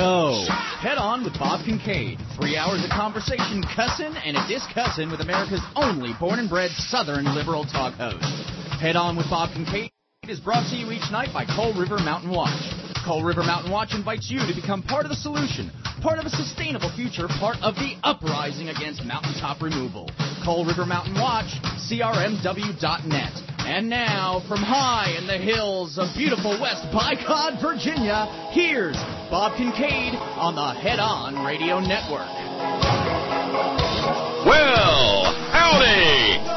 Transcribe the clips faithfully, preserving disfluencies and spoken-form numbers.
go. Head On with Bob Kincaid. Three hours of conversation, cussin' and a discussin' with America's only born and bred Southern liberal talk host. Head On with Bob Kincaid is brought to you each night by Coal River Mountain Watch. Coal River Mountain Watch invites you to become part of the solution, part of a sustainable future, part of the uprising against mountaintop removal. Coal River Mountain Watch, C R M W dot net. And now, from high in the hills of beautiful West Bicod, Virginia, here's Bob Kincaid on the Head On Radio Network. Well, howdy!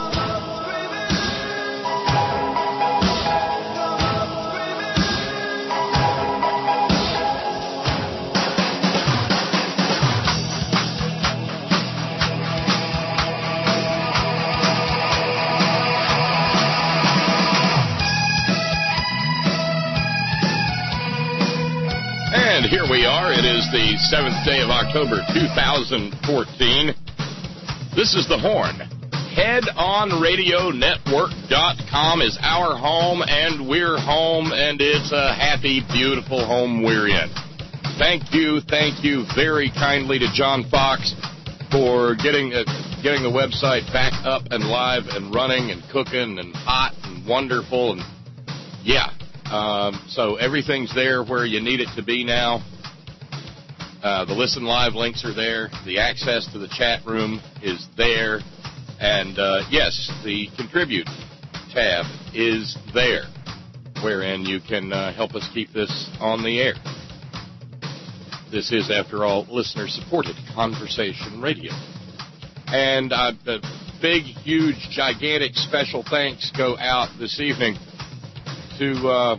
And here we are. It is the seventh day of October, two thousand fourteen. This is The Horn. Head On Radio Network dot com is our home, and we're home, and it's a happy, beautiful home we're in. Thank you, thank you very kindly to John Fox for getting uh, getting the website back up and live and running and cooking and hot and wonderful. And yeah. Um, so everything's there where you need it to be now. Uh, the Listen Live links are there. The access to the chat room is there. And, uh, yes, the Contribute tab is there, wherein you can uh, help us keep this on the air. This is, after all, listener-supported conversation radio. And uh, the big, huge, gigantic special thanks go out this evening to uh,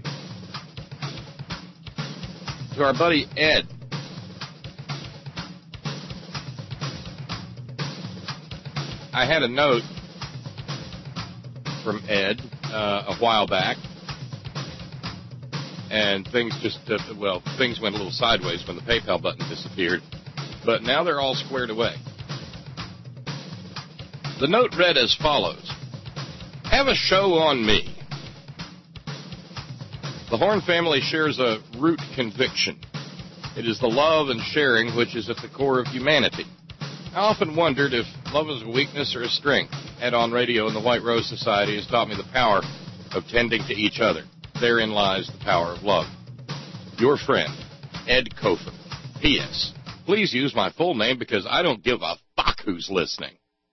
to our buddy Ed. I had a note from Ed uh, a while back, and things just, uh, well, things went a little sideways when the PayPal button disappeared, but now they're all squared away. The note read as follows: have a show on me. The Horn family shares a root conviction. It is the love and sharing which is at the core of humanity. I often wondered if love is a weakness or a strength. Head On Radio and the White Rose Society has taught me the power of tending to each other. Therein lies the power of love. Your friend, Ed Kofer. P S. Please use my full name because I don't give a fuck who's listening.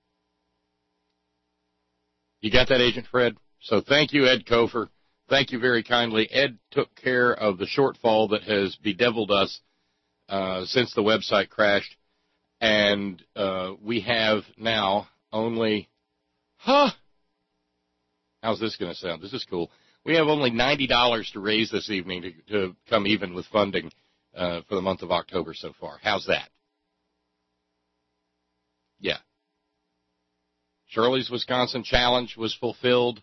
You got that, Agent Fred? So thank you, Ed Kofer. Thank you very kindly. Ed took care of the shortfall that has bedeviled us uh, since the website crashed, and uh, we have now only, huh? How's this going to sound? This is cool. We have only ninety dollars to raise this evening to, to come even with funding uh, for the month of October so far. How's that? Yeah. Shirley's Wisconsin Challenge was fulfilled.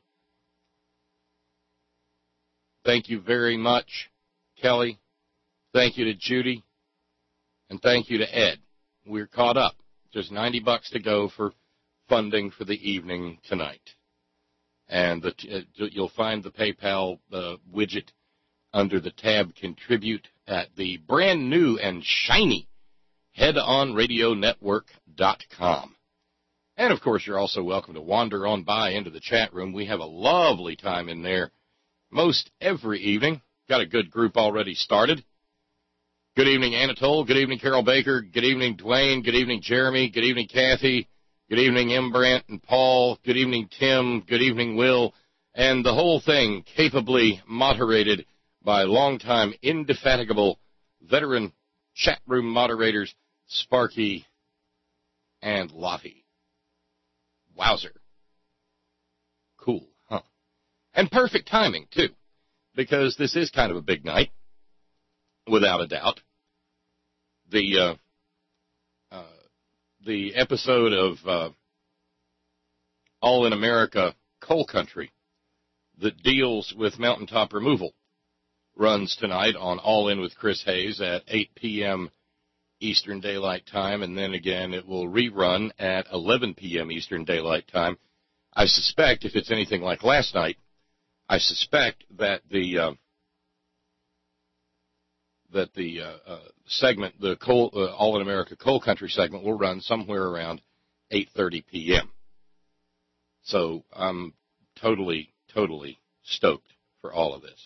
Thank you very much, Kelly. Thank you to Judy. And thank you to Ed. We're caught up. Just ninety bucks to go for funding for the evening tonight. And the, uh, you'll find the PayPal uh, widget under the tab Contribute at the brand new and shiny Head On Radio Network dot com. And, of course, you're also welcome to wander on by into the chat room. We have a lovely time in there most every evening. Got a good group already started. Good evening, Anatole. Good evening, Carol Baker. Good evening, Dwayne. Good evening, Jeremy. Good evening, Kathy. Good evening, M. Brandt and Paul. Good evening, Tim. Good evening, Will. And the whole thing capably moderated by longtime, indefatigable, veteran chat room moderators Sparky and Lottie. Wowzer. Cool, huh? And perfect timing, too, because this is kind of a big night, without a doubt. The uh, uh, the episode of uh, All in America Coal Country that deals with mountaintop removal runs tonight on All In with Chris Hayes at eight p.m. Eastern Daylight Time, and then again it will rerun at eleven p.m. Eastern Daylight Time. I suspect, if it's anything like last night, I suspect that the uh, that the uh, uh, segment, the coal, uh, All in America Coal Country segment, will run somewhere around eight thirty p.m. So I'm totally, totally stoked for all of this.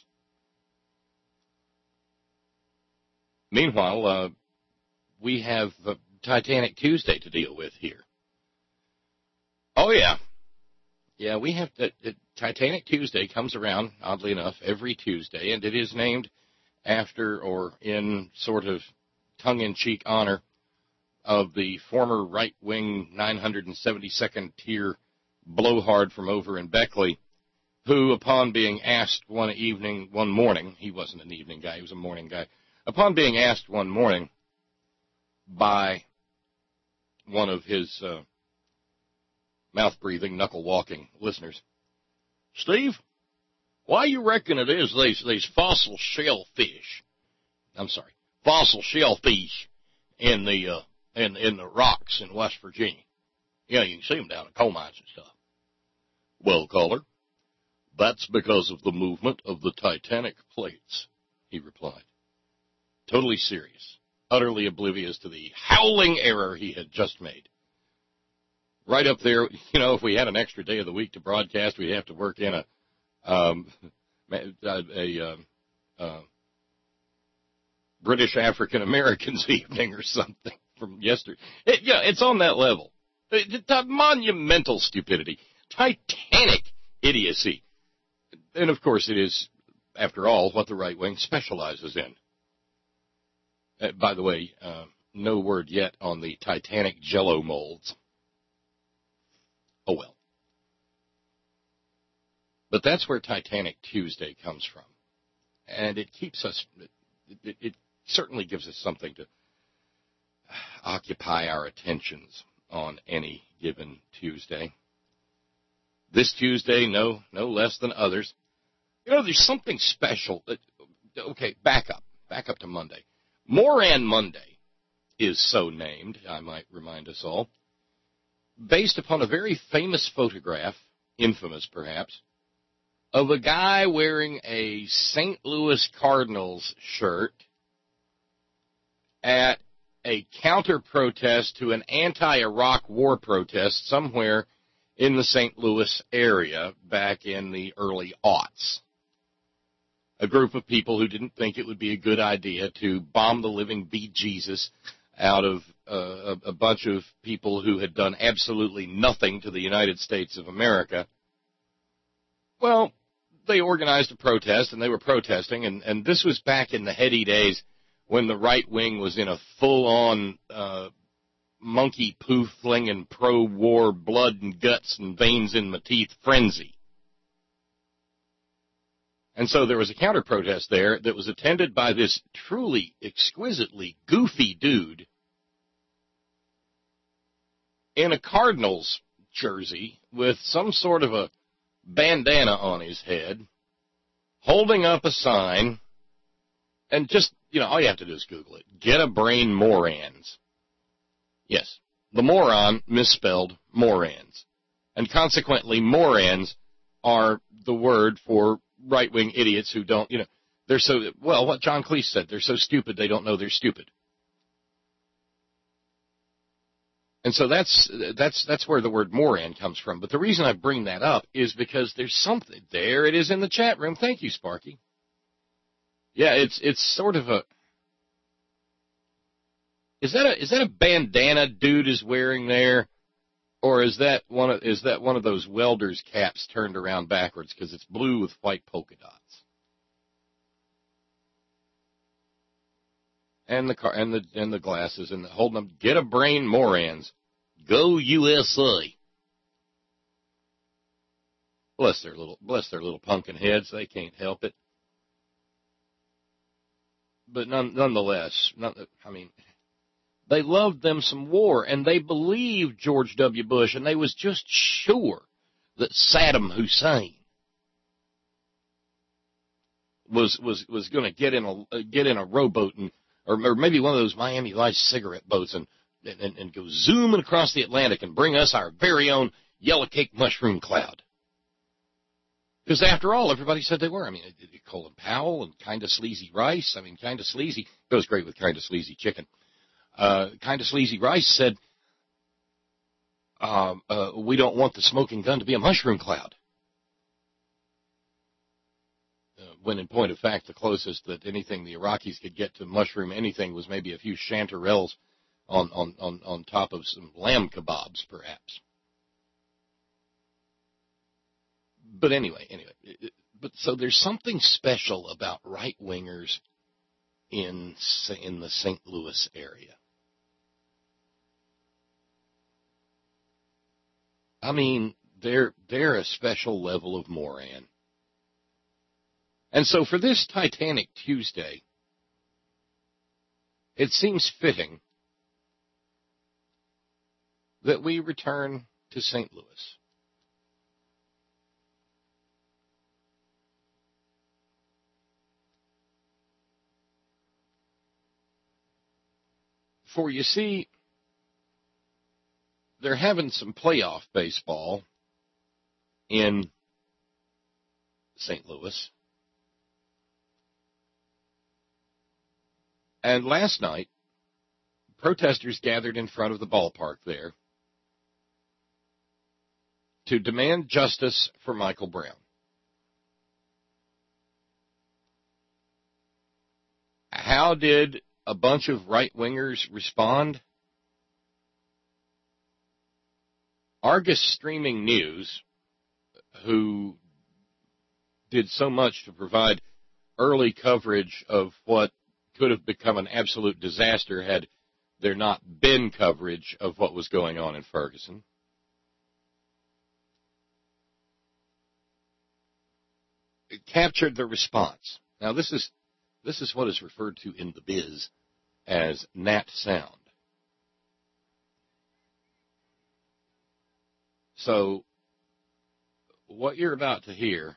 Meanwhile, uh, we have uh, Titanic Tuesday to deal with here. Oh, yeah. Yeah, we have to, uh, Titanic Tuesday comes around, oddly enough, every Tuesday, and it is named after or in sort of tongue-in-cheek honor of the former right-wing nine hundred seventy-second tier blowhard from over in Beckley, who, upon being asked one evening, one morning, he wasn't an evening guy, he was a morning guy, upon being asked one morning by one of his uh, mouth-breathing, knuckle-walking listeners, Steve, why you reckon it is these, these fossil shellfish, I'm sorry, fossil shellfish in the, uh, in, in the rocks in West Virginia? Yeah, you can see them down in coal mines and stuff. Well, caller, that's because of the movement of the Titanic plates, he replied. Totally serious, utterly oblivious to the howling error he had just made. Right up there, you know, if we had an extra day of the week to broadcast, we'd have to work in a um, a, a uh, uh, British African Americans evening or something from yesterday. It, yeah, it's on that level. It, it, monumental stupidity, Titanic idiocy, and of course it is, after all, what the right wing specializes in. Uh, by the way, uh, no word yet on the Titanic Jell-O molds. Oh, well. But that's where Titanic Tuesday comes from. And it keeps us, it, it, it certainly gives us something to occupy our attentions on any given Tuesday. This Tuesday, no, no less than others. You know, there's something special. That, okay, back up. Back up to Monday. Moran Monday is so named, I might remind us all, based upon a very famous photograph, infamous perhaps, of a guy wearing a Saint Louis Cardinals shirt at a counter-protest to an anti-Iraq war protest somewhere in the Saint Louis area back in the early aughts. A group of people who didn't think it would be a good idea to bomb the living bejesus out of uh, a, a bunch of people who had done absolutely nothing to the United States of America. Well, they organized a protest, and they were protesting, and, and this was back in the heady days when the right wing was in a full-on uh, monkey poo-flinging pro-war blood and guts and veins in my teeth frenzy. And so there was a counter-protest there that was attended by this truly exquisitely goofy dude in a Cardinals jersey with some sort of a bandana on his head, holding up a sign, and just, you know, all you have to do is Google it. Get a brain Morans. Yes, the moron misspelled Morans. And consequently, Morans are the word for right-wing idiots who don't, you know, they're so, well, what John Cleese said, they're so stupid they don't know they're stupid. And so that's, that's, that's where the word moron comes from. But the reason I bring that up is because there's something, there it is in the chat room. Thank you, Sparky. Yeah, it's, it's sort of a, is that a, is that a bandana dude is wearing there? Or is that one of, is that one of those welder's caps turned around backwards because it's blue with white polka dots? And the car and the and the glasses and the, holding them. Get a brain, Morans. Go U S A. Bless their little bless their little pumpkin heads. They can't help it. But none, nonetheless, none, I mean. They loved them some war, and they believed George W. Bush, and they was just sure that Saddam Hussein was was was going to get in a uh, get in a rowboat and or, or maybe one of those Miami Vice cigarette boats and, and and go zooming across the Atlantic and bring us our very own yellow cake mushroom cloud. Because after all, everybody said they were. I mean, Colin Powell and kind of sleazy Rice. I mean, kind of sleazy goes great with kind of sleazy chicken. Uh, kind of sleazy Rice said, um, uh, we don't want the smoking gun to be a mushroom cloud. Uh, when in point of fact, the closest that anything the Iraqis could get to mushroom anything was maybe a few chanterelles on, on, on, on top of some lamb kebabs, perhaps. But anyway, anyway, but so there's something special about right-wingers in in the Saint Louis area. I mean, they're they're a special level of moron. And so for this Titanic Tuesday, it seems fitting that we return to Saint Louis. For you see, they're having some playoff baseball in Saint Louis. And last night, protesters gathered in front of the ballpark there to demand justice for Michael Brown. How did a bunch of right-wingers respond? Argus Streaming News, who did so much to provide early coverage of what could have become an absolute disaster had there not been coverage of what was going on in Ferguson, it captured the response. Now, this is this is what is referred to in the biz as Nat sound. So, what you're about to hear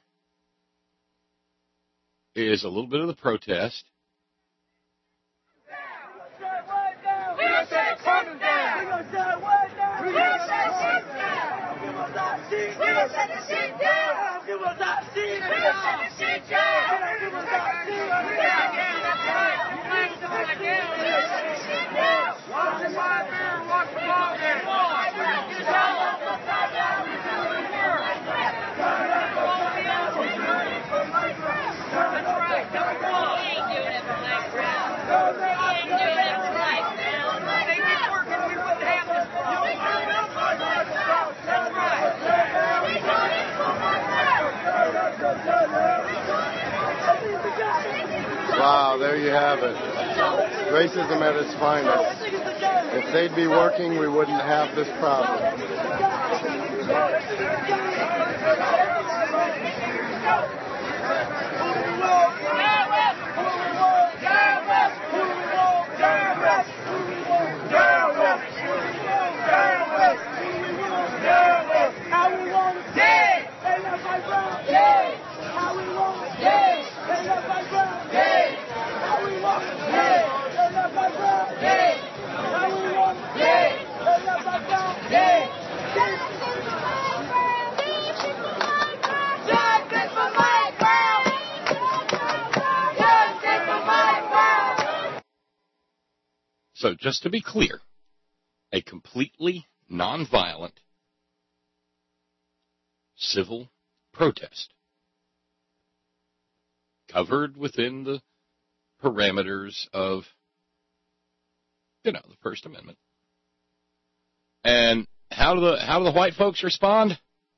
is a little bit of the protest. We're going to say coming down. We're going to say what down. We're going to say sit down. Give us our seat. We're going to say the sit down. Give us our seat. We're going to say the sit down. Give us our seat. We're going to say the sit down. Watch the ball game. Watch the ball game. That's right. He ain't doing it for Mike Brown. He ain't doing it for Mike Brown. They been working. We wouldn't have this problem. That's right. Wow, there you have it. Racism at its finest. If they'd be working, we wouldn't have this problem. So just to be clear, a completely nonviolent civil protest covered within the parameters of, you know, the First Amendment. And how do the how do the white folks respond?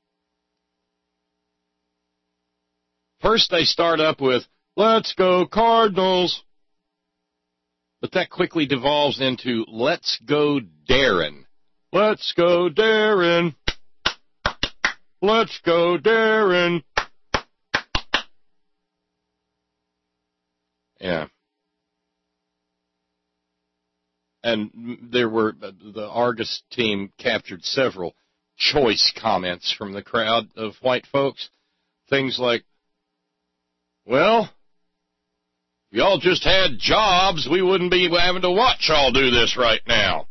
First they start up with, "Let's go Cardinals." But that quickly devolves into, "Let's go Darren. Let's go Darren. Let's go Darren." Yeah. And there were, the Argus team captured several choice comments from the crowd of white folks. Things like, "Well, if y'all just had jobs, we wouldn't be having to watch y'all do this right now."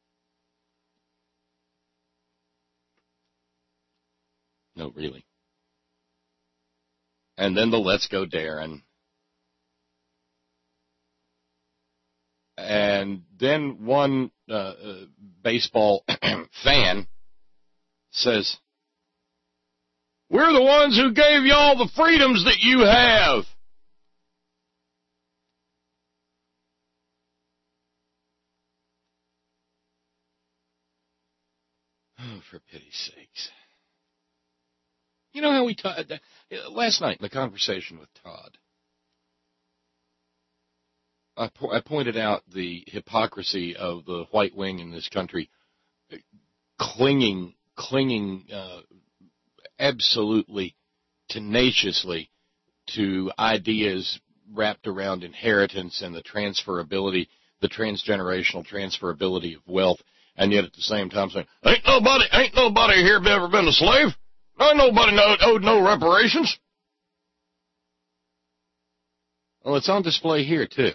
No, really. And then the Let's Go Darren. And then one uh, uh, baseball fan says, we're the ones who gave you all the freedoms that you have. Oh, for pity's sakes. You know how we talked last night in the conversation with Todd? I, po- I pointed out the hypocrisy of the white wing in this country clinging, clinging uh, absolutely tenaciously to ideas wrapped around inheritance and the transferability, the transgenerational transferability of wealth, and yet at the same time saying, ain't nobody, ain't nobody here ever been a slave. Ain't nobody know, owed no reparations. Well, it's on display here, too.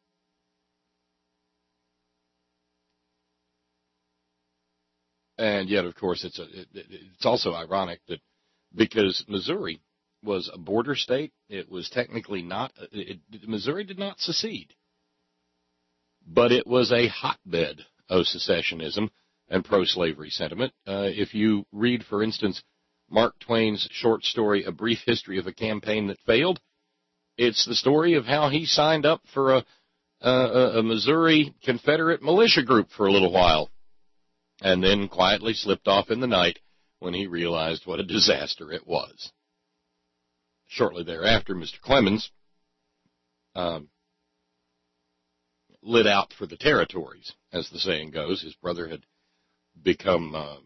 And yet, of course, it's a, it, it's also ironic that because Missouri was a border state, it was technically not, it, Missouri did not secede. But it was a hotbed of secessionism and pro-slavery sentiment. Uh, if you read, for instance, Mark Twain's short story, A Brief History of a Campaign That Failed, it's the story of how he signed up for a, a, a Missouri Confederate militia group for a little while, and then quietly slipped off in the night when he realized what a disaster it was. Shortly thereafter, Mister Clemens um, lit out for the territories, as the saying goes. His brother had become uh,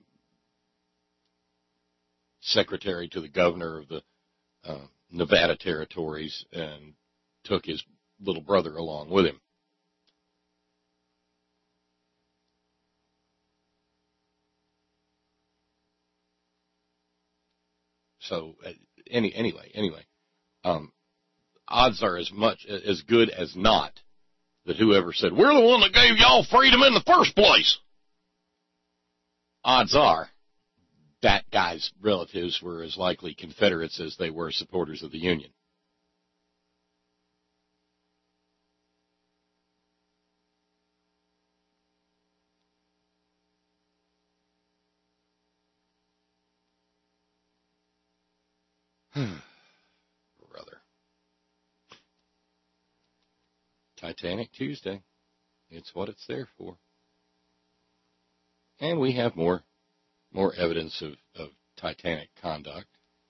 secretary to the governor of the uh, Nevada territories and took his little brother along with him. So uh, any anyway, anyway, um, odds are as much as good as not that whoever said we're the one that gave y'all freedom in the first place, odds are that guy's relatives were as likely Confederates as they were supporters of the Union. Brother. Titanic Tuesday. It's what it's there for. And we have more more evidence of, of Titanic conduct.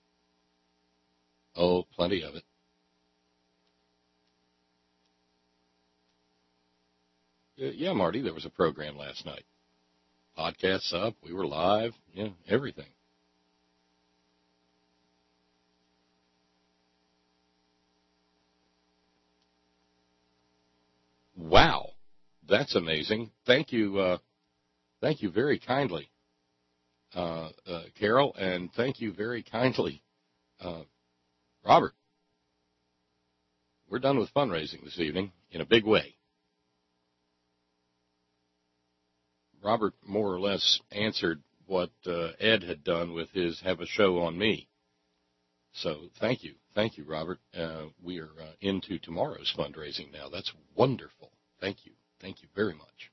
Oh, plenty of it. Yeah, Marty, there was a program last night. Podcasts up, we were live, yeah, everything. Wow, that's amazing. Thank you, uh, thank you very kindly, uh, uh, Carol, and thank you very kindly, uh, Robert. We're done with fundraising this evening in a big way. Robert more or less answered what uh, Ed had done with his Have a Show on Me. So thank you. Thank you, Robert. Uh, we are uh, into tomorrow's fundraising now. That's wonderful. Thank you. Thank you very much.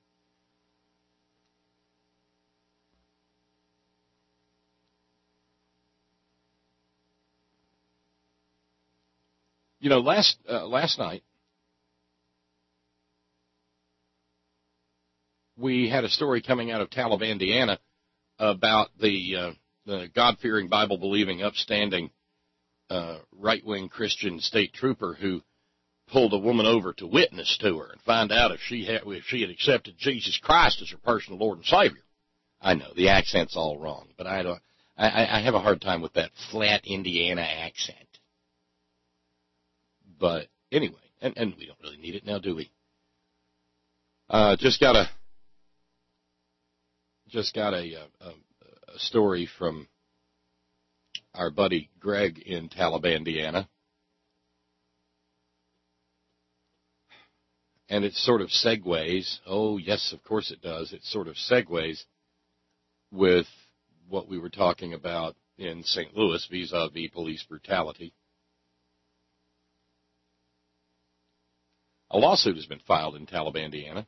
You know, last uh, last night, we had a story coming out of Talibandiana about the, uh, the God-fearing, Bible-believing, upstanding uh, right-wing Christian state trooper who pulled a woman over to witness to her and find out if she had if she had accepted Jesus Christ as her personal Lord and Savior. I know the accent's all wrong, but I don't. I, I have a hard time with that flat Indiana accent. But anyway, and, and we don't really need it now, do we? Uh, just got a just got a, a, a story from our buddy Greg in Talibandiana. And it sort of segues, oh, yes, of course it does, it sort of segues with what we were talking about in Saint Louis vis-a-vis police brutality. A lawsuit has been filed in Talib, Indiana.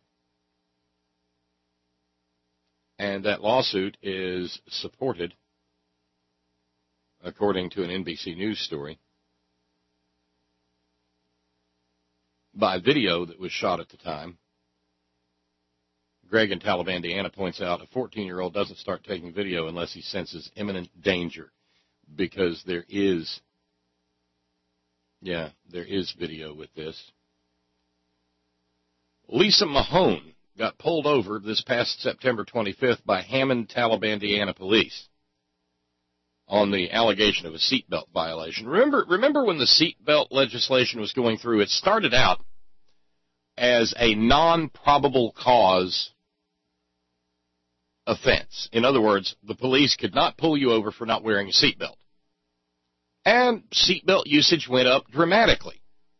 And that lawsuit is supported, according to an N B C News story, by video that was shot at the time. Greg in Talib, Indiana points out a fourteen-year-old doesn't start taking video unless he senses imminent danger, because there is, yeah, there is video with this. Lisa Mahone got pulled over this past September twenty-fifth by Hammond, Talib, Indiana police on the allegation of a seatbelt violation. Remember, remember when the seatbelt legislation was going through, it started out as a non-probable cause offense. In other words, the police could not pull you over for not wearing a seatbelt. And seatbelt usage went up dramatically.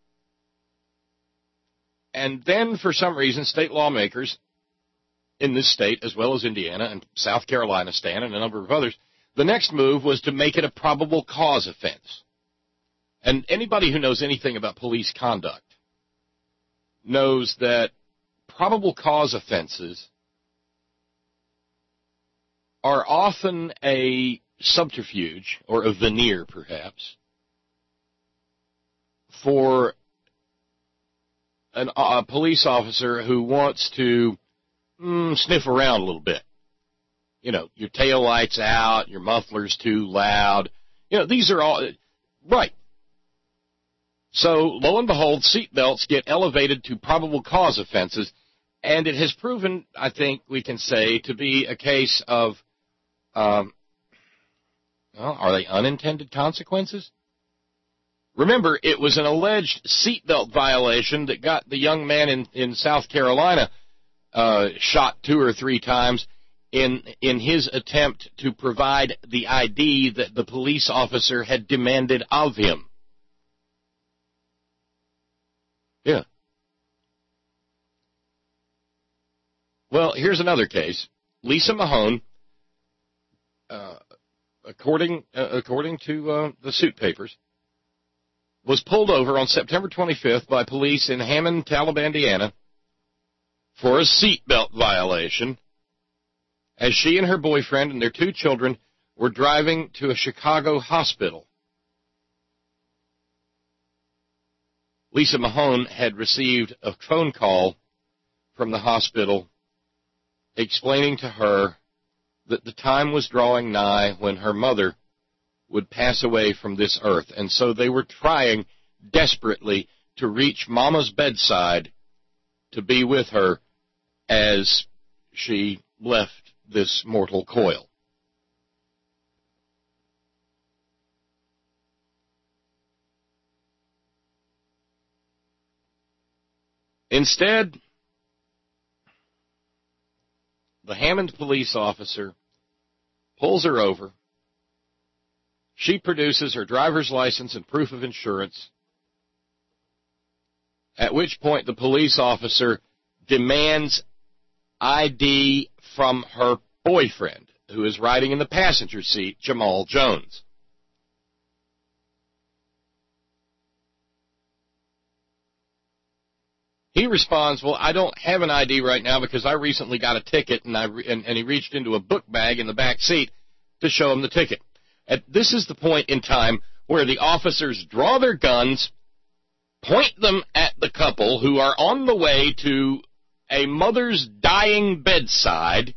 And then, for some reason, state lawmakers in this state, as well as Indiana and South Carolina, Stan, and a number of others, the next move was to make it a probable cause offense. And anybody who knows anything about police conduct knows that probable cause offenses are often a subterfuge, or a veneer, perhaps, for An, a police officer who wants to mm, sniff around a little bit. You know, your tail light's out, your muffler's too loud. You know, these are all, right. So, lo and behold, seatbelts get elevated to probable cause offenses, and it has proven, I think we can say, to be a case of, um, well, are they unintended consequences? Remember, it was an alleged seatbelt violation that got the young man in, in South Carolina uh, shot two or three times in in his attempt to provide the I D that the police officer had demanded of him. Yeah. Well, here's another case. Lisa Mahone, uh, according uh, according to uh, the suit papers, was pulled over on September twenty-fifth by police in Hammond, Talib, Indiana, for a seatbelt violation, as she and her boyfriend and their two children were driving to a Chicago hospital. Lisa Mahone had received a phone call from the hospital explaining to her that the time was drawing nigh when her mother would pass away from this earth, and so they were trying desperately to reach Mama's bedside to be with her as she left this mortal coil. Instead, the Hammond police officer pulls her over. She produces her driver's license and proof of insurance, at which point the police officer demands I D from her boyfriend, who is riding in the passenger seat, Jamal Jones. He responds, well, I don't have an I D right now because I recently got a ticket, and, I re- and, and he reached into a book bag in the back seat to show him the ticket. And this is the point in time where the officers draw their guns, point them at the couple who are on the way to a mother's dying bedside,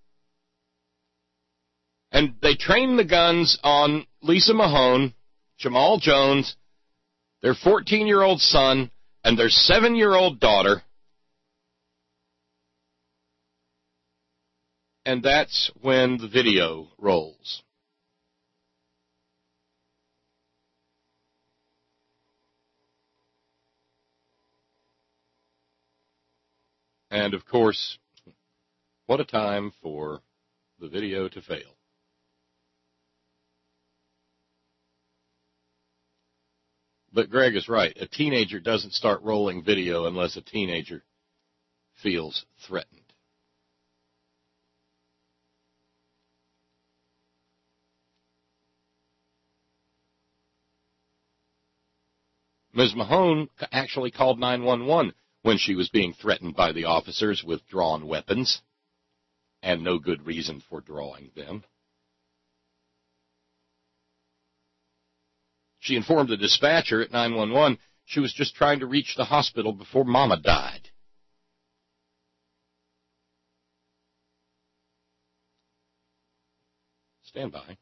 and they train the guns on Lisa Mahone, Jamal Jones, their fourteen-year-old son, and their seven-year-old daughter. And that's when the video rolls. And, of course, what a time for the video to fail. But Greg is right. A teenager doesn't start rolling video unless a teenager feels threatened. Miz Mahone actually called nine one one when she was being threatened by the officers with drawn weapons, and no good reason for drawing them. She informed the dispatcher at nine one one she was just trying to reach the hospital before Mama died. Stand by.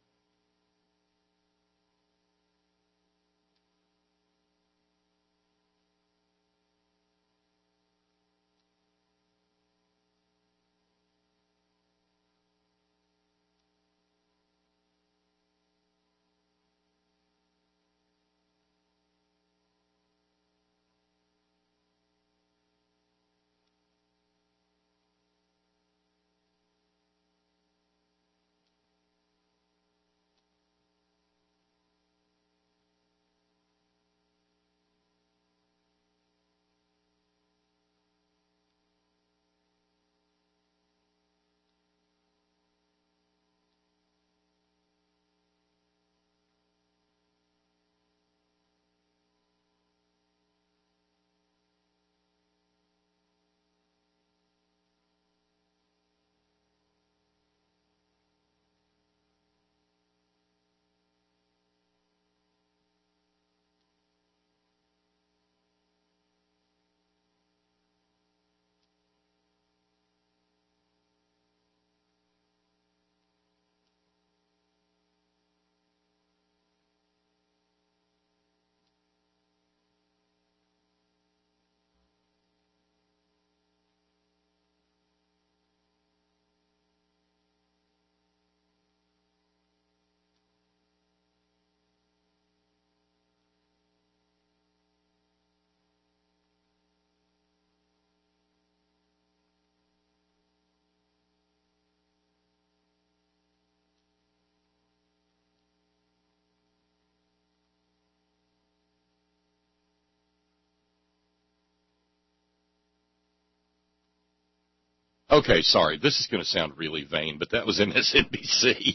Okay, sorry, this is going to sound really vain, but that was M S N B C.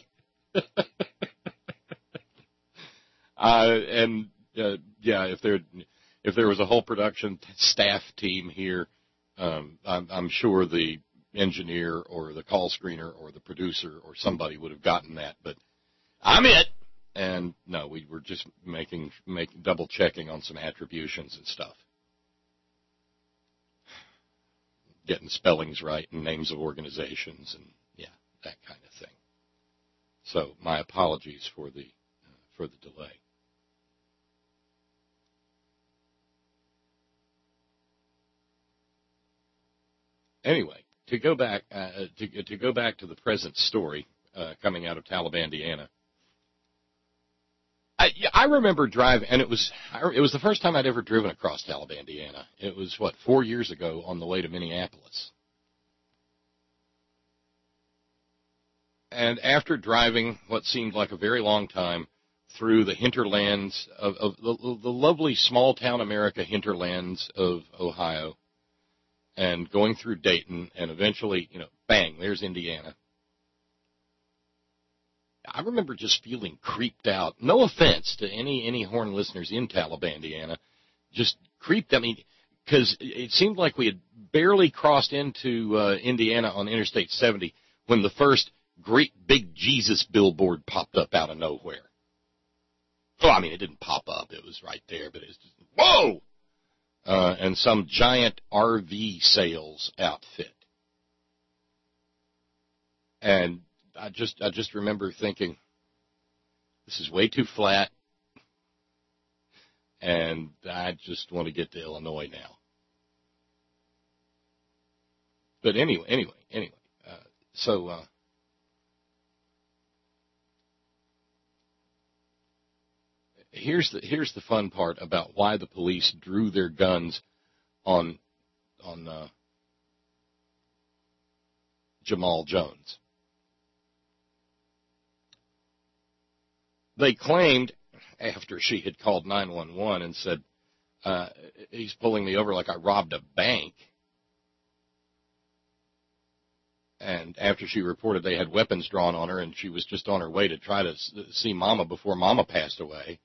uh, and, uh, yeah, if there if there was a whole production staff team here, um, I'm, I'm sure the engineer or the call screener or the producer or somebody would have gotten that, but I'm it. And, no, we were just making, making double-checking on some attributions and stuff. Getting spellings right and names of organizations and, yeah, that kind of thing. So my apologies for the uh, for the delay. Anyway, to go back uh, to to go back to the present story uh, coming out of Talibandiana. I, I remember driving, and it was it was the first time I'd ever driven across Talibandiana. It was, what, four years ago on the way to Minneapolis. And after driving what seemed like a very long time through the hinterlands of, of the, the lovely small-town America hinterlands of Ohio, and going through Dayton, and eventually, you know, bang, there's Indiana. I remember just feeling creeped out. No offense to any any Horn listeners in Talibandiana, just creeped. I mean, because it seemed like we had barely crossed into uh, Indiana on Interstate seventy when the first great big Jesus billboard popped up out of nowhere. Oh, I mean, it didn't pop up. It was right there, but it was just, whoa! Uh, and some giant R V sales outfit. And I just I just remember thinking, this is way too flat, and I just want to get to Illinois now. But anyway, anyway, anyway, uh, so uh, here's the here's the fun part about why the police drew their guns on on uh, Jamal Jones. They claimed, after she had called nine one one and said, uh, he's pulling me over like I robbed a bank, and after she reported they had weapons drawn on her and she was just on her way to try to see Mama before Mama passed away,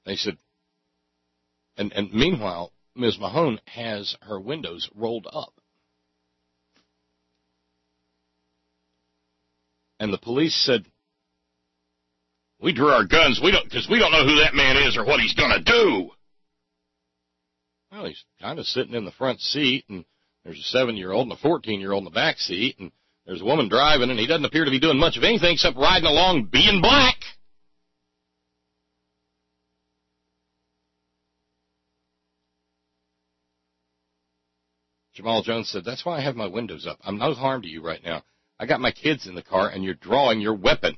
They said, and, and meanwhile, Miz Mahone has her windows rolled up. And the police said, we drew our guns, we don't, because we don't know who that man is or what he's going to do. Well, he's kind of sitting in the front seat, and there's a seven-year-old and a fourteen-year-old in the back seat, and there's a woman driving, and he doesn't appear to be doing much of anything except riding along being black. Jamal Jones said, that's why I have my windows up. I'm no harm to you right now. I got my kids in the car, and you're drawing your weapon.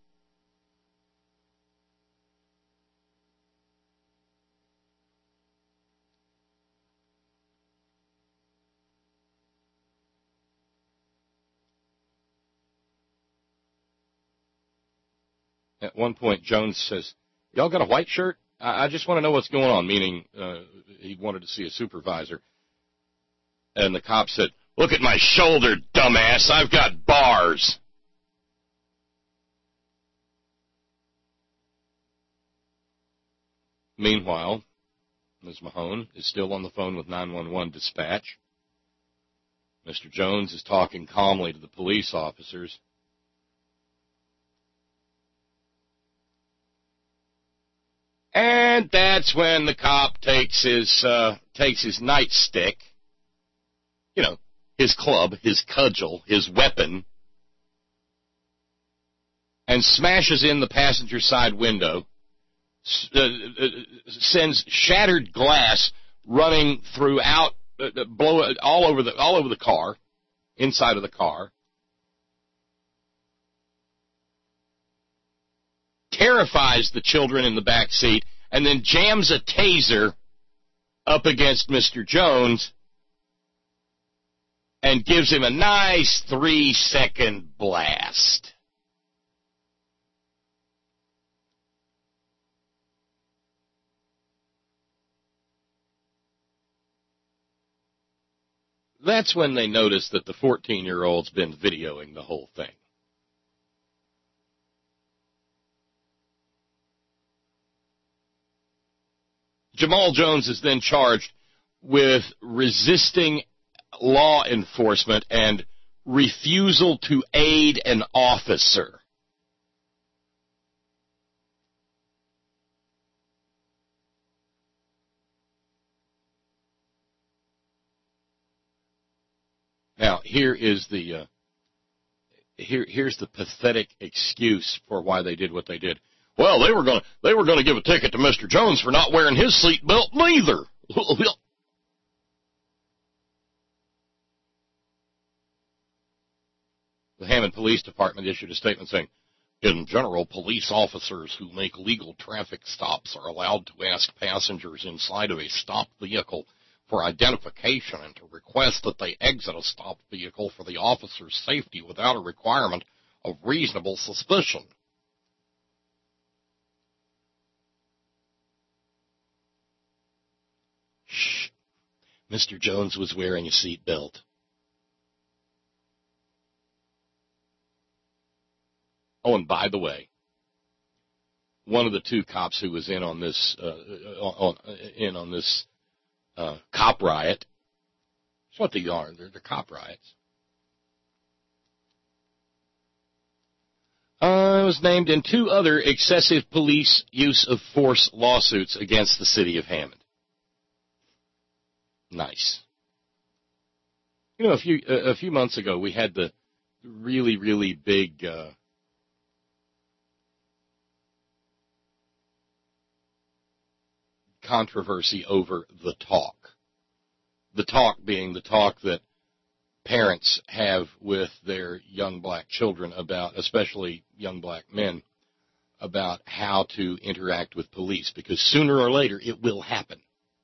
At one point, Jones says, y'all got a white shirt? I, I just want to know what's going on, meaning uh, he wanted to see a supervisor. And the cop said, look at my shoulder, dumbass. I've got bars. Meanwhile, Miz Mahone is still on the phone with nine one one dispatch. Mister Jones is talking calmly to the police officers. And that's when the cop takes his uh, takes his nightstick, you know, his club, his cudgel, his weapon, and smashes in the passenger side window, uh, uh, sends shattered glass running throughout, uh, blow all over the all over the car, inside of the car. Terrifies the children in the back seat, and then jams a taser up against Mister Jones and gives him a nice three-second blast. That's when they notice that the fourteen-year-old's been videoing the whole thing. Jamal Jones is then charged with resisting law enforcement and refusal to aid an officer. Now, here is the uh, here here's the pathetic excuse for why they did what they did. Well, they were going to they were going to give a ticket to Mister Jones for not wearing his seatbelt neither. The Hammond Police Department issued a statement saying, in general, police officers who make legal traffic stops are allowed to ask passengers inside of a stopped vehicle for identification and to request that they exit a stopped vehicle for the officer's safety without a requirement of reasonable suspicion. Shh. Mister Jones was wearing a seatbelt. Oh, and by the way, one of the two cops who was in on this uh, on, in on this uh, cop riot, that's what they are. They're, they're cop riots. Uh, was named in two other excessive police use of force lawsuits against the city of Hammond. Nice. You know, a few uh, a few months ago, we had the really, really big uh, controversy over the talk. The talk being the talk that parents have with their young black children about, especially young black men, about how to interact with police, because sooner or later it will happen.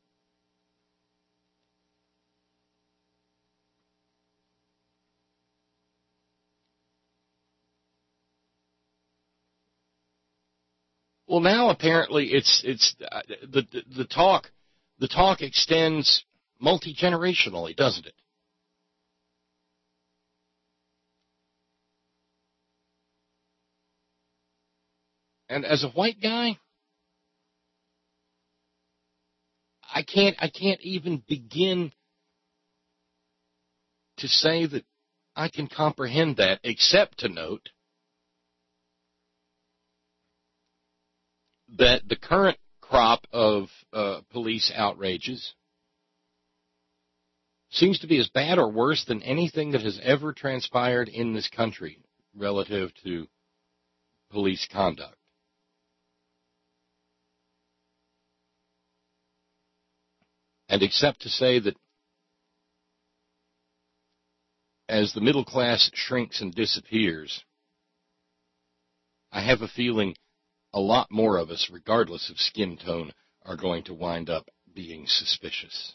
Well, now apparently it's it's uh, the, the the talk the talk extends multi-generationally, doesn't it? And as a white guy, I can't, I can't even begin to say that I can comprehend that, except to note that the current crop of uh, police outrages seems to be as bad or worse than anything that has ever transpired in this country relative to police conduct. And except to say that as the middle class shrinks and disappears, I have a feeling a lot more of us, regardless of skin tone, are going to wind up being suspicious.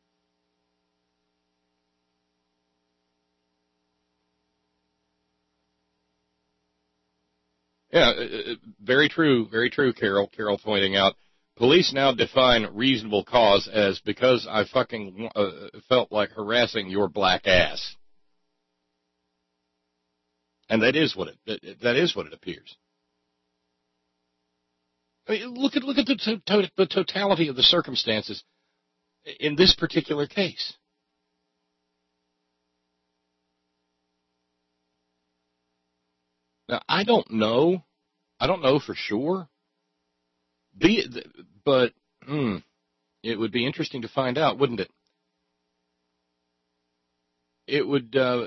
Yeah, very true, very true, Carol. Carol pointing out, police now define reasonable cause as because I fucking uh, felt like harassing your black ass. And that is what it, that is what it appears. I mean, look at, look at the, to, the totality of the circumstances in this particular case. Now, I don't know. I don't know for sure. Be, but hmm, it would be interesting to find out, wouldn't it? It would, uh,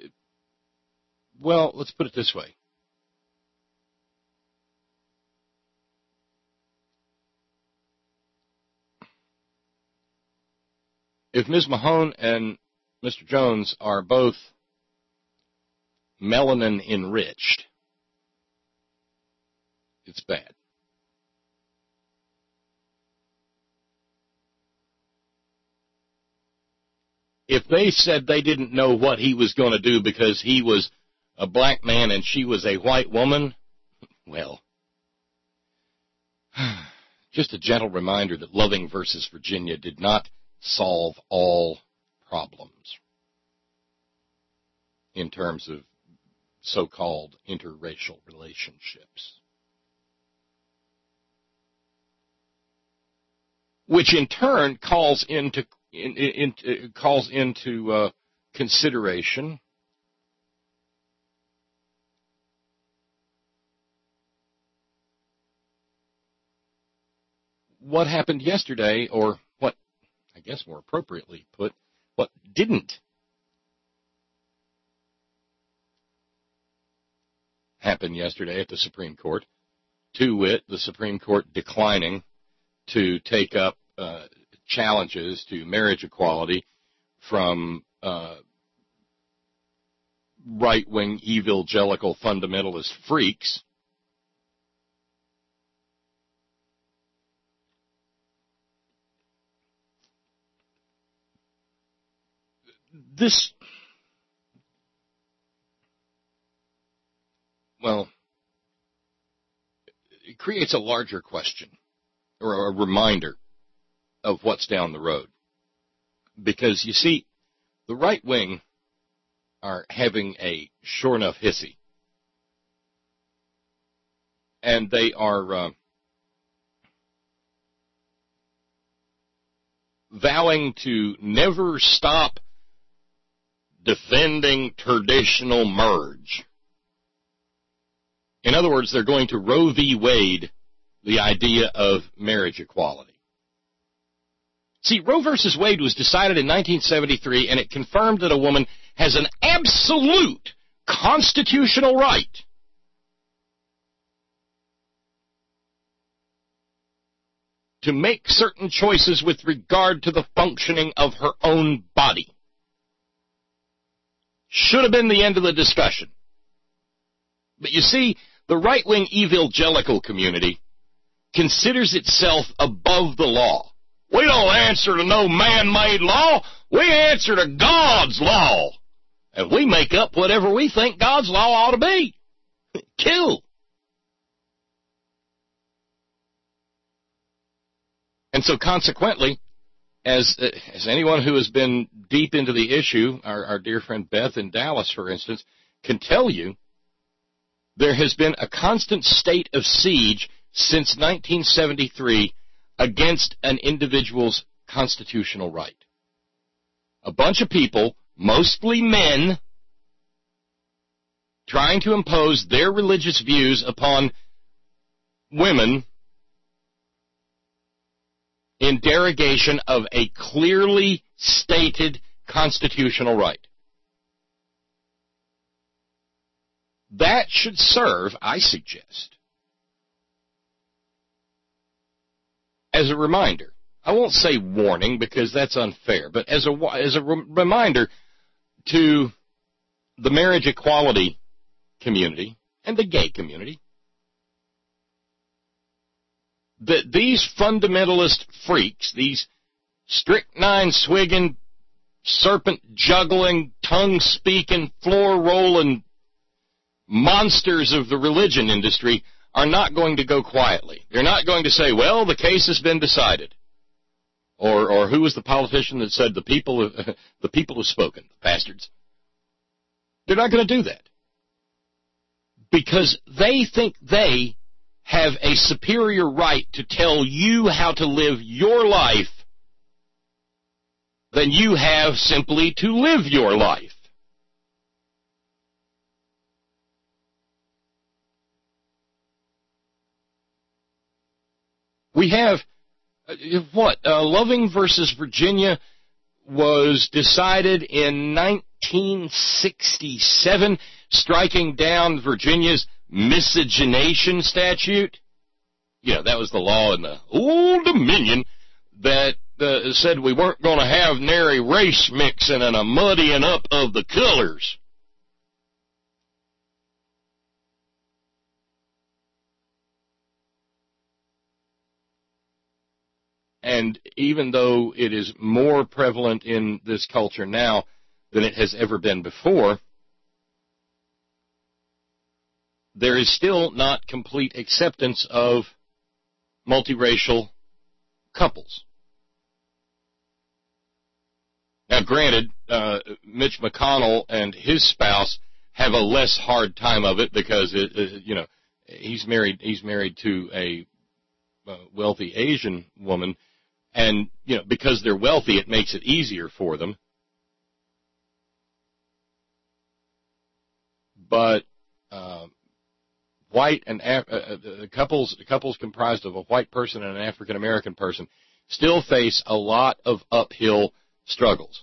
well, let's put it this way. If Miz Mahone and Mister Jones are both melanin enriched, it's bad. If they said they didn't know what he was going to do because he was a black man and she was a white woman, well, just a gentle reminder that Loving versus Virginia did not solve all problems in terms of so-called interracial relationships, which in turn calls into in, in, in, calls into uh, consideration what happened yesterday, or what, I guess more appropriately put, what didn't happen yesterday at the Supreme Court, to wit, the Supreme Court declining to take up uh, challenges to marriage equality from uh, right-wing evangelical fundamentalist freaks. This, well, it creates a larger question, or a reminder of what's down the road. Because, you see, the right wing are having a sure enough hissy. And they are uh, vowing to never stop defending traditional marriage. In other words, they're going to Roe v. Wade the idea of marriage equality. See, Roe versus Wade was decided in nineteen seventy-three, and it confirmed that a woman has an absolute constitutional right to make certain choices with regard to the functioning of her own body. Should have been the end of the discussion. But you see, the right-wing evangelical community considers itself above the law. We don't answer to no man-made law. We answer to God's law. And we make up whatever we think God's law ought to be. Kill. And so consequently, as as anyone who has been deep into the issue, our, our dear friend Beth in Dallas, for instance, can tell you, there has been a constant state of siege since nineteen seventy-three against an individual's constitutional right. A bunch of people, mostly men, trying to impose their religious views upon women in derogation of a clearly stated constitutional right. That should serve, I suggest, as a reminder. I won't say warning because that's unfair, but as a, as a re- reminder to the marriage equality community and the gay community that these fundamentalist freaks, these strychnine swigging, serpent juggling, tongue speaking, floor rolling monsters of the religion industry are not going to go quietly. They're not going to say, well, the case has been decided. Or or who was the politician that said the people have, the people have spoken, bastards. They're not going to do that. Because they think they have a superior right to tell you how to live your life than you have simply to live your life. We have, uh, what, uh, Loving versus Virginia was decided in nineteen sixty-seven, striking down Virginia's miscegenation statute. You know, that was the law in the Old Dominion that uh, said we weren't going to have nary race mixing and a muddying up of the colors. And even though it is more prevalent in this culture now than it has ever been before, there is still not complete acceptance of multiracial couples. Now, granted, uh, Mitch McConnell and his spouse have a less hard time of it because, it, it, you know, he's married. He's married to a uh, wealthy Asian woman. And, you know, because they're wealthy, it makes it easier for them. But uh, white and Af- uh, uh, couples couples comprised of a white person and an African American person still face a lot of uphill struggles.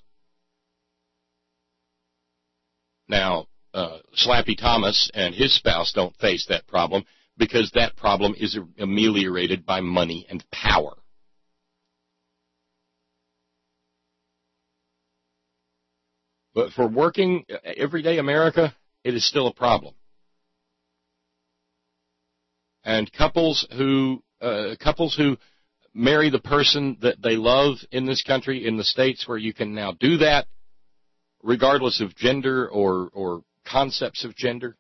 Now, uh, Slappy Thomas and his spouse don't face that problem because that problem is ameliorated by money and power. But for working everyday America, it is still a problem. And couples who uh, couples who marry the person that they love in this country, in the states where you can now do that, regardless of gender or, or concepts of gender,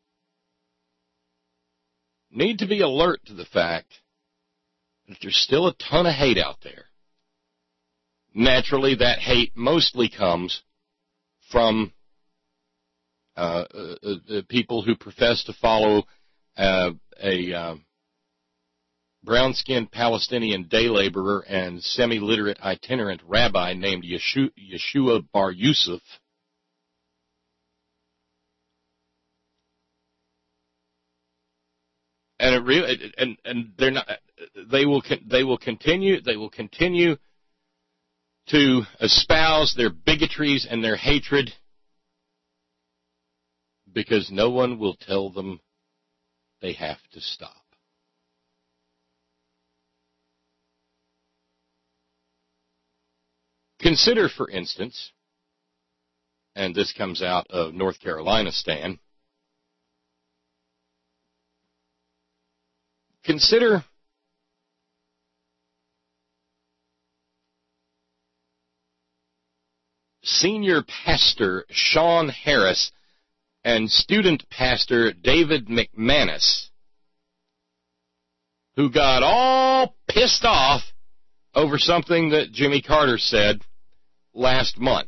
need to be alert to the fact that there's still a ton of hate out there. Naturally, that hate mostly comes from uh, uh, uh, people who profess to follow uh, a uh, brown-skinned Palestinian day laborer and semi-literate itinerant rabbi named Yeshua, Yeshua Bar Yusuf. And it really, and and they're not. They will they will continue. They will continue to espouse their bigotries and their hatred because no one will tell them they have to stop. Consider, for instance, and this comes out of North Carolina, Stan, consider Senior Pastor Sean Harris and student pastor David McManus, who got all pissed off over something that Jimmy Carter said last month.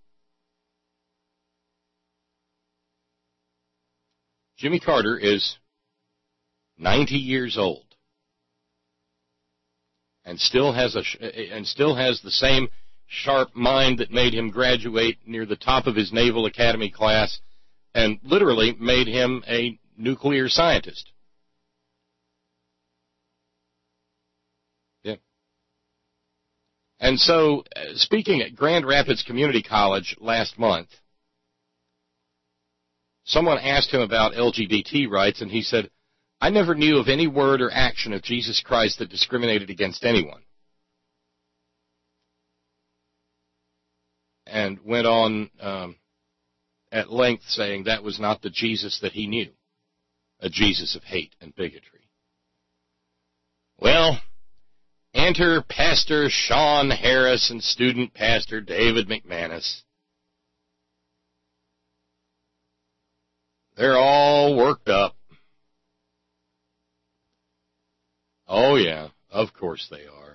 Jimmy Carter is ninety years old. and still has a and still has the same sharp mind that made him graduate near the top of his Naval Academy class and literally made him a nuclear scientist. Yeah. And so, uh, speaking at Grand Rapids Community College last month, someone asked him about L G B T rights, and he said, I never knew of any word or action of Jesus Christ that discriminated against anyone. And went on um, at length saying that was not the Jesus that he knew, a Jesus of hate and bigotry. Well, enter Pastor Sean Harris and student pastor David McManus. They're all worked up. Oh, yeah, of course they are.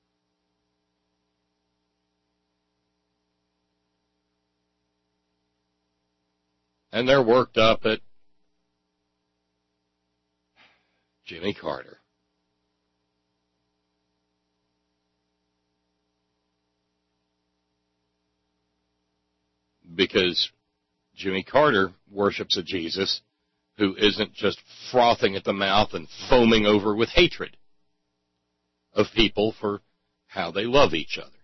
And they're worked up at Jimmy Carter. Because Jimmy Carter worships a Jesus who isn't just frothing at the mouth and foaming over with hatred of people for how they love each other.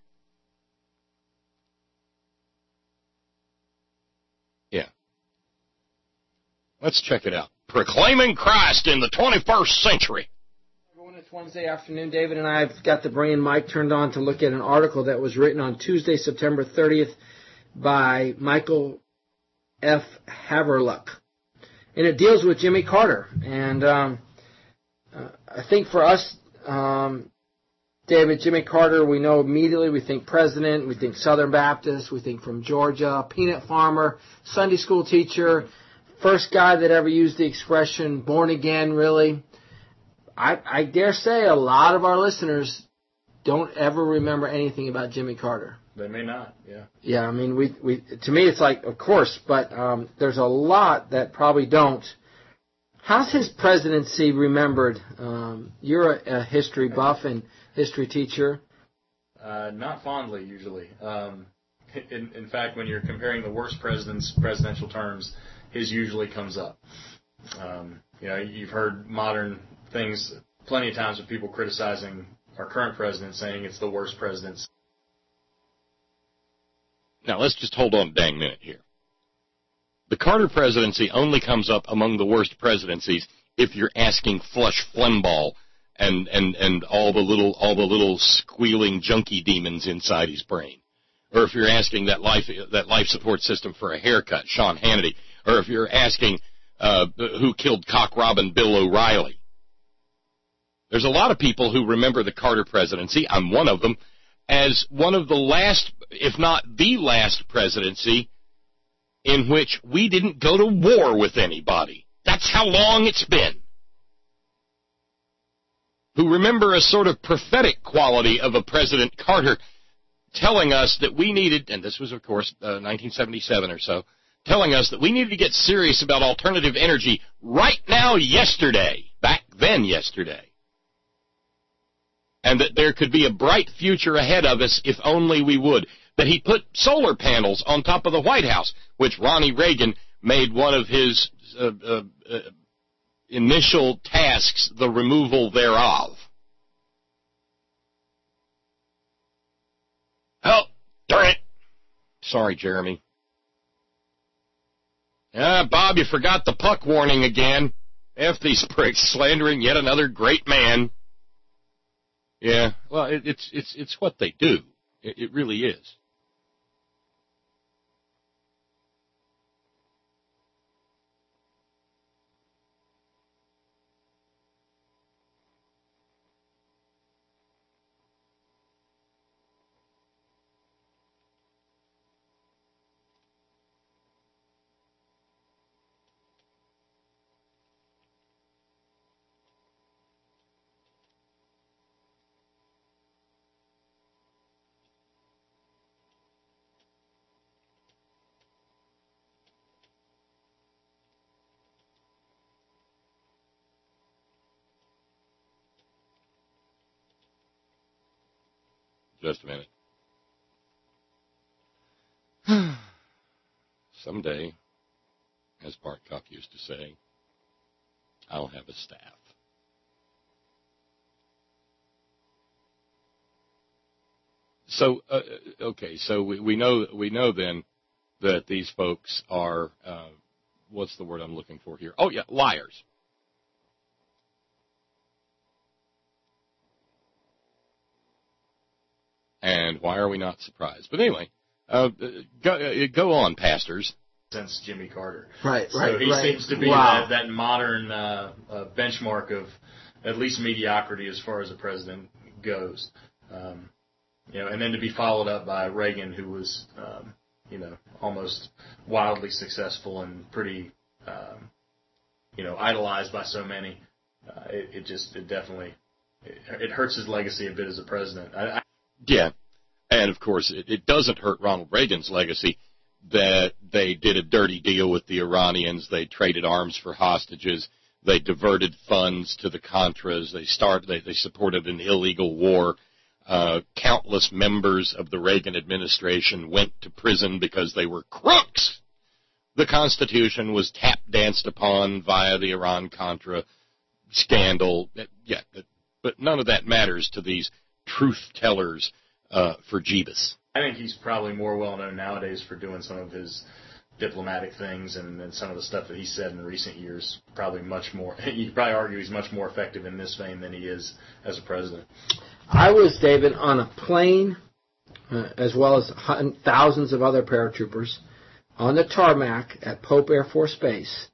Yeah. Let's check it out. Proclaiming Christ in the twenty-first century. Everyone, it's Wednesday afternoon. David and I have got the brain mic turned on to look at an article that was written on Tuesday, September thirtieth by Michael F. Haverluck. And it deals with Jimmy Carter. And um, uh, I think for us, um, David, Jimmy Carter, we know immediately, we think president, we think Southern Baptist, we think from Georgia, peanut farmer, Sunday school teacher, first guy that ever used the expression born again, really. I, I dare say a lot of our listeners don't ever remember anything about Jimmy Carter. They may not, yeah. Yeah, I mean, we we to me it's like, of course, but um, there's a lot that probably don't. How's his presidency remembered? Um, you're a, a history buff and history teacher. Uh, not fondly, usually. Um, in, in fact, when you're comparing the worst presidents' presidential terms, his usually comes up. Um, you know, you've heard modern things plenty of times with people criticizing our current president, saying it's the worst president's. Now, let's just hold on a dang minute here. The Carter presidency only comes up among the worst presidencies if you're asking Flush Flembaugh and, and, and all the little all the little squealing junkie demons inside his brain. Or if you're asking that life that life support system for a haircut, Sean Hannity. Or if you're asking uh, who killed Cock Robin Bill O'Reilly. There's a lot of people who remember the Carter presidency, I'm one of them, as one of the last, if not the last presidency in which we didn't go to war with anybody. That's how long it's been. Who remember a sort of prophetic quality of a President Carter telling us that we needed, and this was, of course, uh, nineteen seventy-seven or so, telling us that we needed to get serious about alternative energy right now, yesterday, back then yesterday. And that there could be a bright future ahead of us if only we would. That he put solar panels on top of the White House, which Ronnie Reagan made one of his uh, uh, uh, initial tasks, the removal thereof. Oh, darn it. Sorry, Jeremy. Ah, Bob, you forgot the puck warning again. F these pricks slandering yet another great man. Yeah, well, it, it's it's it's what they do. It, it really is. Just a minute. Someday, as Bart Cook used to say, I'll have a staff. So, uh, okay, so we, we know we know then that these folks are, uh, what's the word I'm looking for here? Oh, yeah, liars. And why are we not surprised? But anyway, uh, go, uh, go on, pastors. Since Jimmy Carter. Right, so right, So he right. seems to be wow. that, that modern uh, uh, benchmark of at least mediocrity as far as a president goes. Um, you know, and then to be followed up by Reagan, who was, um, you know, almost wildly successful and pretty, um, you know, idolized by so many. Uh, it, it just, it definitely, it, it hurts his legacy a bit as a president. I, I, yeah, and of course, it, it doesn't hurt Ronald Reagan's legacy that they did a dirty deal with the Iranians. They traded arms for hostages. They diverted funds to the Contras. They started. They, they supported an illegal war. Uh, countless members of the Reagan administration went to prison because they were crooks. The Constitution was tap danced upon via the Iran-Contra scandal. Yeah, but none of that matters to these truth tellers uh, for Jeebus. I think he's probably more well-known nowadays for doing some of his diplomatic things and, and some of the stuff that he said in recent years. Probably much more, you could probably argue he's much more effective in this vein than he is as a president. I was, David, on a plane, uh, as well as thousands of other paratroopers, on the tarmac at Pope Air Force Base.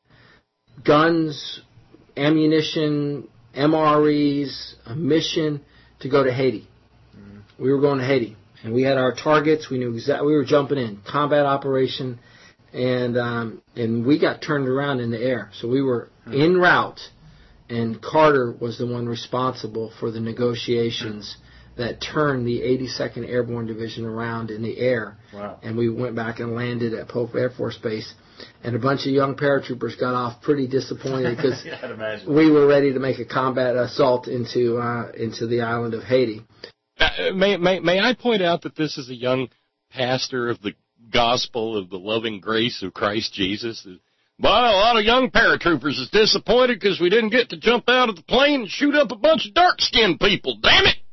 Guns, ammunition, M R Es, a mission to go to Haiti. Mm-hmm. We were going to Haiti. And we had our targets. We knew exactly. We were jumping in, combat operation, and um, and we got turned around in the air. So we were mm-hmm. en route, and Carter was the one responsible for the negotiations mm-hmm. that turned the eighty-second Airborne Division around in the air. Wow. And we went back and landed at Pope Air Force Base, and a bunch of young paratroopers got off pretty disappointed because yeah, we were ready to make a combat assault into uh, into the island of Haiti. Uh, may, may, may I point out that this is a young pastor of the gospel of the loving grace of Christ Jesus? Well, a lot of young paratroopers is disappointed because we didn't get to jump out of the plane and shoot up a bunch of dark-skinned people. Damn it!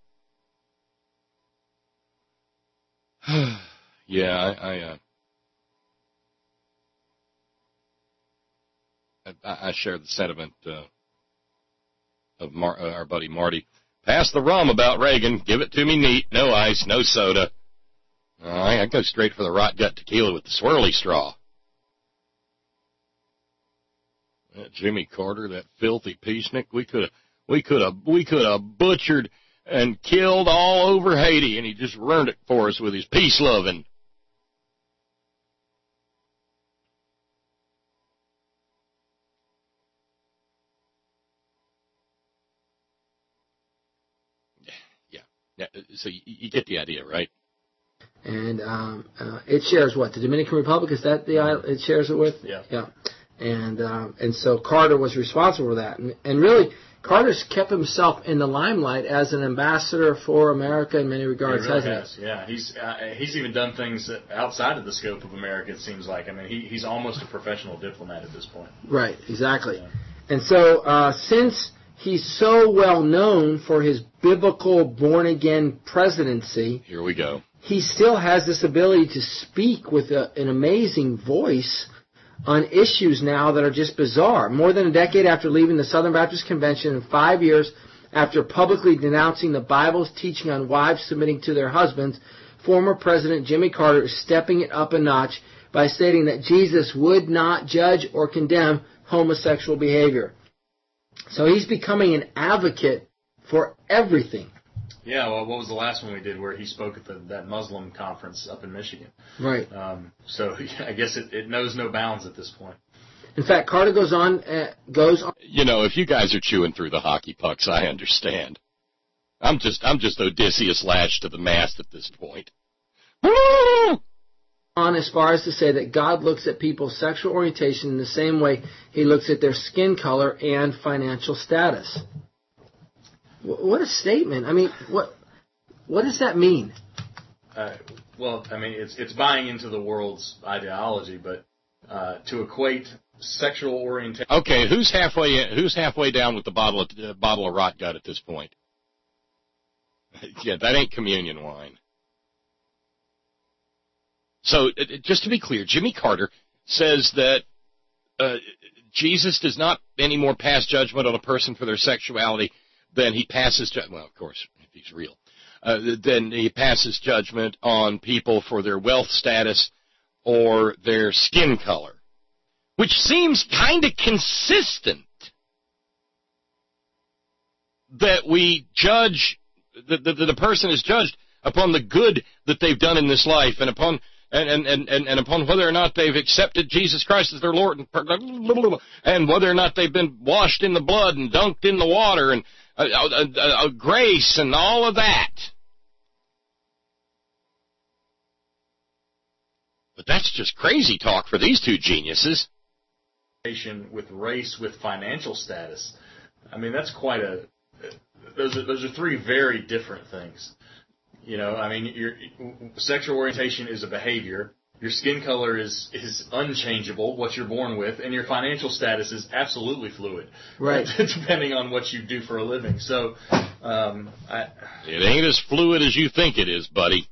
yeah, I, I, uh, I, I share the sentiment uh, of Mar- uh, our buddy Marty. Pass the rum about Reagan. Give it to me neat. No ice, no soda. Uh, I, I go straight for the rot gut tequila with the swirly straw. That Jimmy Carter, that filthy peacenik, we could have, we could have, we could have butchered and killed all over Haiti, and he just ruined it for us with his peace loving. Yeah, so you, you get the idea, right? And um, uh, it shares what? The Dominican Republic, is that the island it shares it with? Yeah. Yeah. And um, and so Carter was responsible for that. And, and really, Carter's kept himself in the limelight as an ambassador for America in many regards, he really hasn't has. he? Yeah, he's uh, he's even done things outside of the scope of America, it seems like. I mean, he, he's almost a professional diplomat at this point. Right, exactly. Yeah. And so uh, since he's so well known for his biblical born-again presidency, here we go. He still has this ability to speak with a, an amazing voice on issues now that are just bizarre. More than a decade after leaving the Southern Baptist Convention and five years after publicly denouncing the Bible's teaching on wives submitting to their husbands, former President Jimmy Carter is stepping it up a notch by stating that Jesus would not judge or condemn homosexual behavior. So he's becoming an advocate for everything. Yeah, well, what was the last one we did where he spoke at the, that Muslim conference up in Michigan? Right. Um, so I guess it, it knows no bounds at this point. In fact, Carter goes on, uh, goes on. You know, if you guys are chewing through the hockey pucks, I understand. I'm just, I'm just Odysseus lashed to the mast at this point. On as far as to say that God looks at people's sexual orientation in the same way he looks at their skin color and financial status. What a statement. I mean, what What does that mean? Uh, well, I mean, it's it's buying into the world's ideology, but uh, to equate sexual orientation. Okay, who's halfway in, who's halfway down with the bottle of uh, bottle of rot gut at this point? Yeah, that ain't communion wine. So, uh, just to be clear, Jimmy Carter says that uh, Jesus does not any more pass judgment on a person for their sexuality than he passes judgment. Well, of course, if he's real. Uh, then he passes judgment on people for their wealth status or their skin color, which seems kind of consistent that we judge, that the, the, the person is judged upon the good that they've done in this life and upon and, and, and, and upon whether or not they've accepted Jesus Christ as their Lord and, and whether or not they've been washed in the blood and dunked in the water and uh, uh, uh, grace and all of that. But that's just crazy talk for these two geniuses. With race, with financial status. I mean, that's quite a. Those are those are three very different things. You know, I mean, your sexual orientation is a behavior. Your skin color is is unchangeable, what you're born with, and your financial status is absolutely fluid, right? Depending on what you do for a living. So, um, I, it ain't as fluid as you think it is, buddy.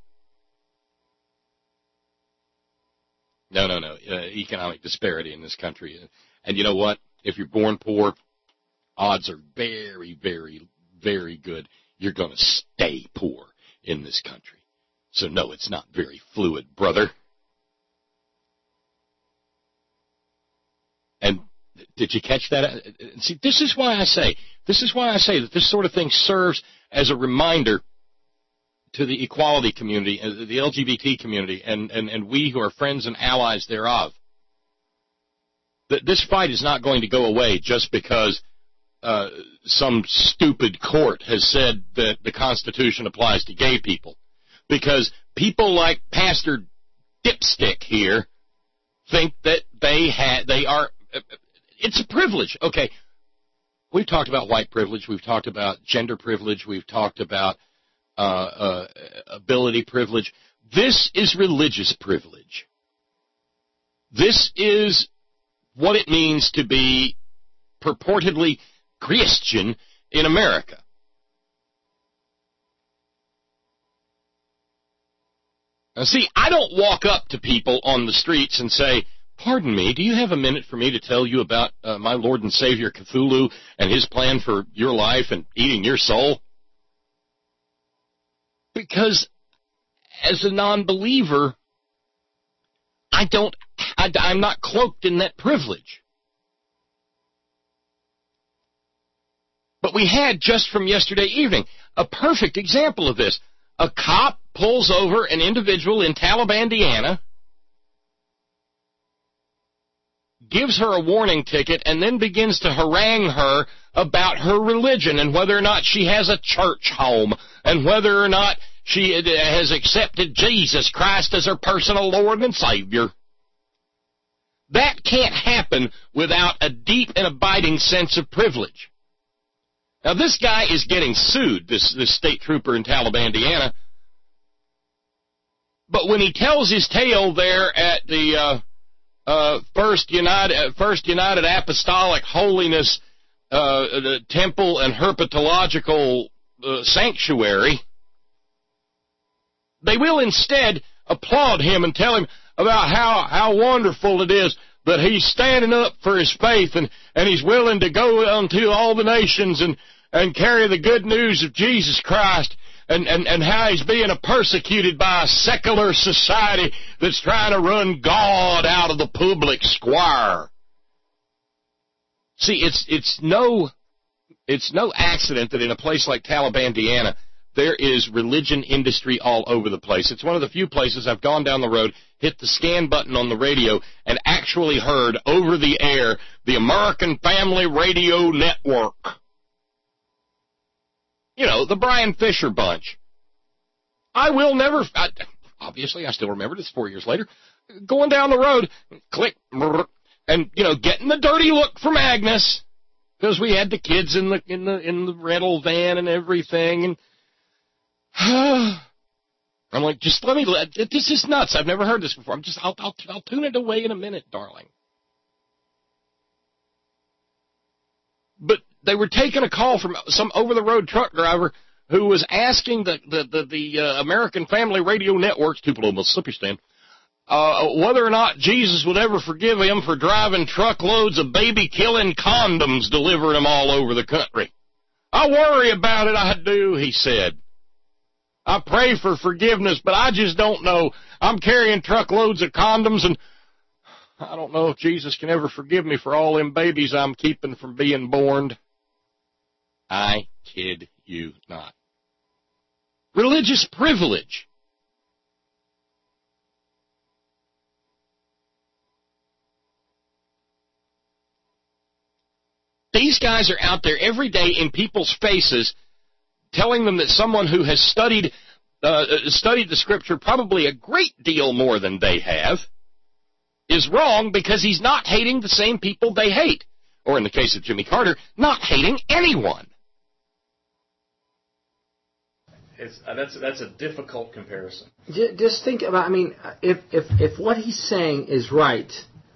No, no, no. Uh, economic disparity in this country. And you know what? If you're born poor, odds are very, very, very good you're going to stay poor in this country. So, no, it's not very fluid, brother. And did you catch that? See, this is why I say, this is why I say that this sort of thing serves as a reminder to the equality community, the L G B T community, and, and, and we who are friends and allies thereof, that this fight is not going to go away just because uh, some stupid court has said that the Constitution applies to gay people. Because people like Pastor Dipstick here think that they ha- they are, it's a privilege. Okay, we've talked about white privilege, we've talked about gender privilege, we've talked about Uh, uh, ability privilege. This is religious privilege. This is what it means to be purportedly Christian in America. Now, see, I don't walk up to people on the streets and say, "Pardon me, do you have a minute for me to tell you about uh, my Lord and Savior Cthulhu and his plan for your life and eating your soul?" Because as a non-believer, I don't, I, I'm not cloaked in that privilege. But we had, just from yesterday evening, a perfect example of this. A cop pulls over an individual in Talibandiana, gives her a warning ticket, and then begins to harangue her about her religion and whether or not she has a church home and whether or not she has accepted Jesus Christ as her personal Lord and Savior. That can't happen without a deep and abiding sense of privilege. Now, this guy is getting sued, this, this state trooper in Talibandiana, but when he tells his tale there at the uh, uh, First United, First United Apostolic Holiness uh, the Temple and Herpetological uh, Sanctuary, they will instead applaud him and tell him about how, how wonderful it is that he's standing up for his faith and, and he's willing to go unto all the nations and, and carry the good news of Jesus Christ and, and, and how he's being persecuted by a secular society that's trying to run God out of the public square. See, it's it's no it's no accident that in a place like Talibandiana, there is religion industry all over the place. It's one of the few places I've gone down the road, hit the scan button on the radio, and actually heard over the air the American Family Radio Network. You know, the Brian Fisher bunch. I will never, I, obviously I still remember this four years later, going down the road, click, and, you know, getting the dirty look from Agnes, because we had the kids in the, in the, in the rental van and everything, and I'm like, just let me, let, this is nuts. I've never heard this before. I'm just, I'll, I'll, I'll tune it away in a minute, darling. But they were taking a call from some over-the-road truck driver who was asking the, the, the, the uh, American Family Radio Network's Tupelo, Mississippi stand, uh, whether or not Jesus would ever forgive him for driving truckloads of baby-killing condoms, delivering them all over the country. I worry about it, I do, he said. I pray for forgiveness, but I just don't know. I'm carrying truckloads of condoms, and I don't know if Jesus can ever forgive me for all them babies I'm keeping from being born. I kid you not. Religious privilege. These guys are out there every day in people's faces telling them that someone who has studied uh, studied the Scripture probably a great deal more than they have is wrong because he's not hating the same people they hate. Or in the case of Jimmy Carter, not hating anyone. It's, uh, that's, that's a difficult comparison. Just think about, I mean, if, if, if what he's saying is right,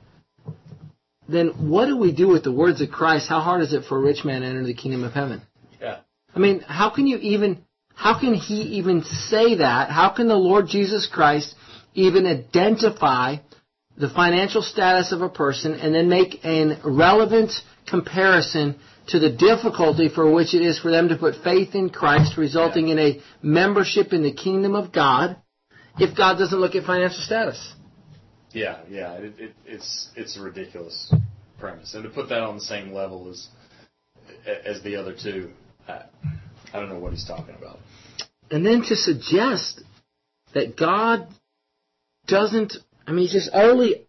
then what do we do with the words of Christ? How hard is it for a rich man to enter the kingdom of heaven? Yeah. I mean, how can you even, how can he even say that? How can the Lord Jesus Christ even identify the financial status of a person and then make an relevant comparison to the difficulty for which it is for them to put faith in Christ, resulting yeah. in a membership in the kingdom of God, if God doesn't look at financial status? Yeah, yeah, it, it, it's it's a ridiculous premise, and to put that on the same level as as the other two, I, I don't know what he's talking about. And then to suggest that God doesn't, I mean, he's just utterly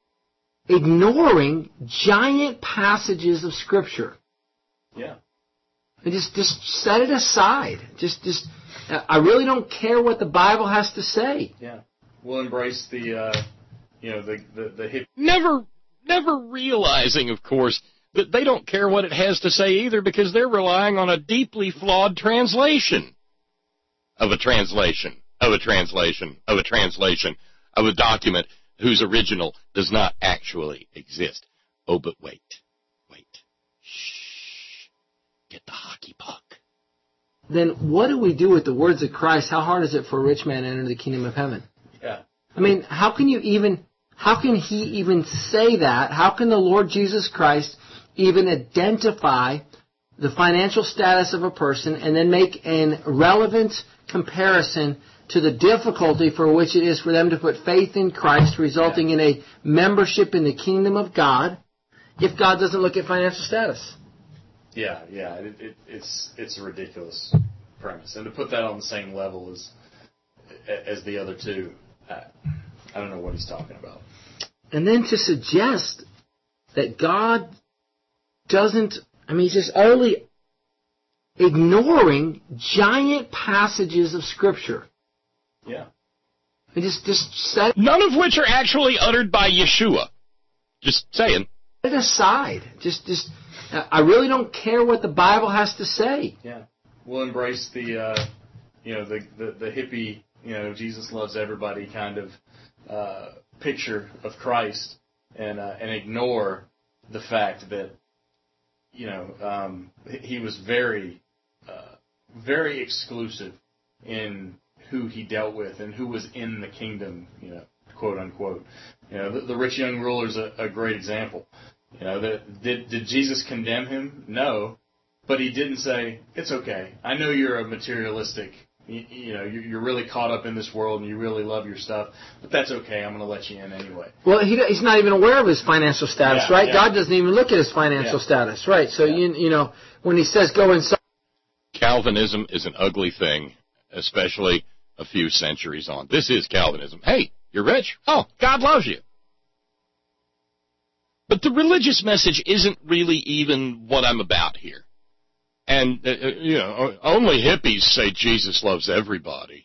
ignoring giant passages of Scripture. Yeah. And just just set it aside. Just just, I really don't care what the Bible has to say. Yeah. We'll embrace the. Uh, You know, the, the, the hip. Never, never realizing, of course, that they don't care what it has to say either because they're relying on a deeply flawed translation of a translation, of a translation, of a translation, of a document whose original does not actually exist. Oh, but wait, wait. Shh. Get the hockey puck. Then what do we do with the words of Christ? How hard is it for a rich man to enter the kingdom of heaven? Yeah. I mean, how can you even, how can he even say that? How can the Lord Jesus Christ even identify the financial status of a person and then make an relevant comparison to the difficulty for which it is for them to put faith in Christ, resulting yeah. in a membership in the kingdom of God, if God doesn't look at financial status? Yeah, yeah, it, it, it's it's a ridiculous premise, and to put that on the same level as as the other two, I, I don't know what he's talking about. And then to suggest that God doesn't, I mean, he's just utterly ignoring giant passages of Scripture. Yeah. And just, just set None of which are actually uttered by Yeshua. Just saying. Set it aside. Just, just, I really don't care what the Bible has to say. Yeah. We'll embrace the, uh, you know, the, the, the hippie, you know, Jesus loves everybody kind of uh, picture of Christ, and uh, and ignore the fact that, you know, um, he was very, uh, very exclusive in who he dealt with and who was in the kingdom, you know, quote unquote. You know, the, the rich young ruler is a, a great example. You know, that did did Jesus condemn him? No, but he didn't say it's okay. I know you're a materialistic. You, you know, you're really caught up in this world and you really love your stuff, but that's okay. I'm going to let you in anyway. Well, he, he's not even aware of his financial status, yeah, right? Yeah. God doesn't even look at his financial yeah. status, right? So, yeah. you you know, when he says go inside. Calvinism is an ugly thing, especially a few centuries on. This is Calvinism. Hey, you're rich? Oh, God loves you. But the religious message isn't really even what I'm about here. And, uh, you know, only hippies say Jesus loves everybody.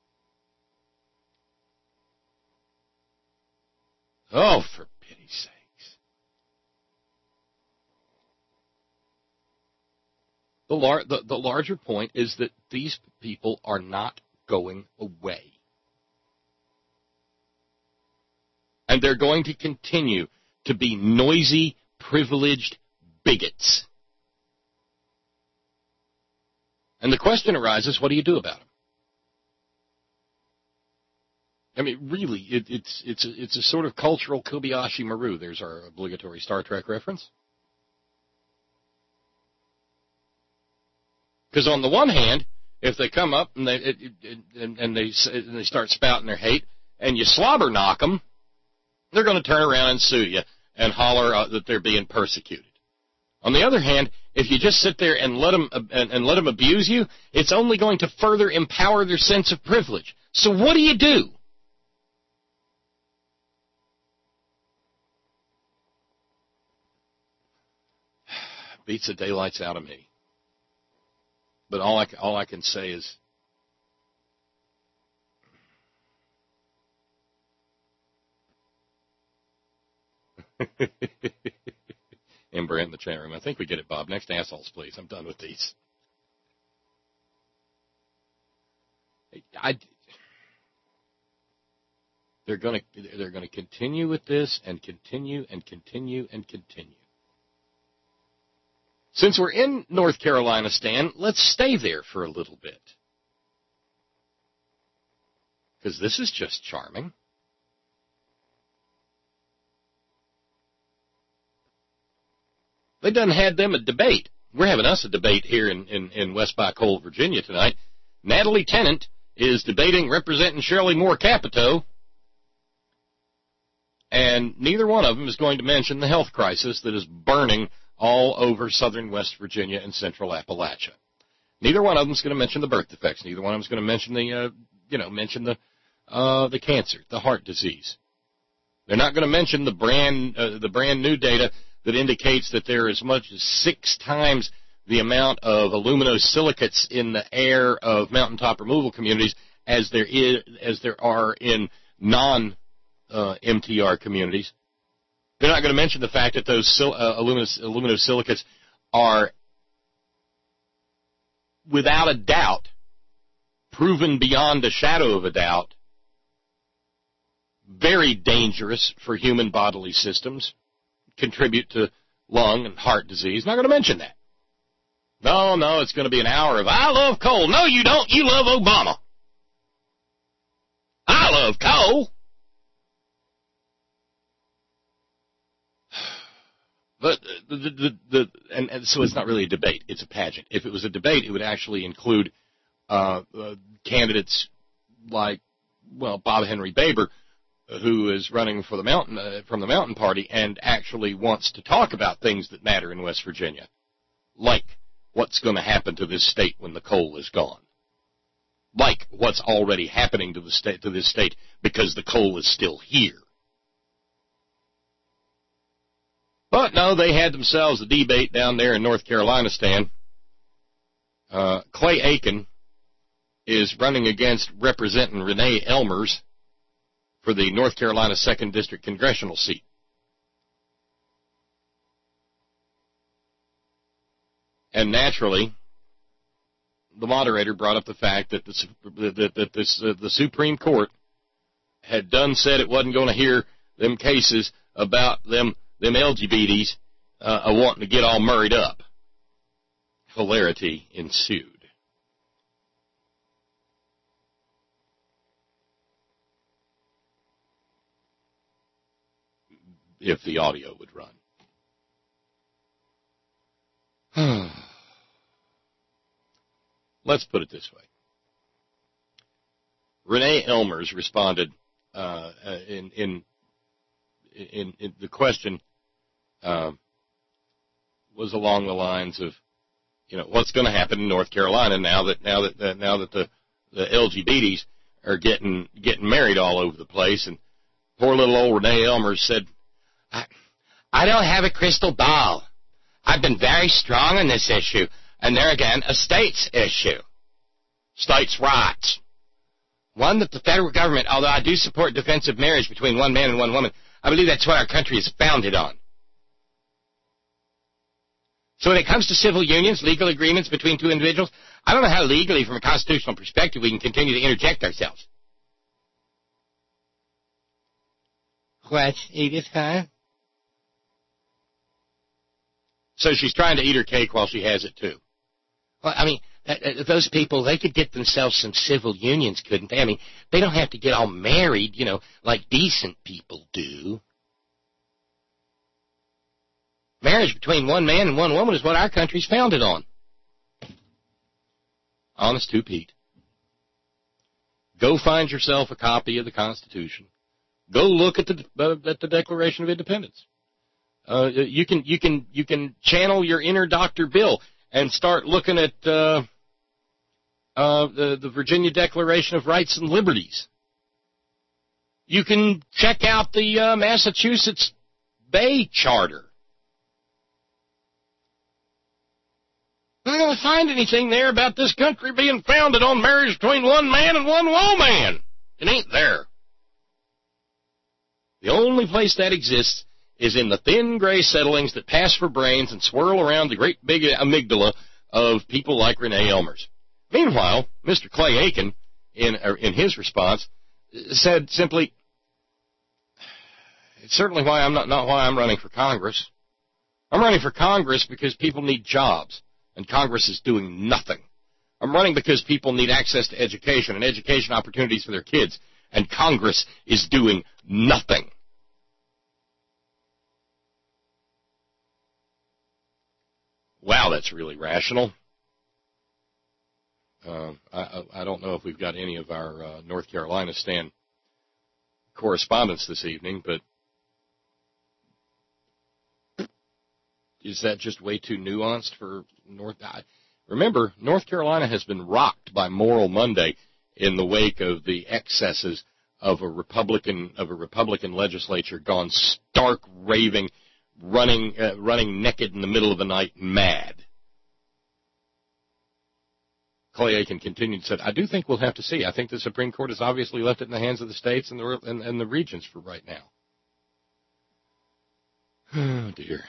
Oh, for pity's sakes. The, lar- the, the larger point is that these people are not going away. And they're going to continue to be noisy, privileged bigots. And the question arises, what do you do about them? I mean, really, it, it's it's a, it's a sort of cultural Kobayashi Maru. There's our obligatory Star Trek reference. Because on the one hand, if they come up and they it, it, and, and they and they start spouting their hate, and you slobber knock them, they're going to turn around and sue you and holler uh, that they're being persecuted. On the other hand, if you just sit there and let them uh, and, and let them abuse you, it's only going to further empower their sense of privilege. So what do you do? Beats the daylights out of me. But all I, all I can say is, and Brent in the chat room, I think we get it, Bob. Next assholes, please. I'm done with these. I, they're going to they're going to continue with this and continue and continue and continue. Since we're in North Carolina, Stan, let's stay there for a little bit. Because this is just charming. They done had them a debate. We're having us a debate here in, in, in West by Cole, Virginia tonight. Natalie Tennant is debating representing Shirley Moore Capito. And neither one of them is going to mention the health crisis that is burning all over southern West Virginia and central Appalachia. Neither one of them is going to mention the birth defects. Neither one of them is going to mention the, uh, you know, mention the, uh, the cancer, the heart disease. They're not going to mention the brand, uh, the brand new data that indicates that there are as much as six times the amount of aluminosilicates in the air of mountaintop removal communities as there is, as there are in non, uh, M T R communities. They're not going to mention the fact that those sil- uh, aluminos- aluminosilicates are, without a doubt, proven beyond a shadow of a doubt, very dangerous for human bodily systems, contribute to lung and heart disease. Not going to mention that. No, no, it's going to be an hour of, I love coal. No, you don't. You love Obama. I love coal. But the, the, the, the and, and so it's not really a debate. It's a pageant. If it was a debate, it would actually include uh, uh, candidates like, well, Bob Henry Baber, who is running for the mountain uh, from the Mountain Party and actually wants to talk about things that matter in West Virginia, like what's going to happen to this state when the coal is gone, like what's already happening to the state to this state because the coal is still here. But no, they had themselves a debate down there in North Carolina, Stan. Uh, Clay Aiken is running against Representing Renee Elmers for the North Carolina second District congressional seat. And naturally, the moderator brought up the fact that the, that, that this, uh, the Supreme Court had done said it wasn't going to hear them cases about them them L G B Ts uh, wanting to get all murried up. Hilarity ensued. If the audio would run. Let's put it this way. Renee Elmers responded uh, in, in, in, in the question uh, was along the lines of, you know, what's going to happen in North Carolina now that now that uh, now that the, the L G B Ts are getting getting married all over the place, and poor little old Renee Elmers said, I, I don't have a crystal ball. I've been very strong on this issue, and there again, a states issue. States' rights. One that the federal government, although I do support defensive marriage between one man and one woman, I believe that's what our country is founded on. So when it comes to civil unions, legal agreements between two individuals, I don't know how legally, from a constitutional perspective, we can continue to interject ourselves. What, Edith, huh? So she's trying to eat her cake while she has it, too. Well, I mean, uh, uh, those people, they could get themselves some civil unions, couldn't they? I mean, they don't have to get all married, you know, like decent people do. Marriage between one man and one woman is what our country's founded on. Honest to Pete. Go find yourself a copy of the Constitution. Go look at the uh, at the Declaration of Independence. Uh, you can you can you can channel your inner Doctor Bill and start looking at uh, uh, the the Virginia Declaration of Rights and Liberties. You can check out the uh, Massachusetts Bay Charter. You're not going to find anything there about this country being founded on marriage between one man and one woman. It ain't there. The only place that exists is in the thin gray settlings that pass for brains and swirl around the great big amygdala of people like Renee Elmers. Meanwhile, Mister Clay Aiken, in, in his response, said simply, it's certainly why I'm not, not why I'm running for Congress. I'm running for Congress because people need jobs, and Congress is doing nothing. I'm running because people need access to education and education opportunities for their kids, and Congress is doing nothing. Wow, that's really rational. Uh, I, I don't know if we've got any of our uh, North Carolina stand correspondence this evening, but is that just way too nuanced for North? I, remember, North Carolina has been rocked by Moral Monday in the wake of the excesses of a Republican of a Republican legislature gone stark raving, running uh, running naked in the middle of the night, mad. Clay Aiken continued and said, I do think we'll have to see. I think the Supreme Court has obviously left it in the hands of the states and the, and, and the regions for right now. Oh, dear.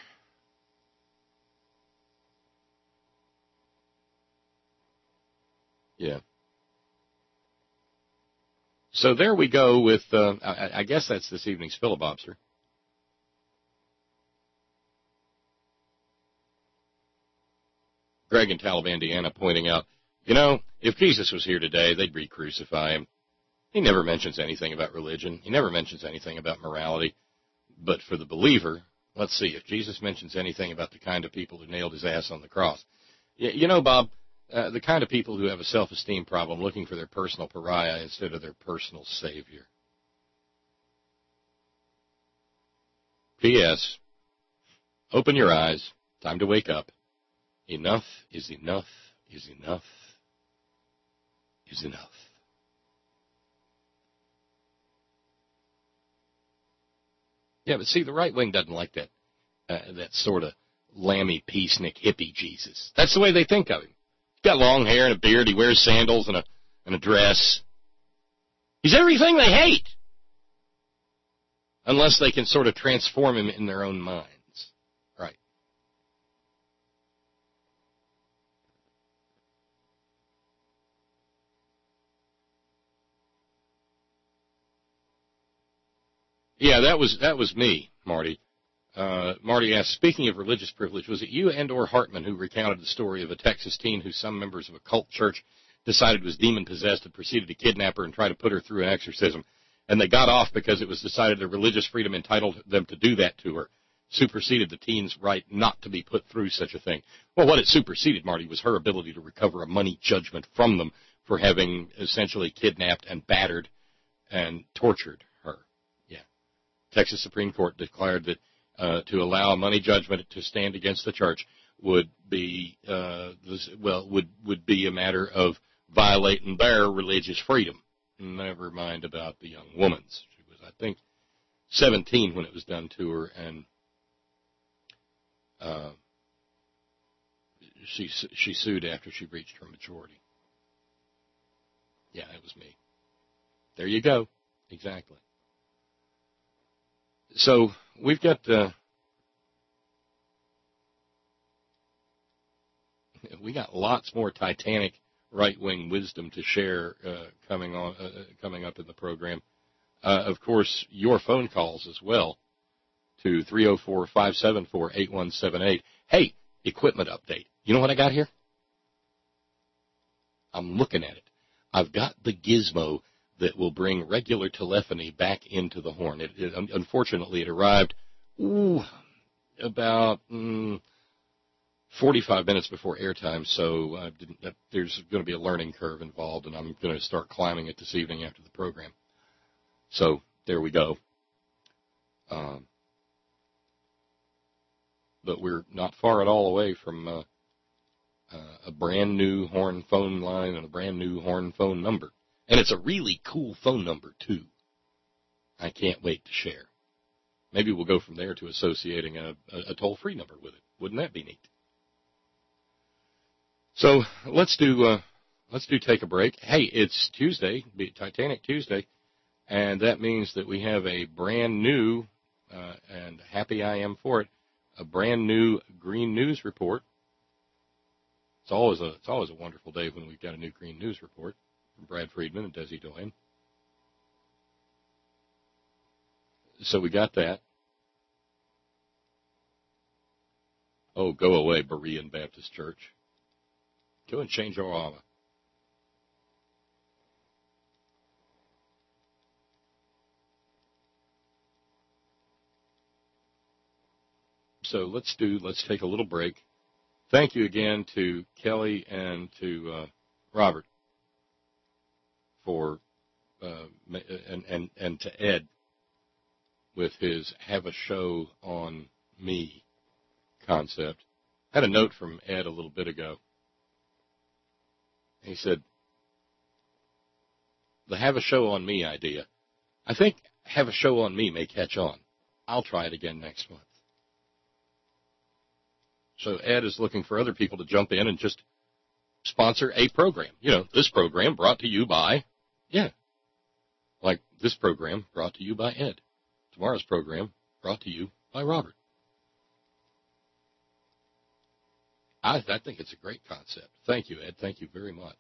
Yeah. So there we go with, uh, I, I guess that's this evening's filibuster. Greg in Talib, Indiana, pointing out, you know, if Jesus was here today, they'd re-crucify him. He never mentions anything about religion. He never mentions anything about morality. But for the believer, let's see, if Jesus mentions anything about the kind of people who nailed his ass on the cross. You, you know, Bob, uh, the kind of people who have a self-esteem problem looking for their personal pariah instead of their personal savior. P S. Open your eyes. Time to wake up. Enough is enough is enough is enough. Yeah, but see, the right wing doesn't like that uh, that sort of lammy, peacenik, hippie Jesus. That's the way they think of him. He's got long hair and a beard. He wears sandals and a and a dress. He's everything they hate, unless they can sort of transform him in their own minds. Right. Yeah, that was that was me, Marty. Uh, Marty asked, speaking of religious privilege, was it you and or Hartman who recounted the story of a Texas teen who some members of a cult church decided was demon-possessed and proceeded to kidnap her and try to put her through an exorcism? And they got off because it was decided that religious freedom entitled them to do that to her, superseded the teen's right not to be put through such a thing. Well, what it superseded, Marty, was her ability to recover a money judgment from them for having essentially kidnapped and battered and tortured her. Yeah. Texas Supreme Court declared that uh, to allow a money judgment to stand against the church would be, uh, well, would, would be a matter of violating their religious freedom. Never mind about the young woman's. She was, I think, seventeen when it was done to her, and uh, she she sued after she reached her majority. Yeah, it was me. There you go. Exactly. So we've got uh, we got lots more Titanic right-wing wisdom to share uh, coming on uh, coming up in the program. Uh, of course, your phone calls as well to three oh four, five seven four, eight one seven eight. Hey, equipment update. You know what I got here? I'm looking at it. I've got the gizmo that will bring regular telephony back into the horn. It, it, unfortunately, it arrived ooh, about mm, forty-five minutes before airtime, so uh, didn't, uh, there's going to be a learning curve involved, and I'm going to start climbing it this evening after the program. So there we go. Um, but we're not far at all away from uh, uh, a brand new horn phone line and a brand new horn phone number. And it's a really cool phone number, too. I can't wait to share. Maybe we'll go from there to associating a, a, a toll-free number with it. Wouldn't that be neat? So let's do uh, let's do take a break. Hey, it's Tuesday, Titanic Tuesday, and that means that we have a brand new, uh, and happy I am for it, a brand new Green News Report. It's always a it's always a wonderful day when we've got a new Green News Report from Brad Friedman and Desi Doyen. So we got that. Oh, go away, Berean Baptist Church. Go and change your armor. So let's do, let's take a little break. Thank you again to Kelly and to uh, Robert for, uh, and, and, and to Ed with his have a show on me concept. I had a note from Ed a little bit ago. He said, the have a show on me idea, I think have a show on me may catch on. I'll try it again next month. So Ed is looking for other people to jump in and just sponsor a program. You know, this program brought to you by, yeah, like this program brought to you by Ed. Tomorrow's program brought to you by Robert. I, I think it's a great concept. Thank you, Ed. Thank you very much.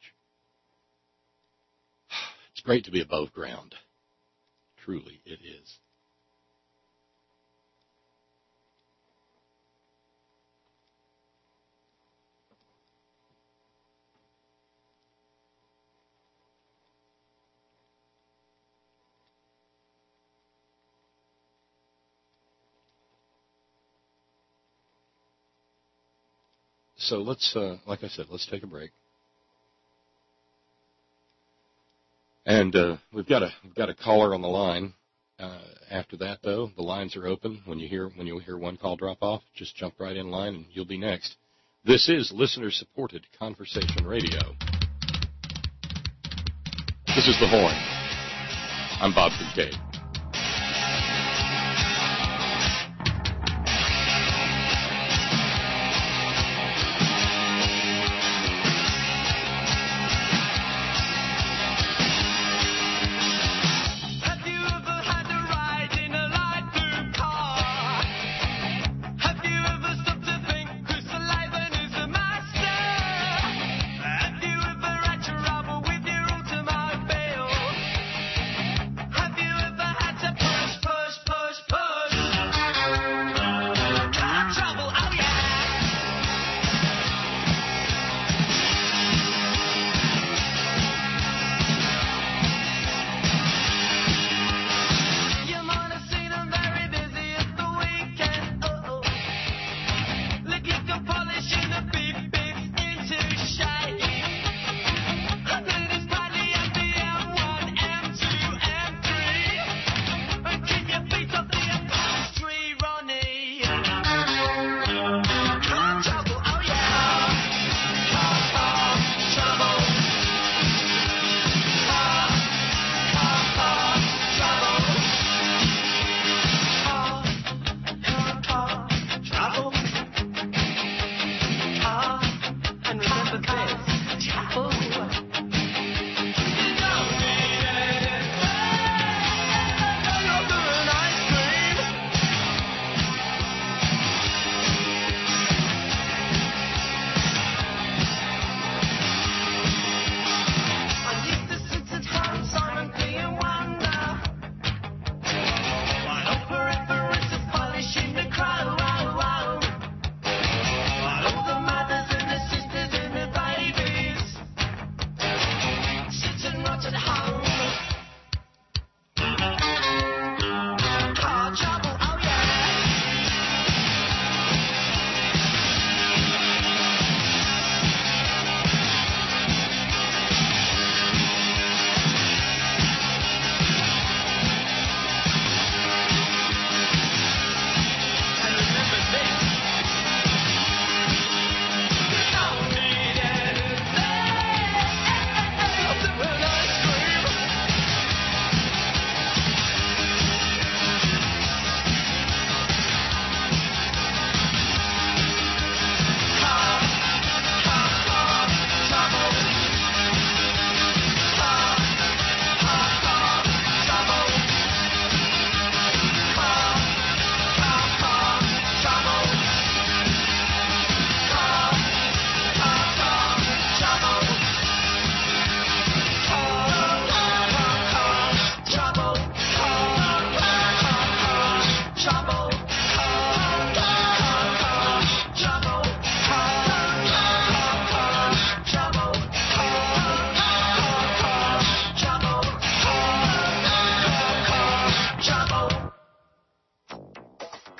It's great to be above ground. Truly, it is. So let's, uh, like I said, let's take a break. And uh, we've got a we've got a caller on the line. Uh, after that, though, the lines are open. When you hear when you hear one call drop off, just jump right in line, and you'll be next. This is listener-supported Conversation Radio. This is The Horn. I'm Bob Kincaid. Have you ever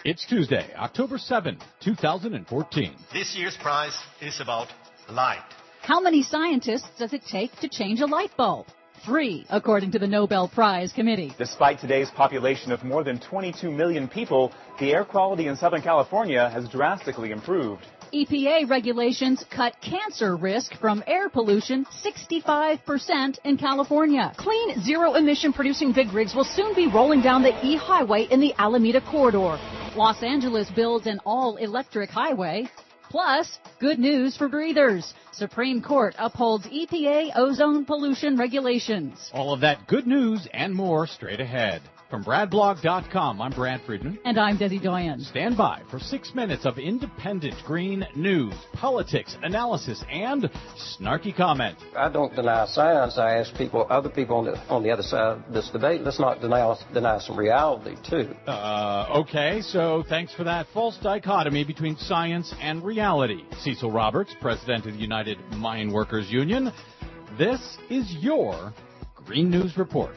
It's Tuesday, October seventh, two thousand fourteen. This year's prize is about light. How many scientists does it take to change a light bulb? Three, according to the Nobel Prize Committee. Despite today's population of more than twenty-two million people, the air quality in Southern California has drastically improved. E P A regulations cut cancer risk from air pollution sixty-five percent in California. Clean, zero-emission producing big rigs will soon be rolling down the E Highway in the Alameda corridor. Los Angeles builds an all-electric highway. Plus, good news for breathers. Supreme Court upholds E P A ozone pollution regulations. All of that good news and more straight ahead. From Brad Blog dot com, I'm Brad Friedman. And I'm Desi Doyen. Stand by for six minutes of independent green news, politics, analysis, and snarky comment. I don't deny science. I ask people, other people on the, on the other side of this debate, let's not deny, deny some reality, too. Uh, okay, so thanks for that false dichotomy between science and reality. Cecil Roberts, president of the United Mine Workers Union. This is your Green News Report.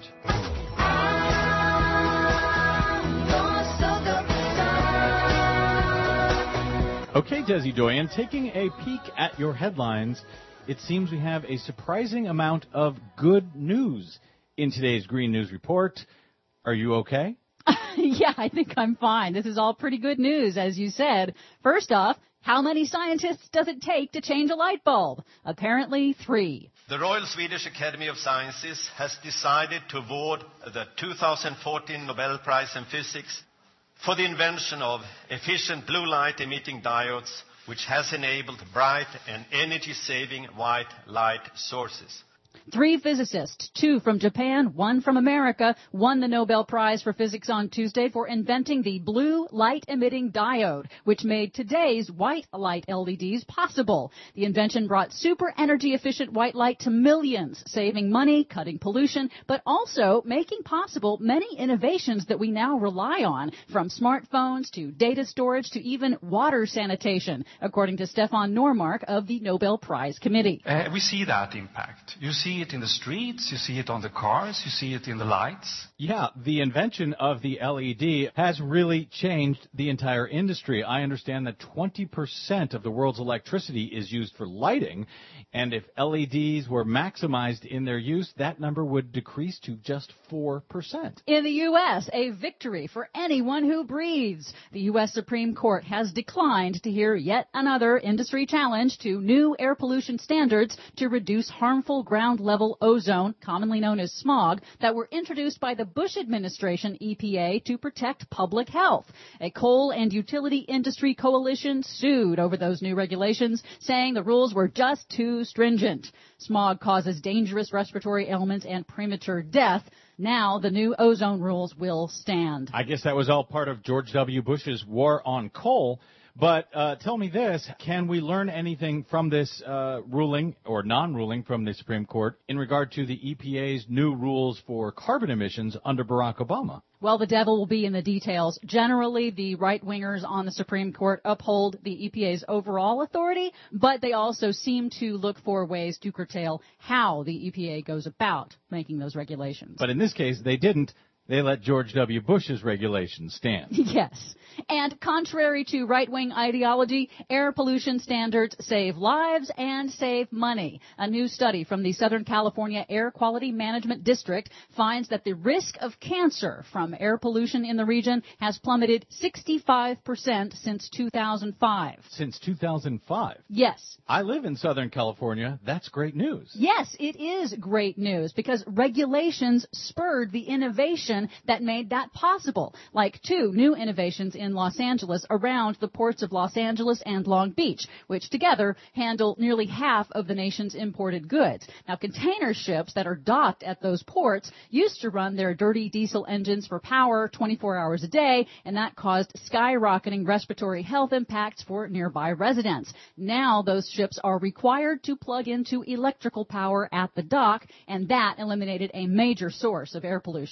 Okay, Desi Doyen, taking a peek at your headlines, it seems we have a surprising amount of good news in today's Green News Report. Are you okay? Yeah, I think I'm fine. This is all pretty good news, as you said. First off, how many scientists does it take to change a light bulb? Apparently three. The Royal Swedish Academy of Sciences has decided to award the two thousand fourteen Nobel Prize in Physics for the invention of efficient blue light emitting diodes, which has enabled bright and energy-saving white light sources. Three physicists, two from Japan, one from America, won the Nobel Prize for Physics on Tuesday for inventing the blue light-emitting diode, which made today's white light L E Ds possible. The invention brought super energy-efficient white light to millions, saving money, cutting pollution, but also making possible many innovations that we now rely on, from smartphones to data storage to even water sanitation, according to Stefan Normark of the Nobel Prize Committee. Uh, we see that impact. You see it in the streets, you see it on the cars, you see it in the lights. Yeah, the invention of the L E D has really changed the entire industry. I understand that twenty percent of the world's electricity is used for lighting, and if L E Ds were maximized in their use, that number would decrease to just four percent. In the U S, a victory for anyone who breathes. The U S Supreme Court has declined to hear yet another industry challenge to new air pollution standards to reduce harmful ground level ozone, commonly known as smog, that were introduced by the Bush administration E P A to protect public health. A coal and utility industry coalition sued over those new regulations, saying the rules were just too stringent. Smog causes dangerous respiratory ailments and premature death. Now the new ozone rules will stand. I guess that was all part of George W. Bush's war on coal. But uh, tell me this, can we learn anything from this uh, ruling or non-ruling from the Supreme Court in regard to the E P A's new rules for carbon emissions under Barack Obama? Well, the devil will be in the details. Generally, the right-wingers on the Supreme Court uphold the E P A's overall authority, but they also seem to look for ways to curtail how the E P A goes about making those regulations. But in this case, they didn't. They let George W. Bush's regulations stand. Yes. And contrary to right-wing ideology, air pollution standards save lives and save money. A new study from the Southern California Air Quality Management District finds that the risk of cancer from air pollution in the region has plummeted sixty-five percent since two thousand five. Since two thousand five? Yes. I live in Southern California. That's great news. Yes, it is great news because regulations spurred the innovation that made that possible, like two new innovations in Los Angeles around the ports of Los Angeles and Long Beach, which together handle nearly half of the nation's imported goods. Now, container ships that are docked at those ports used to run their dirty diesel engines for power twenty-four hours a day, and that caused skyrocketing respiratory health impacts for nearby residents. Now, those ships are required to plug into electrical power at the dock, and that eliminated a major source of air pollution. Tear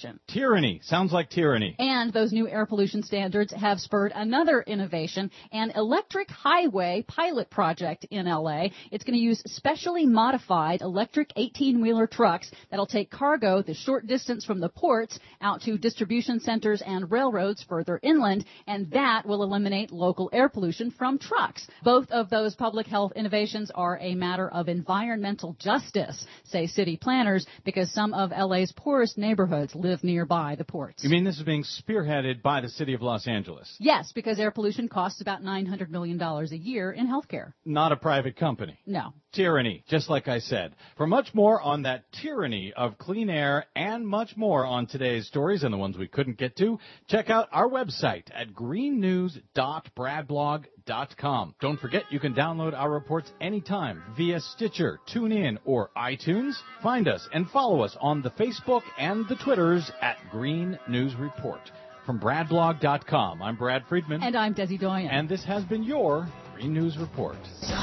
Tyranny. Sounds like tyranny. And those new air pollution standards have spurred another innovation, an electric highway pilot project in L A. It's going to use specially modified electric eighteen-wheeler trucks that'll take cargo the short distance from the ports out to distribution centers and railroads further inland, and that will eliminate local air pollution from trucks. Both of those public health innovations are a matter of environmental justice, say city planners, because some of L A's poorest neighborhoods live nearby the ports. You mean this is being spearheaded by the city of Los Angeles? Yes, because air pollution costs about nine hundred million dollars a year in health care. Not a private company. No. Tyranny, just like I said. For much more on that tyranny of clean air and much more on today's stories and the ones we couldn't get to, check out our website at green news dot brad blog dot com. Don't forget you can download our reports anytime via Stitcher, TuneIn, or iTunes. Find us and follow us on the Facebook and the Twitters at Green News Report. From brad blog dot com, I'm Brad Friedman. And I'm Desi Doyen. And this has been your Green News Report.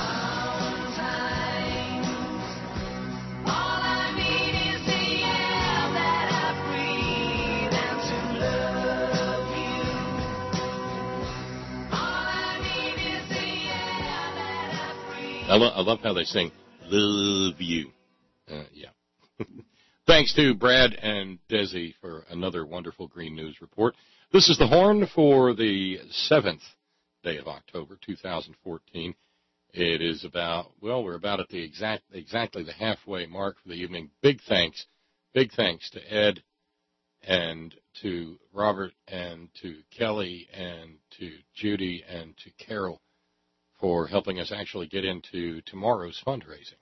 I, lo- I love how they sing, love you. Uh, yeah. Thanks to Brad and Desi for another wonderful Green News Report. This is the Horn for the seventh day of October, two thousand fourteen. It is about, well, we're about at the exact, exactly the halfway mark for the evening. Big thanks, big thanks to Ed and to Robert and to Kelly and to Judy and to Carol for helping us actually get into tomorrow's fundraising.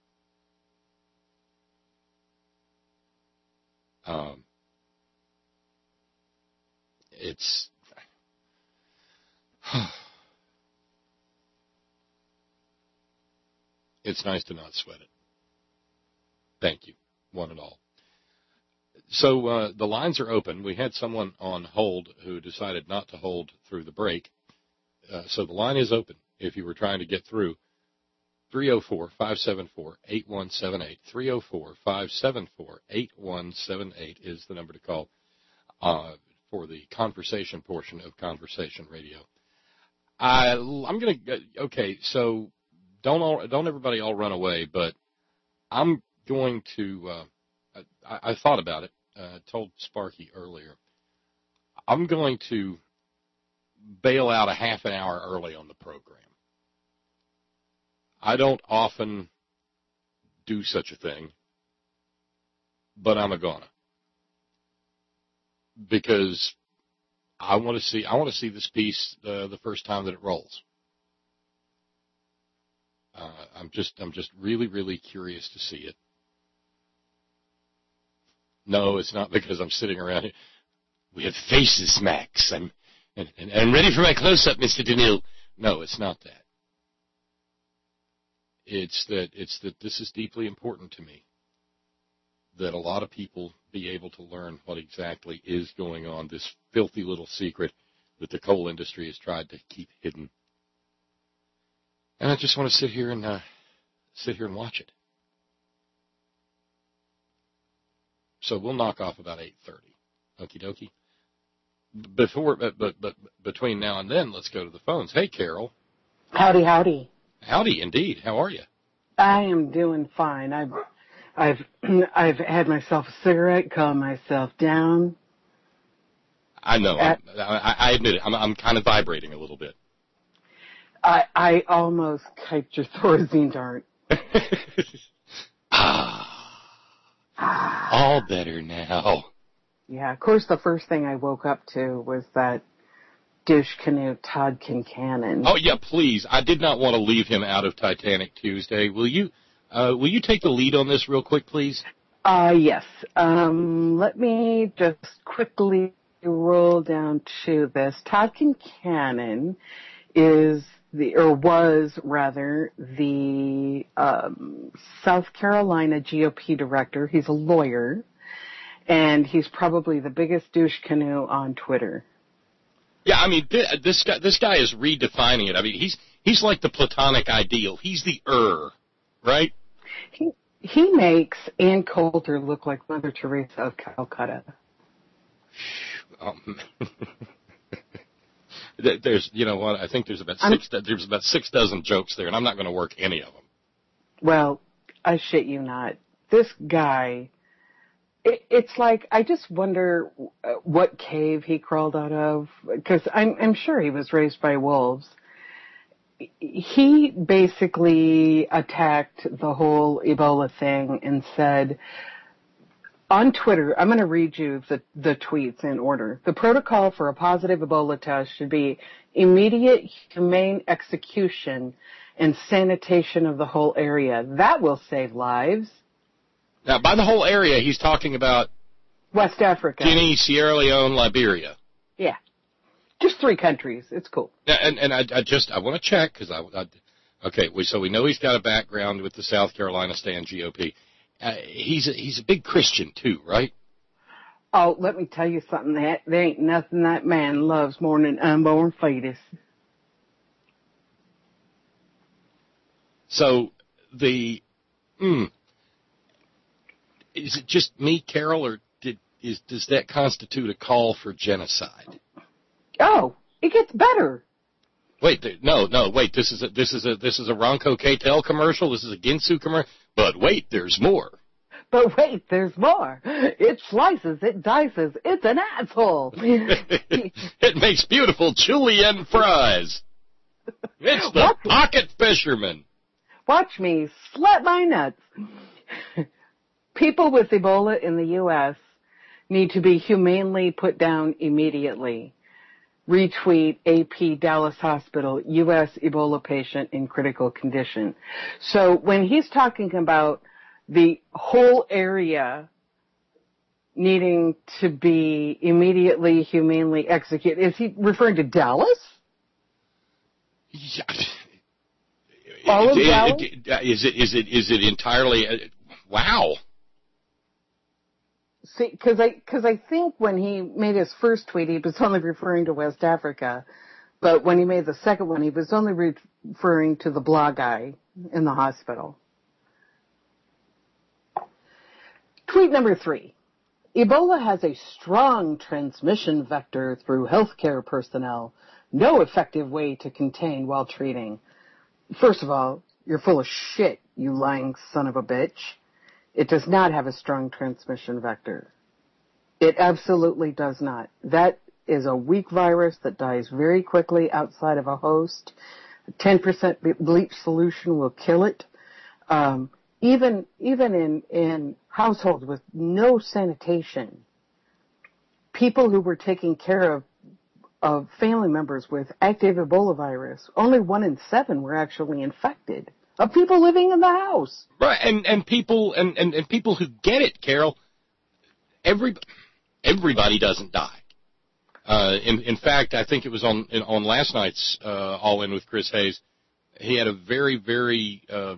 Um, it's it's nice to not sweat it. Thank you, one and all. So uh, the lines are open. We had someone on hold who decided not to hold through the break. Uh, so the line is open if you were trying to get through. three oh four, five seven four, eight one seven eight. three oh four, five seven four, eight one seven eight is the number to call uh, for the conversation portion of Conversation Radio. I, I'm going to, okay, so don't all, don't everybody all run away, but I'm going to, uh, I, I thought about it, uh, told Sparky earlier. I'm going to bail out a half an hour early on the program. I don't often do such a thing, but I'm a gonna. Because I want to see I want to see this piece uh, the first time that it rolls. Uh, I'm just I'm just really really curious to see it. No, it's not because I'm sitting around here. We have faces, Max. I'm and, and I'm ready for my close-up, Mister DeNille. No, it's not that. It's that it's that this is deeply important to me, that a lot of people be able to learn what exactly is going on, this filthy little secret that the coal industry has tried to keep hidden. And I just want to sit here and uh, sit here and watch it. So we'll knock off about eight thirty. Okie dokie. Before, but, but but between now and then, let's go to the phones. Hey, Carol. Howdy, howdy. Howdy, indeed. How are you? I am doing fine. I've, I've, I've had myself a cigarette, calmed myself down. I know. At, I, I admit it. I'm, I'm kind of vibrating a little bit. I, I almost kiped your Thorazine dart. ah, all better now. Yeah, of course. The first thing I woke up to was that douche canoe Todd Kincannon. Oh yeah, please. I did not want to leave him out of Titanic Tuesday. Will you, uh, will you take the lead on this real quick, please? Uh, yes. Um, let me just quickly roll down to this. Todd Kincannon is the, or was rather, the um, South Carolina G O P director. He's a lawyer, and he's probably the biggest douche canoe on Twitter. Yeah, I mean, this guy, this guy is redefining it. I mean, he's he's like the platonic ideal. He's the er, right? He he makes Ann Coulter look like Mother Teresa of Calcutta. Um, there's, you know what? I think there's about six. I'm, there's about six dozen jokes there, and I'm not going to work any of them. Well, I shit you not. This guy, it, it's like I just wonder what cave he crawled out of, because I'm, I'm sure he was raised by wolves. He basically attacked the whole Ebola thing and said. On Twitter, I'm going to read you the, the tweets in order. The protocol for a positive Ebola test should be immediate humane execution and sanitation of the whole area. That will save lives. Now, by the whole area, he's talking about West Africa, Guinea, Sierra Leone, Liberia. Yeah, just three countries. It's cool. And and I, I just I want to check because I, I okay. We, so we know he's got a background with the South Carolina Stand G O P. Uh, he's a, he's a big Christian too, right? Oh, let me tell you something. That there ain't nothing that man loves more than an unborn fetus. So the, mm, is it just me, Carol, or did is does that constitute a call for genocide? Oh, it gets better. Wait, no, no, wait. This is a this is a this is a Ronco K-Tel commercial. This is a Ginsu commercial. But wait, there's more. But wait, there's more. It slices, it dices, it's an asshole. It makes beautiful julienne fries. It's the Watch pocket fisherman. Watch me slap my nuts. People with Ebola in the U S need to be humanely put down immediately. Retweet A P Dallas Hospital, U S Ebola patient in critical condition. So when he's talking about the whole area needing to be immediately humanely executed, is he referring to Dallas? Yeah. All of Dallas? Is it is it is it entirely? Uh, wow. See, because I, cause I think when he made his first tweet, he was only referring to West Africa. But when he made the second one, he was only re- referring to the blah guy in the hospital. Tweet number three. Ebola has a strong transmission vector through healthcare personnel. No effective way to contain while treating. First of all, you're full of shit, you lying son of a bitch. It does not have a strong transmission vector. It absolutely does not. That is a weak virus that dies very quickly outside of a host. ten percent bleach solution will kill it. Um, even even in, in households with no sanitation, people who were taking care of of family members with active Ebola virus, only one in seven were actually infected. Of people living in the house. Right, and, and people and, and, and people who get it, Carol, every, everybody doesn't die. Uh, in, in fact, I think it was on in, on last night's uh, All In with Chris Hayes. He had a very, very uh,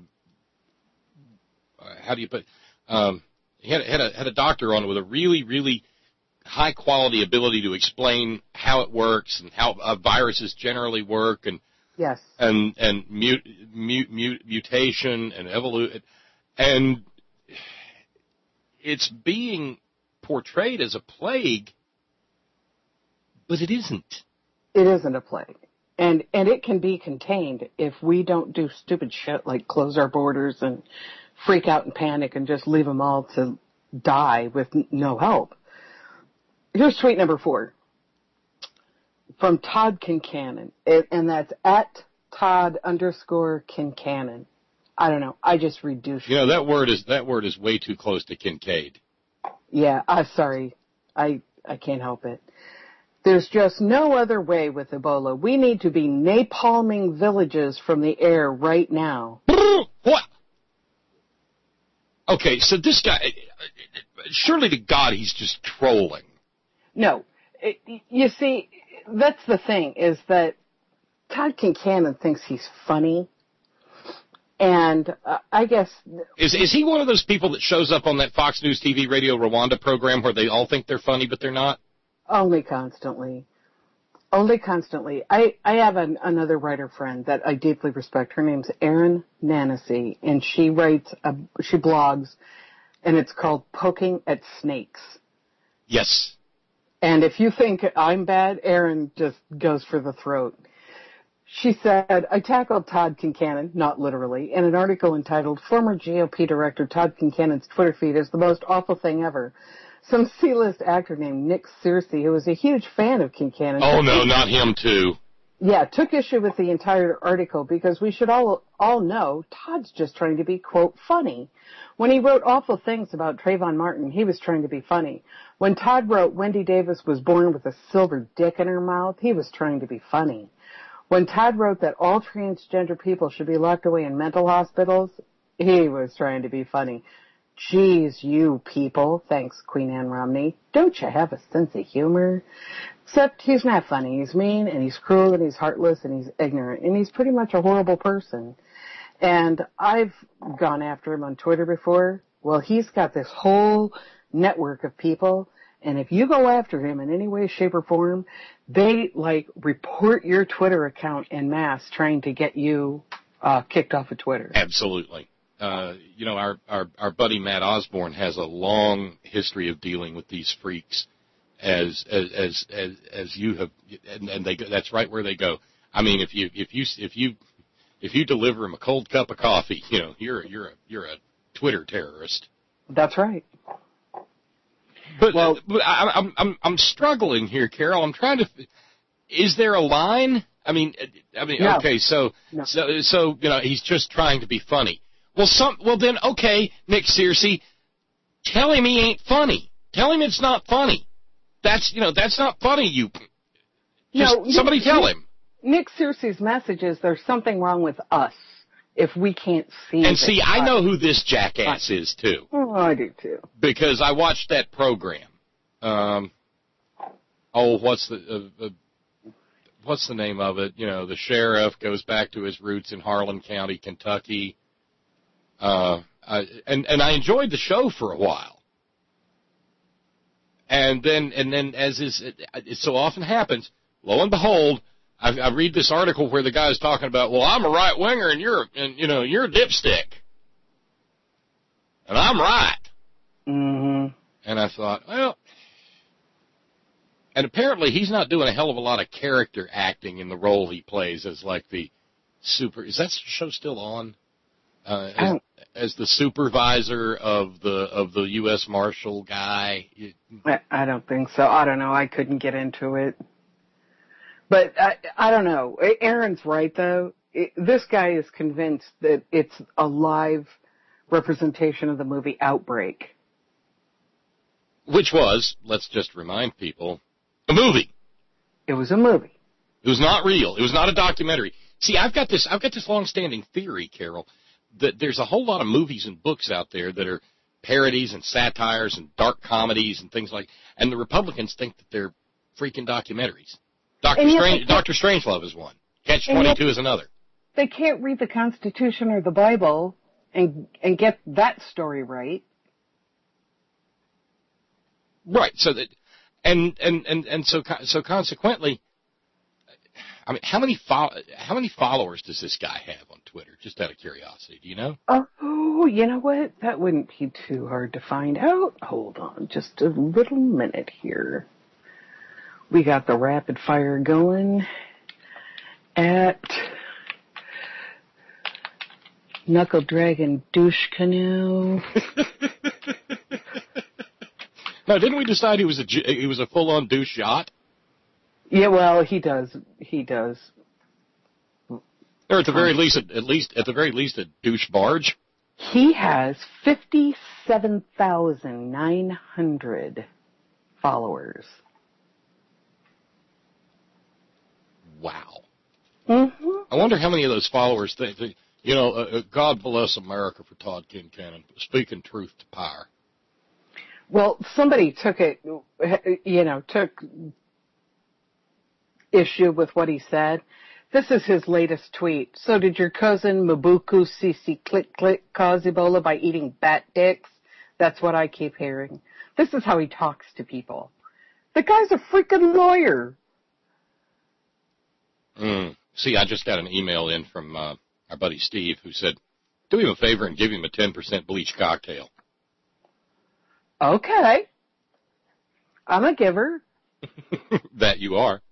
how do you put? Um, he had had a had a doctor on with a really, really high quality ability to explain how it works and how uh, viruses generally work and. Yes. And and mut, mut, mut, mutation and evolution, and it's being portrayed as a plague, but it isn't. It isn't a plague, and and it can be contained if we don't do stupid shit like close our borders and freak out and panic and just leave them all to die with no help. Here's tweet number four. From Todd Kincannon, and that's at Todd underscore Kincannon. I don't know. I just reduced. You know that word is that word is way too close to Kincaid. Yeah, I'm sorry. I I can't help it. There's just no other way with Ebola. We need to be napalming villages from the air right now. What? Okay, so this guy, surely to God, he's just trolling. No, it, you see. That's the thing, is that Todd Kincannon thinks he's funny, and uh, I guess... Is is he one of those people that shows up on that Fox News T V Radio Rwanda program where they all think they're funny, but they're not? Only constantly. Only constantly. I, I have an, another writer friend that I deeply respect. Her name's Erin Nancy, and she writes, a, she blogs, and it's called Poking at Snakes. Yes. And if you think I'm bad, Erin just goes for the throat. She said, I tackled Todd Kincannon, not literally, in an article entitled, Former G O P Director Todd Kincannon's Twitter feed is the most awful thing ever. Some C-list actor named Nick Searcy, who was a huge fan of Kincannon. Oh, no, not him, too. Yeah, took issue with the entire article because we should all all know Todd's just trying to be, quote, funny. When he wrote awful things about Trayvon Martin, he was trying to be funny. When Todd wrote Wendy Davis was born with a silver dick in her mouth, he was trying to be funny. When Todd wrote that all transgender people should be locked away in mental hospitals, he was trying to be funny. Geez, you people, thanks Queen Anne Romney, don't you have a sense of humor? Except he's not funny. He's mean, and he's cruel, and he's heartless, and he's ignorant, and he's pretty much a horrible person. And I've gone after him on Twitter before. Well, he's got this whole network of people, and if you go after him in any way, shape, or form, they, like, report your Twitter account en masse trying to get you uh, kicked off of Twitter. Absolutely. Uh, you know, our, our, our buddy Matt Osborne has a long history of dealing with these freaks, as as as as, as you have, and, and they that's right where they go. I mean, if you if you if you if you deliver him a cold cup of coffee, you know, you're you're a you're a Twitter terrorist. That's right. But, well, but I, I'm I'm I'm struggling here, Carol. I'm trying to. Is there a line? I mean, I mean, no. okay, so no. so so you know, he's just trying to be funny. Well, some well then, okay, Nick Searcy, tell him he ain't funny. Tell him it's not funny. That's you know that's not funny. You just no, somebody Nick, tell him. Nick Searcy's message is there's something wrong with us if we can't see. And see, I us. know who this jackass is too. Oh, I do too. Because I watched that program. Um, oh, what's the uh, uh, what's the name of it? You know, the sheriff goes back to his roots in Harlan County, Kentucky. Uh, I, and and I enjoyed the show for a while. And then and then as is it, it so often happens, lo and behold, I, I read this article where the guy's talking about, well, I'm a right winger and you're and you know you're a dipstick, and I'm right. Mm-hmm. And I thought, well, and apparently he's not doing a hell of a lot of character acting in the role he plays as like the super. Is that show still on? Uh, as, as the supervisor of the of the U S Marshal guy? I, I don't think so. I don't know. I couldn't get into it. But I, I don't know. Aaron's right, though. It, this guy is convinced that it's a live representation of the movie Outbreak. Which was, let's just remind people, a movie. It was a movie. It was not real. It was not a documentary. See, I've got this I've got this long-standing theory, Carol, that there's a whole lot of movies and books out there that are parodies and satires and dark comedies and things like, and the Republicans think that they're freaking documentaries. Doctor Strange, Doctor Strangelove is one. Catch twenty-two is another. They can't read the Constitution or the Bible and and get that story right. Right. So that, and and and and so so consequently, I mean, how many fo- how many followers does this guy have on Twitter? Just out of curiosity, do you know? Oh, you know what? That wouldn't be too hard to find out. Hold on, just a little minute here. We got the rapid fire going at Knuckle Dragon Douche Canoe. No, didn't we decide he was a he was a full on douche yacht? Yeah, well, he does. He does. Or at the very least, at least at the very least, a douche barge. He has fifty-seven thousand nine hundred followers. Wow. Mm-hmm. I wonder how many of those followers think, think you know, uh, God bless America for Todd Kincannon, speaking truth to power. Well, somebody took it, you know, took issue with what he said. This is his latest tweet. So did your cousin Mabuku Sisi Click Click cause Ebola by eating bat dicks? That's what I keep hearing. This is how he talks to people. The guy's a freaking lawyer. Mm. See, I just got an email in from uh, our buddy Steve who said, do him a favor and give him a ten percent bleach cocktail. Okay. I'm a giver. That you are.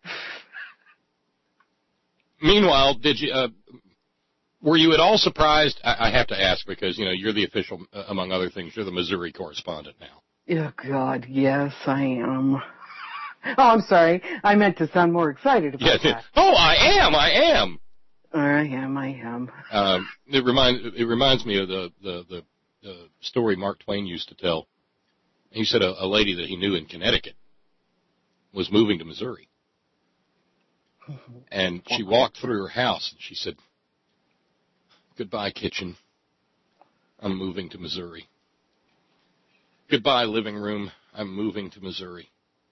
Meanwhile, did you, uh, were you at all surprised? I, I have to ask because, you know, you're the official, uh, among other things, you're the Missouri correspondent now. Oh, God, yes, I am. Oh, I'm sorry. I meant to sound more excited about Yes. that. Oh, I am, I am. I am, I am. Um, it reminds it reminds me of the, the, the, the story Mark Twain used to tell. He said a, a lady that he knew in Connecticut was moving to Missouri. And she walked through her house and she said, "Goodbye, kitchen. I'm moving to Missouri. Goodbye, living room. I'm moving to Missouri.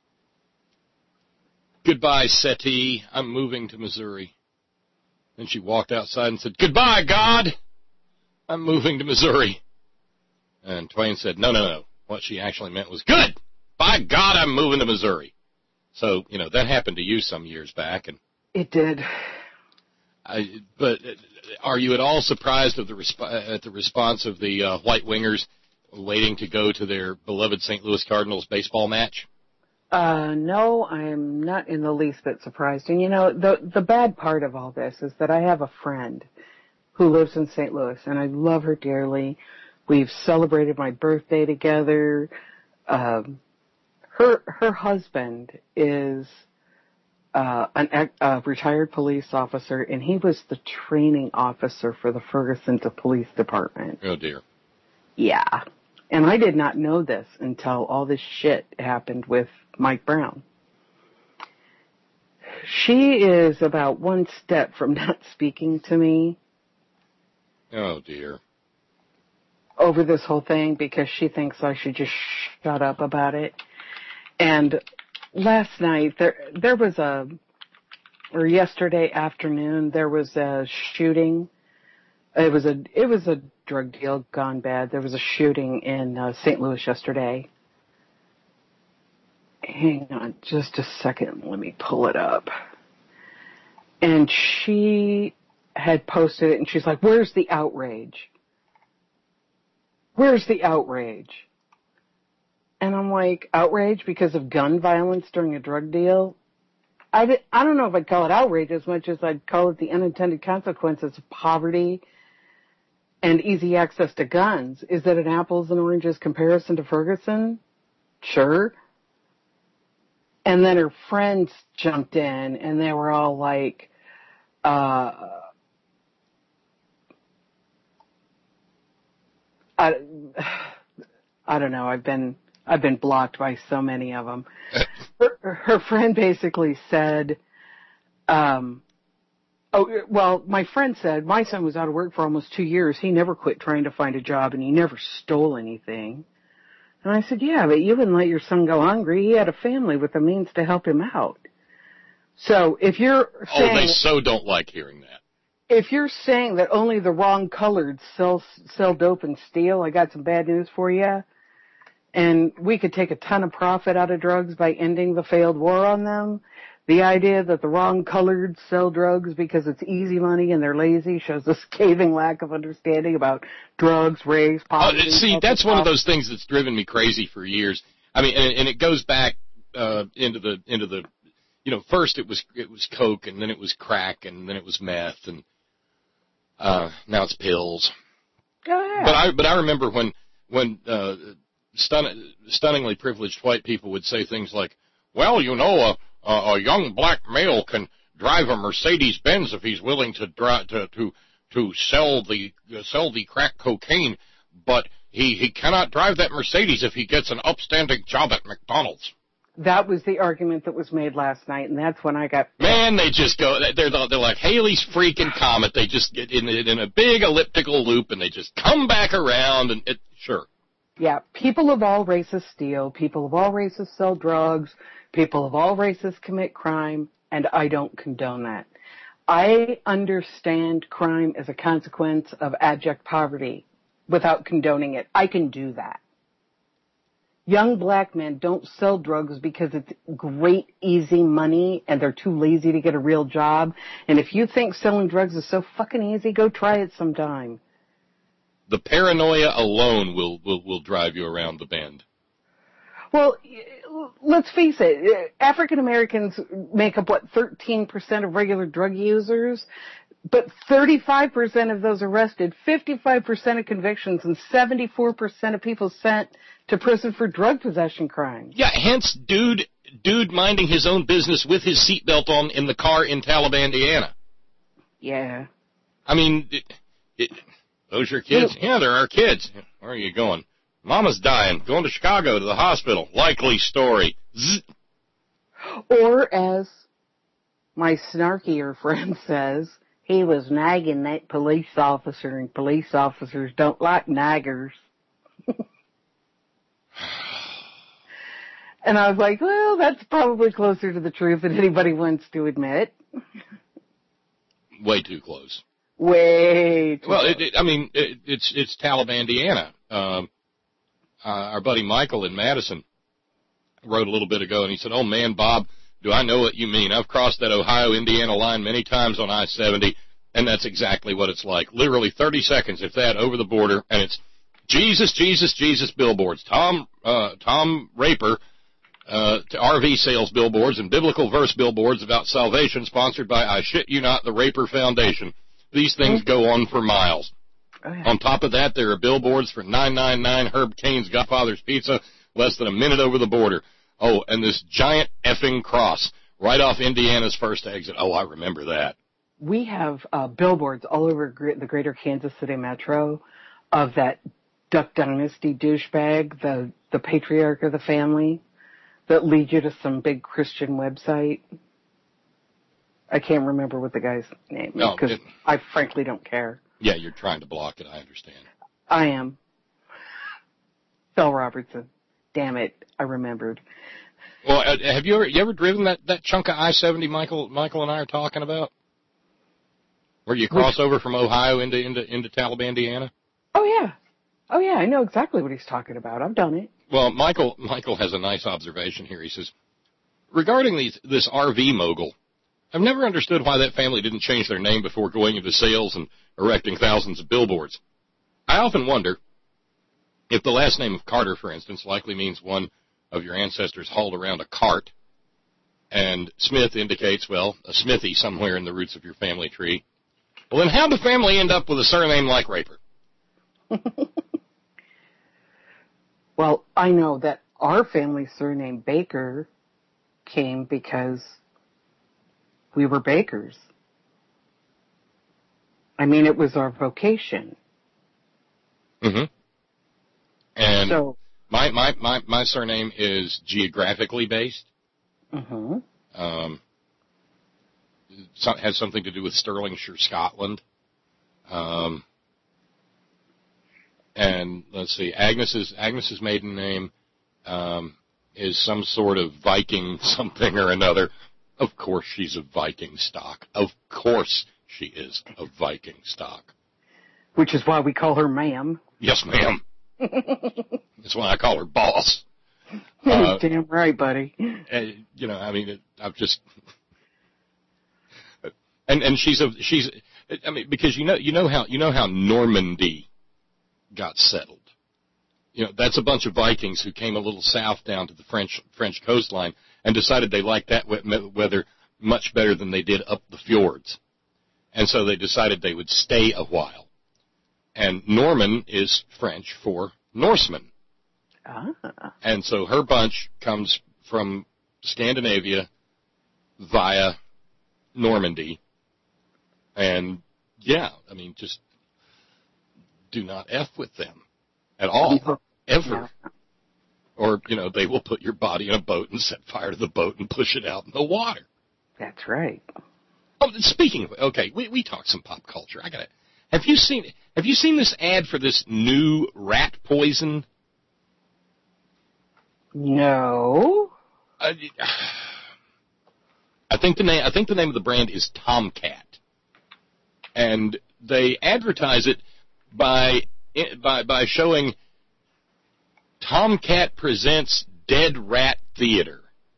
Goodbye, settee. I'm moving to Missouri." Then she walked outside and said, "Goodbye, God. I'm moving to Missouri." And Twain said, no, no, no. What she actually meant was, "Good. By God, I'm moving to Missouri." So, you know, that happened to you some years back. And it did. I, but are you at all surprised of the resp- at the response of the uh, White Wingers waiting to go to their beloved Saint Louis Cardinals baseball match? Uh, no, I'm not in the least bit surprised. And, you know, the the bad part of all this is that I have a friend who lives in Saint Louis, and I love her dearly. We've celebrated my birthday together. Um, her her husband is uh, an a retired police officer, and he was the training officer for the Ferguson Police Department. Oh, dear. Yeah. And I did not know this until all this shit happened with Mike Brown. She is about one step from not speaking to me. Oh, dear. Over this whole thing because she thinks I should just shut up about it. And last night, there there was a, or yesterday afternoon, there was a shooting. It was a it was a drug deal gone bad. There was a shooting in uh, Saint Louis yesterday. Hang on just a second. Let me pull it up. And she had posted it, and she's like, "Where's the outrage? Where's the outrage?" And I'm like, outrage because of gun violence during a drug deal? I, did, I don't know if I'd call it outrage as much as I'd call it the unintended consequences of poverty and easy access to guns. Is that an apples and oranges comparison to Ferguson? Sure. And then her friends jumped in, and they were all like, uh, I, I don't know. I've been I've been blocked by so many of them. Her, her friend basically said, um, "Oh, well, my friend said my son was out of work for almost two years. He never quit trying to find a job, and he never stole anything." And I said, "Yeah, but you wouldn't let your son go hungry. He had a family with the means to help him out." So if you're saying, oh, they so don't like hearing that. If you're saying that only the wrong colored sell sell dope and steal, I got some bad news for you. And we could take a ton of profit out of drugs by ending the failed war on them. The idea that the wrong colored sell drugs because it's easy money and they're lazy shows a scathing lack of understanding about drugs, race, poverty. Uh, see, that's one of those things that's driven me crazy for years. I mean, and, and it goes back uh, into the into the, you know, first it was it was coke, and then it was crack, and then it was meth, and uh, now it's pills. Oh, yeah. But I but I remember when when uh, stun, stunningly privileged white people would say things like, "Well, you know, a a, a young black male can drive a Mercedes Benz if he's willing to drive to to to sell the uh, sell the crack cocaine, but he he cannot drive that Mercedes if he gets an upstanding job at McDonald's." That was the argument that was made last night, and that's when I got... Man, they just go, they're, they're like Halley's freaking Comet. They just get in, in a big elliptical loop, and they just come back around, and it, sure. Yeah, people of all races steal, people of all races sell drugs, people of all races commit crime, and I don't condone that. I understand crime as a consequence of abject poverty without condoning it. I can do that. Young black men don't sell drugs because it's great, easy money and they're too lazy to get a real job. And if you think selling drugs is so fucking easy, go try it sometime. The paranoia alone will, will, will drive you around the bend. Well, let's face it, African Americans make up, what, thirteen percent of regular drug users? But thirty-five percent of those arrested, fifty-five percent of convictions, and seventy-four percent of people sent to prison for drug possession crimes. Yeah, hence dude dude minding his own business with his seatbelt on in the car in Talibandiana. Yeah. I mean, it, it, those your kids? Yeah, they're our kids. Where are you going? Mama's dying. Going to Chicago to the hospital. Likely story. Zzz. Or as my snarkier friend says, he was nagging that police officer, and police officers don't like naggers. And I was like, well, that's probably closer to the truth than anybody wants to admit. Way too close. Way too well, close. It, it, I mean, it, it's it's Talibandiana. Um, uh, our buddy Michael in Madison wrote a little bit ago, and he said, oh, man, Bob, do I know what you mean? I've crossed that Ohio-Indiana line many times on I seventy, and that's exactly what it's like. Literally thirty seconds, if that, over the border, and it's Jesus, Jesus, Jesus billboards. Tom uh, Tom Raper, uh, to R V sales billboards and biblical verse billboards about salvation, sponsored by, I shit you not, the Raper Foundation. These things go on for miles. Oh, yeah. On top of that, there are billboards for nine ninety-nine Herb Cain's Godfather's Pizza, less than a minute over the border. Oh, and this giant effing cross right off Indiana's first exit. Oh, I remember that. We have uh, billboards all over gr- the greater Kansas City metro of that Duck Dynasty douchebag, the, the patriarch of the family, that lead you to some big Christian website. I can't remember what the guy's name is, because no, I frankly don't care. Yeah, you're trying to block it, I understand. I am. Phil Robertson. Damn it, I remembered. Well, uh, have you ever you ever driven that, that chunk of I seventy Michael Michael and I are talking about? Where you cross Which, over from Ohio into, into, into Talibandiana? Oh, yeah. Oh, yeah, I know exactly what he's talking about. I've done it. Well, Michael Michael has a nice observation here. He says, regarding these, this R V mogul, I've never understood why that family didn't change their name before going into sales and erecting thousands of billboards. I often wonder if the last name of Carter, for instance, likely means one of your ancestors hauled around a cart, and Smith indicates, well, a Smithy somewhere in the roots of your family tree. Well, then how'd the family end up with a surname like Raper? Well, I know that our family surname Baker came because we were bakers. I mean, it was our vocation. Mm-hmm. And so, my, my, my, my surname is geographically based. Mm-hmm. Um, it has something to do with Stirlingshire, Scotland. Um, and let's see, Agnes's Agnes's maiden name um, is some sort of Viking something or another. Of course, she's of Viking stock. Of course, she is of Viking stock. Which is why we call her ma'am. Yes, ma'am. That's why I call her boss. Uh, Damn right, buddy. And, you know, I mean, it, I've just, and and she's a she's, I mean, because you know you know how you know how Normandy got settled. You know, that's a bunch of Vikings who came a little south down to the French French coastline and decided they liked that weather much better than they did up the fjords, and so they decided they would stay a while. And Norman is French for Norseman. Ah. And so her bunch comes from Scandinavia via Normandy. And, yeah, I mean, just do not F with them at all, ever. Or, you know, they will put your body in a boat and set fire to the boat and push it out in the water. That's right. Oh, speaking of, okay, we, we talked some pop culture. I gotta, have you seen, have you seen this ad for this new rat poison? No. I, I think the name I think the name of the brand is Tomcat, and they advertise it by by by showing Tomcat presents Dead Rat Theater,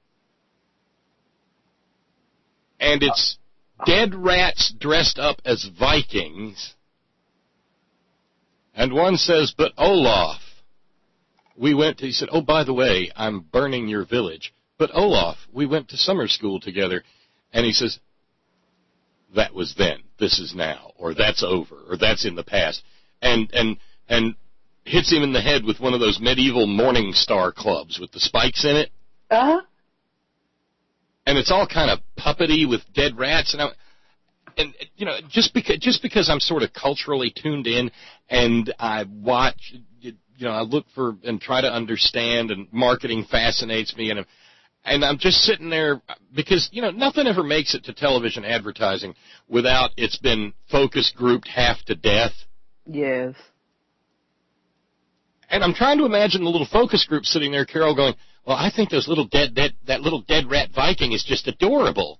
and it's dead rats dressed up as Vikings, and one says, "But Olaf, we went to, he said, oh, by the way, I'm burning your village. But Olaf, we went to summer school together. And he says, that was then, this is now, or that's over, or that's in the past. And, and, and hits him in the head with one of those medieval Morning Star clubs with the spikes in it. Uh-huh. And it's all kind of puppety with dead rats. And, I, and you know, just because, just because I'm sort of culturally tuned in and I watch, you know, I look for and try to understand, and marketing fascinates me, and And I'm just sitting there because, you know, nothing ever makes it to television advertising without it's been focus grouped half to death. Yes. And I'm trying to imagine the little focus group sitting there, Carol, going, well, I think those little dead, dead, that little dead rat Viking is just adorable.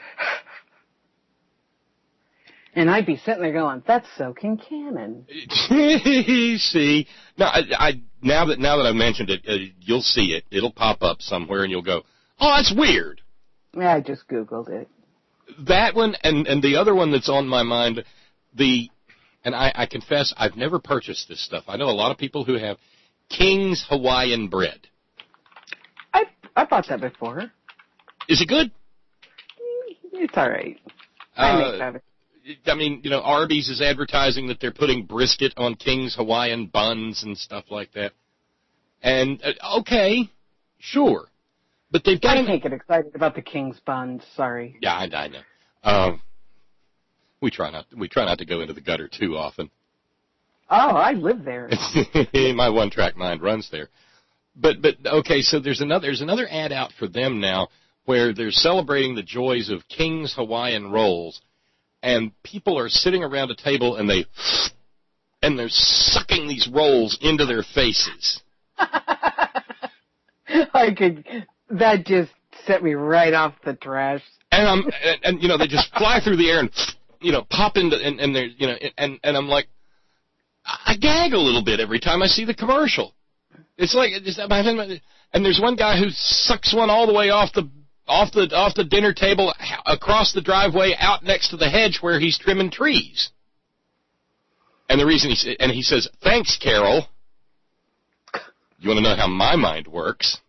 And I'd be sitting there going, that's soaking cannon. See, now, I, I, now that now that I've mentioned it, uh, you'll see it. It'll pop up somewhere, and you'll go, oh, that's weird. Yeah, I just Googled it. That one, and, and the other one that's on my mind, the, and I, I confess, I've never purchased this stuff. I know a lot of people who have King's Hawaiian bread. I I bought that before. Is it good? It's all right. I Uh, make that. I mean, you know, Arby's is advertising that they're putting brisket on King's Hawaiian buns and stuff like that. And, uh, okay, sure. But they've got... I can't get excited about the King's buns, sorry. Yeah, I, I know. Um, we try not we try not to go into the gutter too often. Oh, I live there. My one-track mind runs there. But, but okay, so there's another, there's another ad out for them now where they're celebrating the joys of King's Hawaiian rolls. And people are sitting around a table, and they and they're sucking these rolls into their faces. I could. That just set me right off the trash. And I'm and, and you know they just fly through the air and you know pop into and and they're you know and and I'm like I gag a little bit every time I see the commercial. It's like it's, and there's one guy who sucks one all the way off the. Off the off the dinner table, across the driveway, out next to the hedge where he's trimming trees. And the reason he and he says, "Thanks, Carol." You want to know how my mind works?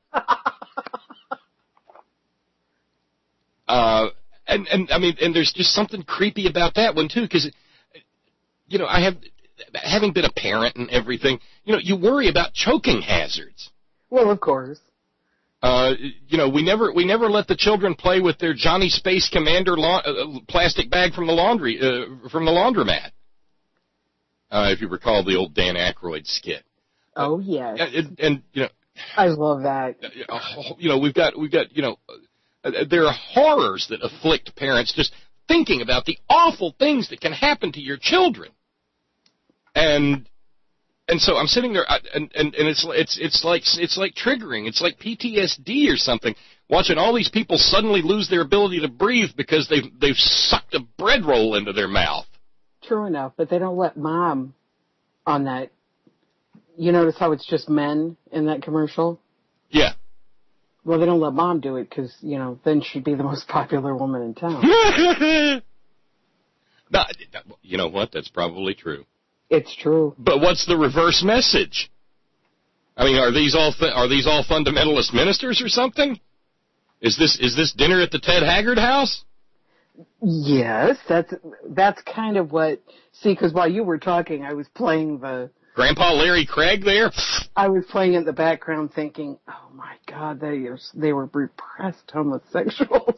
uh, and and I mean, and there's just something creepy about that one too, because you know, I have having been a parent and everything. You know, you worry about choking hazards. Well, of course. Uh, you know, we never we never let the children play with their Johnny Space Commander la- uh, plastic bag from the laundry uh, from the laundromat. Uh, if you recall the old Dan Aykroyd skit. Oh yes. Uh, and, and you know, I love that. Uh, you know, we've got we've got you know, uh, there are horrors that afflict parents just thinking about the awful things that can happen to your children. And. And so I'm sitting there, and, and, and it's it's it's like it's like triggering. It's like P T S D or something. Watching all these people suddenly lose their ability to breathe because they've they've sucked a bread roll into their mouth. True enough, but they don't let mom on that. You notice how it's just men in that commercial? Yeah. Well, they don't let mom do it because you know then she'd be the most popular woman in town. No, you know what? That's probably true. It's true. But what's the reverse message? I mean, are these all fu- are these all fundamentalist ministers or something? Is this is this dinner at the Ted Haggard house? Yes, that's that's kind of what. See, because while you were talking, I was playing the Grandpa Larry Craig there. I was playing in the background, thinking, "Oh my God, they are, they were repressed homosexuals."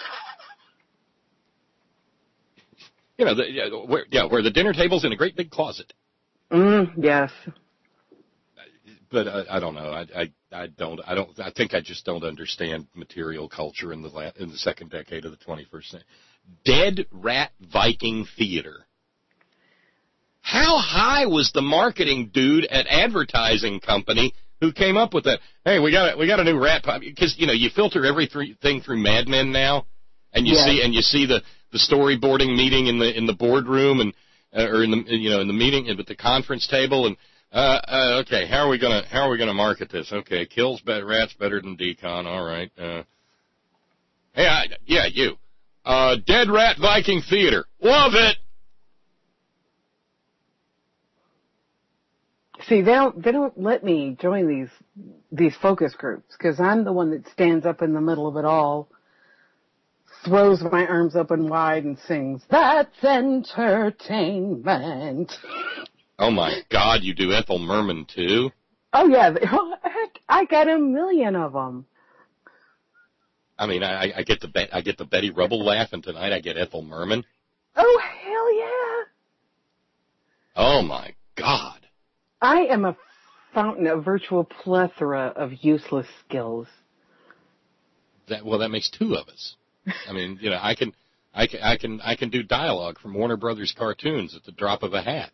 You know, the, yeah, where, yeah, where the dinner table's in a great big closet. Mm, yes. But I, I don't know. I, I, I don't. I don't. I think I just don't understand material culture in the la- in the second decade of the twenty-first century. Dead Rat Viking Theater. How high was the marketing dude at advertising company who came up with that? Hey, we got a, we got a new rat because you know you filter everything through Mad Men now, and you yes. see and you see the. the storyboarding meeting in the in the boardroom and uh, or in the you know in the meeting at the conference table and uh, uh okay how are we gonna how are we gonna market this? Okay, kills better, rats better than decon. All right. Uh, hey, I, yeah, you. Uh, Dead Rat Viking Theater. Love it. See, they don't they don't let me join these these focus groups because I'm the one that stands up in the middle of it all, throws my arms open wide and sings, "That's entertainment." Oh my God, you do Ethel Merman too? Oh yeah, heck, I got a million of them. I mean, I, I get the I get the Betty Rubble laugh, and tonight I get Ethel Merman. Oh hell yeah! Oh my God. I am a fountain of virtual plethora of useless skills. That well, that makes two of us. I mean, you know, I can, I can, I can, I can do dialogue from Warner Brothers cartoons at the drop of a hat.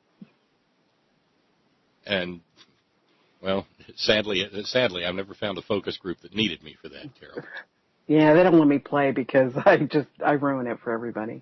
And, well, sadly, sadly, I've never found a focus group that needed me for that, Carol. Yeah, they don't let me play because I just I ruin it for everybody.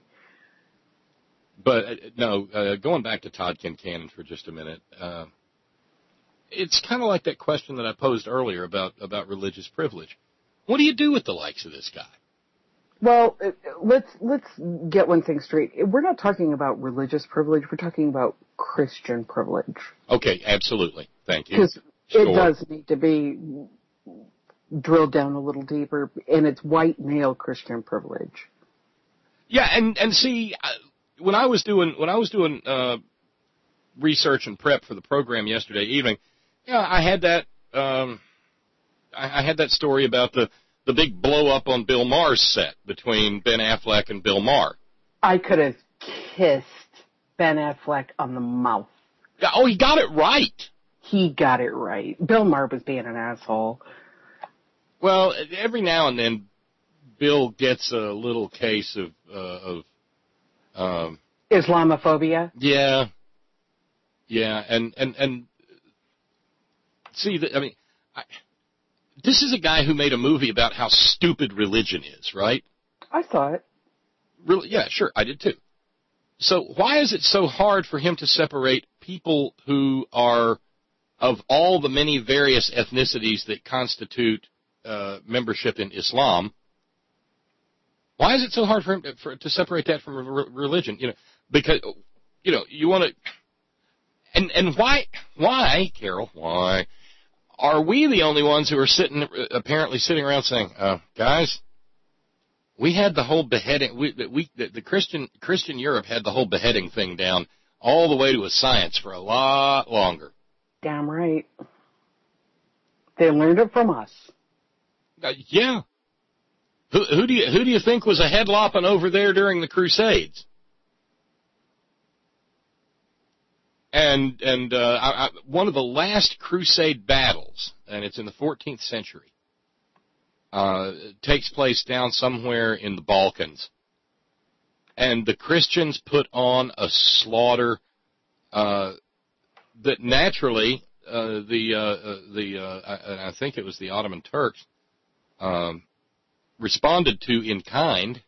But, uh, no, uh, going back to Todd Kincannon for just a minute, uh, it's kind of like that question that I posed earlier about, about religious privilege. What do you do with the likes of this guy? Well, let's let's get one thing straight. We're not talking about religious privilege. We're talking about Christian privilege. Okay, absolutely. Thank you. Because sure. it does need to be drilled down a little deeper, and it's white male Christian privilege. Yeah, and and see, when I was doing when I was doing uh, research and prep for the program yesterday evening, yeah, I had that um, I, I had that story about the, the big blow up on Bill Maher's set between Ben Affleck and Bill Maher. I could have kissed Ben Affleck on the mouth. Oh, he got it right. He got it right. Bill Maher was being an asshole. Well, every now and then, Bill gets a little case of uh, of um, Islamophobia. Yeah, yeah, and and and see, I mean, I, this is a guy who made a movie about how stupid religion is, right? I saw it. Really? Yeah, sure, I did too. So why is it so hard for him to separate people who are of all the many various ethnicities that constitute uh, membership in Islam? Why is it so hard for him to, for, to separate that from re- religion? You know, because you know you want to, and and why why Carol? Why are we the only ones who are sitting apparently sitting around saying, uh, guys, we had the whole beheading. We, we the, the Christian Christian Europe had the whole beheading thing down all the way to a science for a lot longer. Damn right. They learned it from us. Uh, yeah. Who, who do you who do you think was a headlopping over there during the Crusades? And and uh, I, I, one of the last Crusade battles, and it's in the fourteenth century, uh, takes place down somewhere in the Balkans, and the Christians put on a slaughter uh, that naturally uh, the uh, the uh, I, I think it was the Ottoman Turks. Um, responded to in kind,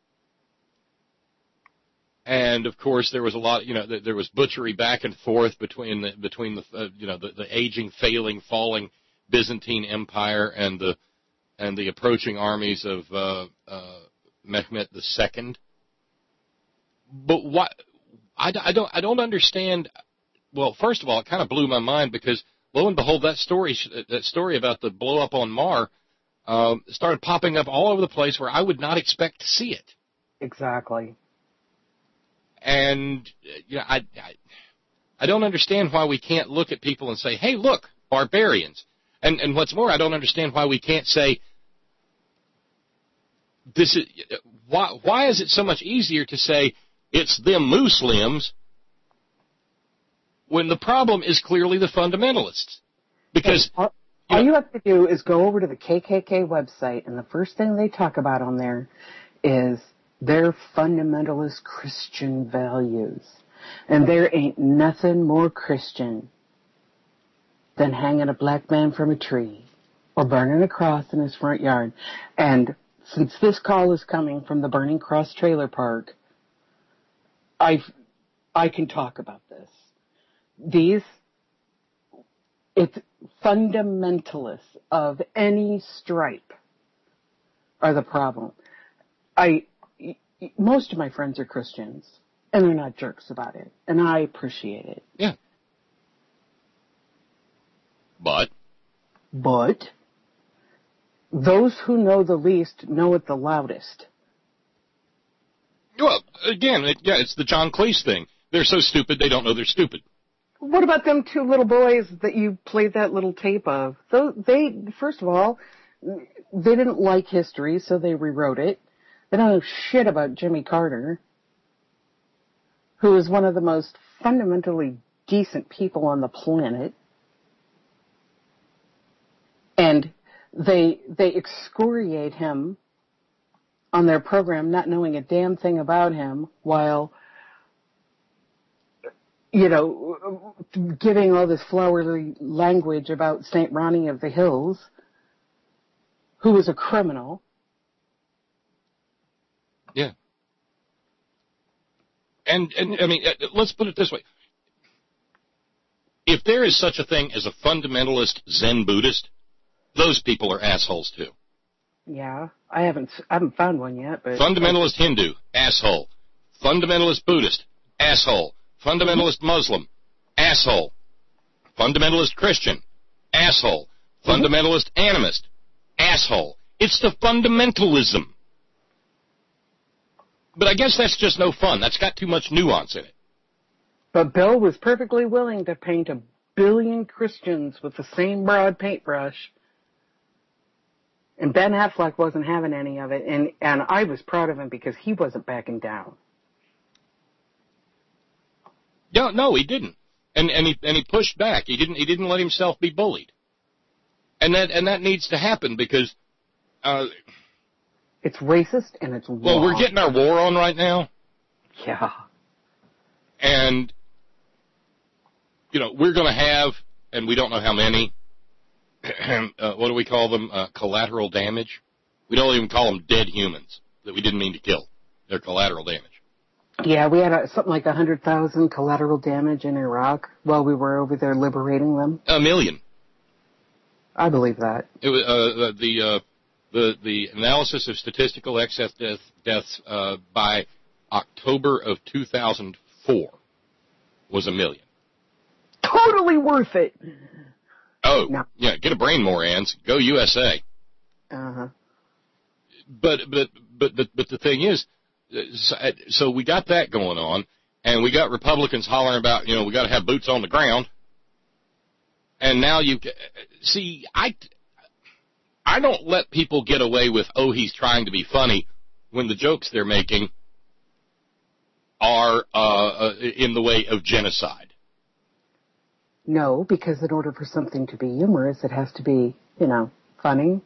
and of course there was a lot. You know, there was butchery back and forth between the between the uh, you know the, the aging, failing, falling Byzantine Empire and the and the approaching armies of uh, uh, Mehmet the Second. But what I, I don't I don't understand. Well, first of all, it kind of blew my mind because lo and behold, that story that story about the blow up on Mar. Um, started popping up all over the place where I would not expect to see it. Exactly. And you know, I, I, I don't understand why we can't look at people and say, "Hey, look, barbarians." And and what's more, I don't understand why we can't say, "This is why." Why is it so much easier to say it's them Muslims when the problem is clearly the fundamentalists? Because all you have to do is go over to the K K K website, and the first thing they talk about on there is their fundamentalist Christian values. And there ain't nothing more Christian than hanging a black man from a tree or burning a cross in his front yard. And since this call is coming from the Burning Cross Trailer Park, I I can talk about this. These, it's fundamentalists of any stripe are the problem. I, most of my friends are Christians, and they're not jerks about it, and I appreciate it. Yeah. But? But those who know the least know it the loudest. Well, again, it, yeah, it's the John Cleese thing. They're so stupid they don't know they're stupid. What about them two little boys that you played that little tape of? So they, first of all, they didn't like history, so they rewrote it. They don't know shit about Jimmy Carter, who is one of the most fundamentally decent people on the planet. And they they excoriate him on their program, not knowing a damn thing about him, while, you know, giving all this flowery language about Saint Ronnie of the Hills, who was a criminal. Yeah. And, and I mean, let's put it this way. If there is such a thing as a fundamentalist Zen Buddhist, those people are assholes too. Yeah, I haven't I haven't found one yet, but fundamentalist Hindu, asshole. Fundamentalist Buddhist, asshole. Fundamentalist Muslim, asshole. Fundamentalist Christian, asshole. Fundamentalist animist, asshole. It's the fundamentalism. But I guess that's just no fun. That's got too much nuance in it. But Bill was perfectly willing to paint a billion Christians with the same broad paintbrush. And Ben Affleck wasn't having any of it, and, and I was proud of him because he wasn't backing down. No, no, he didn't, and and he and he pushed back. He didn't he didn't let himself be bullied, and that and that needs to happen because uh, it's racist and it's wrong. Well, we're getting our war on right now. Yeah, and you know we're going to have, and we don't know how many. Uh, what do we call them? Uh, collateral damage. We don't even call them dead humans that we didn't mean to kill. They're collateral damage. Yeah, we had a, something like one hundred thousand collateral damage in Iraq while we were over there liberating them. A million. I believe that. It was uh, the uh, the the analysis of statistical excess death, deaths uh, by October of two thousand four was a million. Totally worth it. Oh, no. Yeah, get a brain, Morans. Go U S A. Uh-huh. But, but, but, but, but the thing is, so we got that going on, and we got Republicans hollering about, you know, we got to have boots on the ground. And now you, see, I, I don't let people get away with, oh, he's trying to be funny, when the jokes they're making are uh, in the way of genocide. No, because in order for something to be humorous, it has to be, you know, funny.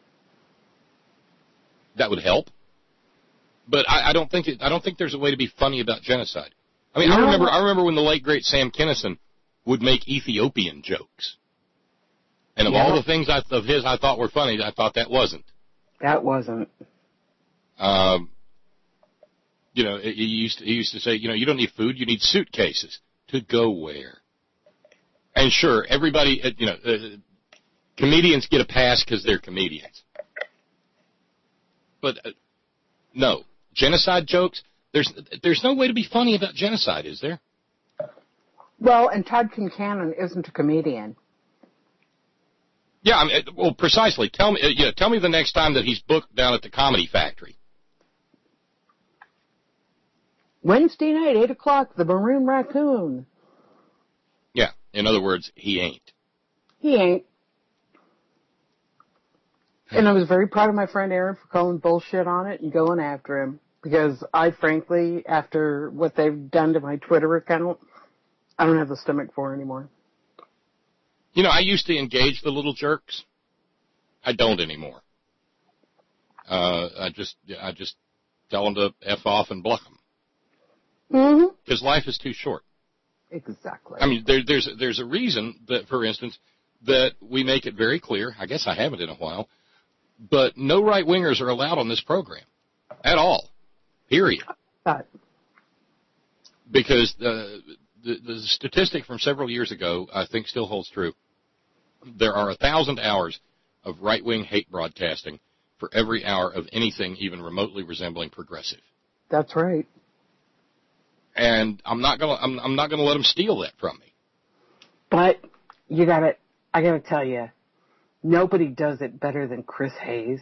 That would help. But I, I don't think it, I don't think there's a way to be funny about genocide. I mean, no. I remember I remember when the late great Sam Kinison would make Ethiopian jokes, and of yeah. all the things I, of his I thought were funny, I thought that wasn't. That wasn't. Um, you know, he used to, he used to say, you know, you don't need food, you need suitcases. To go where? And sure, everybody, you know, uh, comedians get a pass because they're comedians. But uh, no, genocide jokes. There's there's no way to be funny about genocide, is there? Well, and Todd Kincannon isn't a comedian. Yeah, I mean, well, precisely. Tell me, uh, yeah, tell me the next time that he's booked down at the Comedy Factory. Wednesday night, eight o'clock, the Maroon Raccoon. Yeah, in other words, he ain't. He ain't. And I was very proud of my friend Aaron for calling bullshit on it and going after him. Because I, frankly, after what they've done to my Twitter account, I don't have the stomach for it anymore. You know, I used to engage the little jerks. I don't anymore. Uh, I just, I just tell them to F off and block them. Mm-hmm. Because life is too short. Exactly. I mean, there, there's, there's a reason that, for instance, that we make it very clear, I guess I haven't in a while, but no right-wingers are allowed on this program. At all. Period. But. Because the, the, the statistic from several years ago, I think, still holds true. There are a thousand hours of right-wing hate broadcasting for every hour of anything even remotely resembling progressive. That's right. And I'm not gonna, I'm, I'm not gonna let them steal that from me. But you gotta, I got to tell you, nobody does it better than Chris Hayes.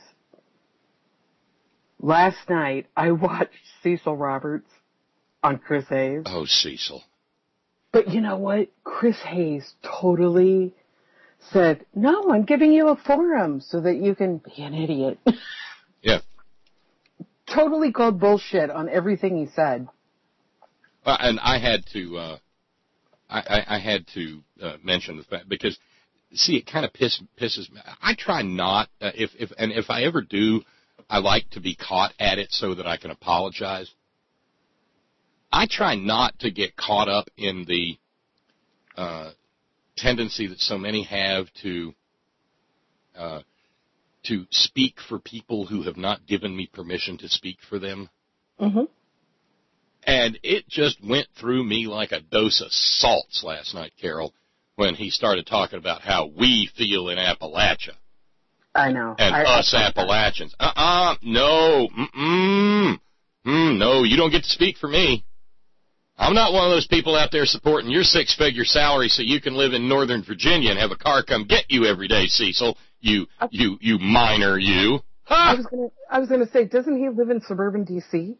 Last night, I watched Cecil Roberts on Chris Hayes. Oh, Cecil. But you know what? Chris Hayes totally said, no, I'm giving you a forum so that you can be an idiot. Yeah. Totally called bullshit on everything he said. Uh, and I had to, uh, I, I, I had to uh, mention the fact, because, see, it kind of piss, pisses me. I try not, uh, if, if, and if I ever do, I like to be caught at it so that I can apologize. I try not to get caught up in the uh, tendency that so many have to uh, to speak for people who have not given me permission to speak for them. Mm-hmm. And it just went through me like a dose of salts last night, Carol, when he started talking about how we feel in Appalachia. I know. And I, us I, Appalachians. Uh-uh, no, mm-mm, mm, no, you don't get to speak for me. I'm not one of those people out there supporting your six-figure salary so you can live in Northern Virginia and have a car come get you every day, Cecil. You, you, you minor, you. Ha! I was gonna, I was gonna say, doesn't he live in suburban D C?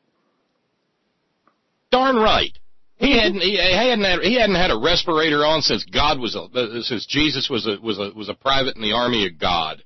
Darn right. He hadn't, he hadn't had, he hadn't had a respirator on since God was a, since Jesus was a, was a, was a private in the army of God.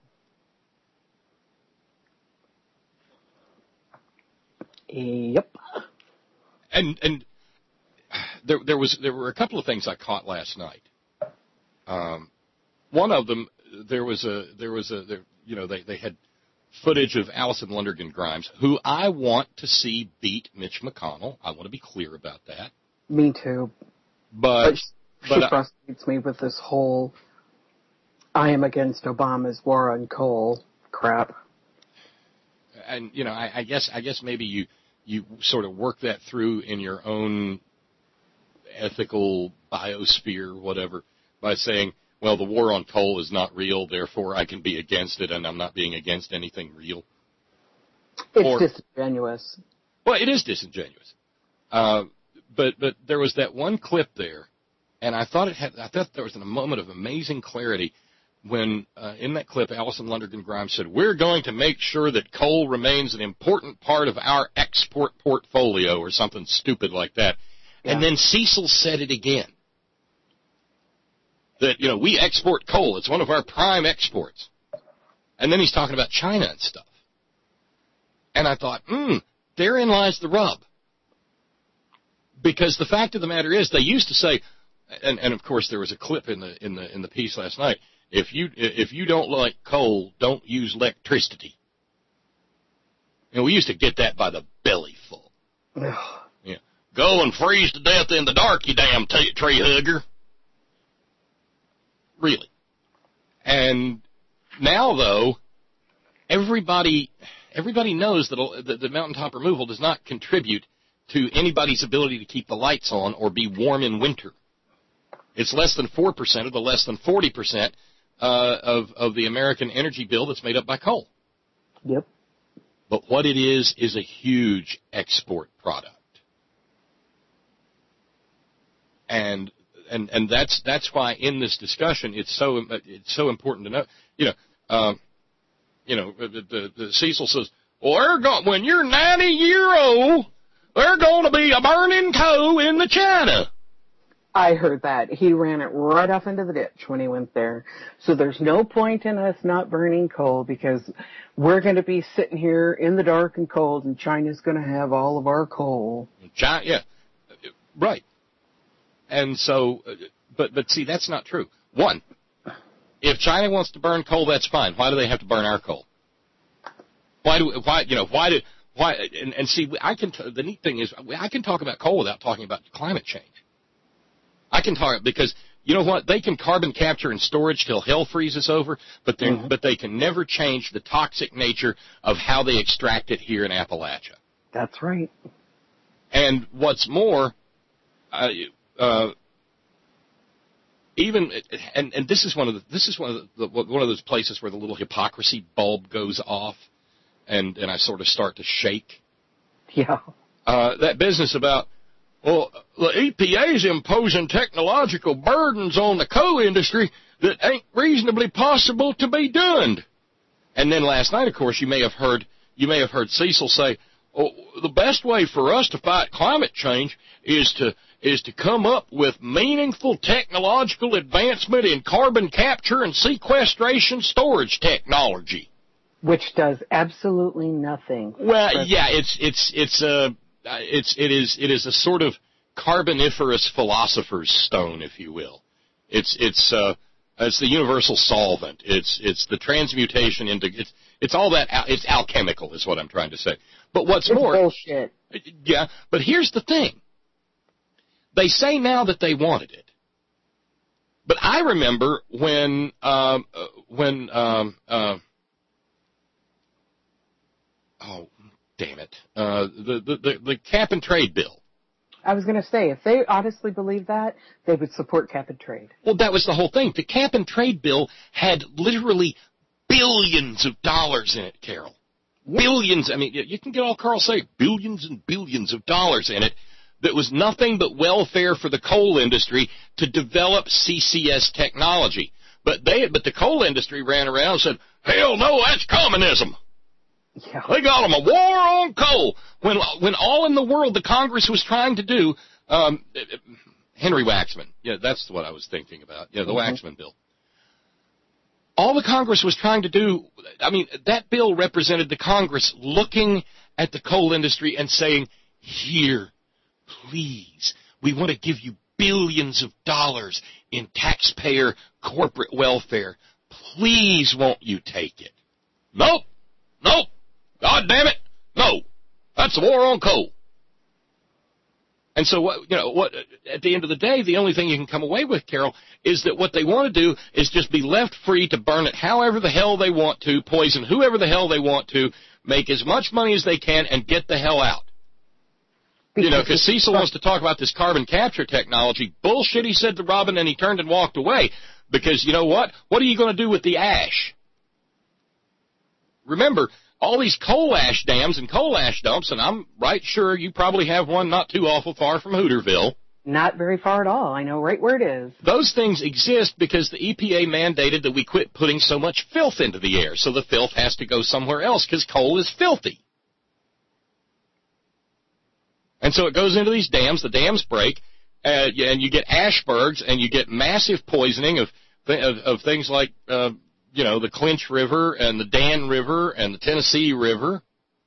Yep. And, and, There, there was there were a couple of things I caught last night. Um, one of them, there was a there was a there, you know they, they had footage of Allison Lundergan Grimes, who I want to see beat Mitch McConnell. I want to be clear about that. Me too. But, but she, but she I, frustrates me with this whole I am against Obama's war on coal crap. And you know, I, I guess I guess maybe you you sort of work that through in your own ethical biosphere, whatever, by saying, well, the war on coal is not real, therefore I can be against it, and I'm not being against anything real. It's or, disingenuous. Well, it is disingenuous. Uh, but but there was that one clip there, and I thought it had. I thought there was a moment of amazing clarity when, uh, in that clip, Allison Lundergan Grimes said, "We're going to make sure that coal remains an important part of our export portfolio," or something stupid like that. And then Cecil said it again. That, you know, we export coal. It's one of our prime exports. And then he's talking about China and stuff. And I thought, hmm, therein lies the rub. Because the fact of the matter is, they used to say, and, and of course there was a clip in the in the in the piece last night. If you if you don't like coal, don't use electricity. And we used to get that by the bellyful. Yeah. Go and freeze to death in the dark, you damn t- tree hugger. Really. And now, though, everybody everybody knows that, that the mountaintop removal does not contribute to anybody's ability to keep the lights on or be warm in winter. It's less than four percent of the less than forty percent uh, of, of the American energy bill that's made up by coal. Yep. But what it is is a huge export product. And and and that's that's why in this discussion it's so it's so important to know. You know, um, you know, the, the, the Cecil says, "Well, they're going, when you're ninety year old, they're going to be a burning coal in the China." I heard that. He ran it right off into the ditch when he went there. So there's no point in us not burning coal because we're going to be sitting here in the dark and cold, and China's going to have all of our coal. China, yeah, right. And so, but but see, that's not true. One, if China wants to burn coal, that's fine. Why do they have to burn our coal? Why do why you know why do why and, and see, I can t- the neat thing is I can talk about coal without talking about climate change. I can talk because you know what, they can carbon capture and storage till hell freezes over, but they mm-hmm. but they can never change the toxic nature of how they extract it here in Appalachia. That's right. And what's more. Uh, Uh, even and and this is one of the this is one of the, the one of those places where the little hypocrisy bulb goes off, and and I sort of start to shake. Yeah. Uh, that business about well, the E P A is imposing technological burdens on the coal industry that ain't reasonably possible to be done. And then last night, of course, you may have heard you may have heard Cecil say, oh, the best way for us to fight climate change is to is to come up with meaningful technological advancement in carbon capture and sequestration storage technology. Which does absolutely nothing. Well, yeah, it's it's it's a it's it is it is a sort of carboniferous philosopher's stone, if you will. It's it's uh it's the universal solvent. It's it's the transmutation into it's it's all that it's alchemical is what I'm trying to say. But what's it's more, bullshit. Yeah, but here's the thing. They say now that they wanted it, but I remember when um uh, when um uh, oh damn it uh the the the, the cap and trade bill. I was going to say, if they honestly believe that, they would support cap and trade. Well, that was the whole thing. The cap and trade bill had literally billions of dollars in it, Carol. Yep. Billions. I mean, you can get all Carl say, billions and billions of dollars in it that was nothing but welfare for the coal industry to develop C C S technology. But they, but the coal industry ran around and said, hell no, that's communism. Yeah. They got them a war on coal. When when all in the world the Congress was trying to do, um, Henry Waxman, yeah, that's what I was thinking about, yeah, the mm-hmm. Waxman bill. All the Congress was trying to do, I mean, that bill represented the Congress looking at the coal industry and saying, here, please, we want to give you billions of dollars in taxpayer corporate welfare. Please won't you take it? Nope, nope. God damn it, no. That's a war on coal. And so, what you know, what at the end of the day, the only thing you can come away with, Carol, is that what they want to do is just be left free to burn it however the hell they want to, poison whoever the hell they want to, make as much money as they can, and get the hell out. Because you know, because Cecil wants to talk about this carbon capture technology. Bullshit, he said to Robin, and he turned and walked away. Because, you know what? What are you going to do with the ash? Remember, all these coal ash dams and coal ash dumps, and I'm right sure you probably have one not too awful far from Hooterville. Not very far at all. I know right where it is. Those things exist because the E P A mandated that we quit putting so much filth into the air, so the filth has to go somewhere else because coal is filthy. And so it goes into these dams, the dams break, uh, and you get ashbergs, and you get massive poisoning of, th- of, of things like... Uh, you know, the Clinch River and the Dan River and the Tennessee River.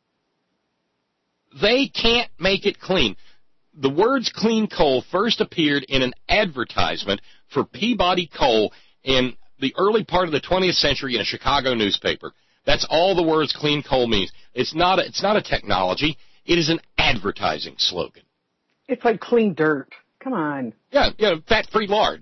They can't make it clean. The words clean coal first appeared in an advertisement for Peabody Coal in the early part of the twentieth century in a Chicago newspaper. That's all the words clean coal means. It's not a, it's not a technology. It is an advertising slogan. It's like clean dirt. Come on. Yeah, yeah, fat-free lard.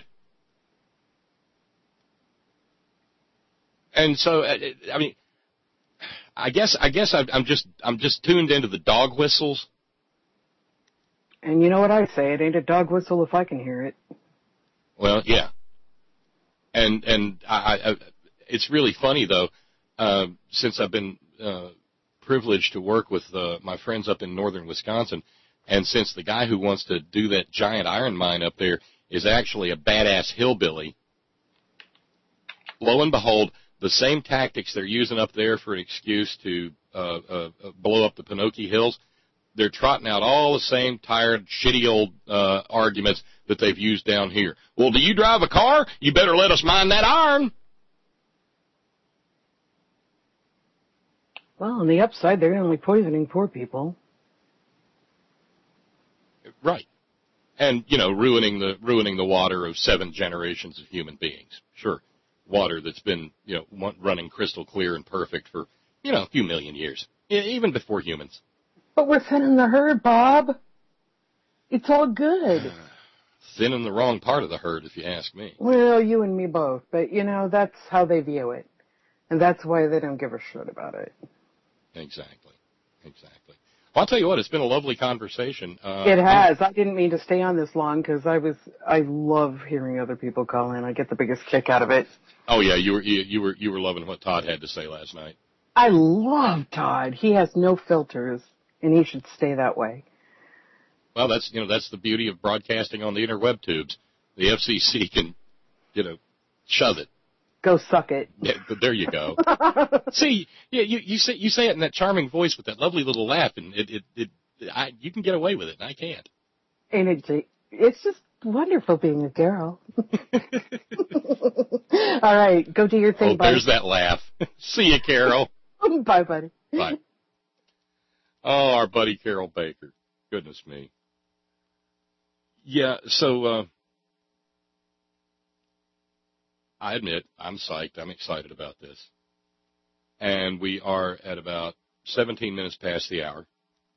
And so, I mean, I guess I guess I'm just I'm just tuned into the dog whistles. And you know what I say? It ain't a dog whistle if I can hear it. Well, yeah. And and I, I it's really funny though, uh, since I've been uh, privileged to work with uh, my friends up in northern Wisconsin, and since the guy who wants to do that giant iron mine up there is actually a badass hillbilly. Lo and behold. The same tactics they're using up there for an excuse to uh, uh, blow up the Pinocchio Hills, they're trotting out all the same tired, shitty old uh, arguments that they've used down here. Well, do you drive a car? You better let us mine that iron. Well, on the upside, they're only poisoning poor people. Right. And, you know, ruining the ruining the water of seven generations of human beings. Sure. Water that's been, you know, running crystal clear and perfect for, you know, a few million years, even before humans. But we're thinning the herd, Bob. It's all good. Thinning the wrong part of the herd, if you ask me. Well, you and me both. But, you know, that's how they view it. And that's why they don't give a shit about it. Exactly. Exactly. Well, I'll tell you what, it's been a lovely conversation. Uh, it has. I didn't mean to stay on this long because I was, I love hearing other people call in. I get the biggest kick out of it. Oh yeah, you were you, you were you were loving what Todd had to say last night. I love Todd. He has no filters, and he should stay that way. Well, that's you know that's the beauty of broadcasting on the interweb tubes. The F C C can, you know, Shove it. Go suck it. Yeah, there you go. See, yeah, you, you say you say it in that charming voice with that lovely little laugh, and it it, it I, you can get away with it, and I can't. And it, it's just wonderful being a girl. All right, go do your thing, oh, buddy. There's that laugh. See you, Carol. Bye, buddy. Bye. Oh, our buddy Carol Baker. Goodness me. Yeah, so uh, I admit I'm psyched. I'm excited about this. And we are at about seventeen minutes past the hour.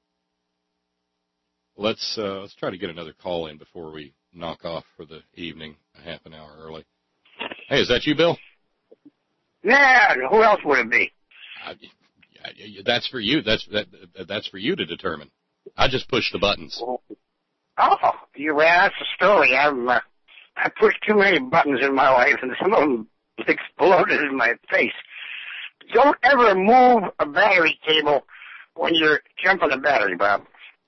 Let's uh, let's try to get another call in before we knock off for the evening, a half an hour early. Hey, is that you, Bill? Yeah, who else would it be? Uh, that's for you. That's that, that's for you to determine. I just push the buttons. Oh, you, well, that's the story. I'm, uh, I pushed too many buttons in my life, and some of them exploded in my face. Don't ever move a battery cable when you're jumping a battery, Bob.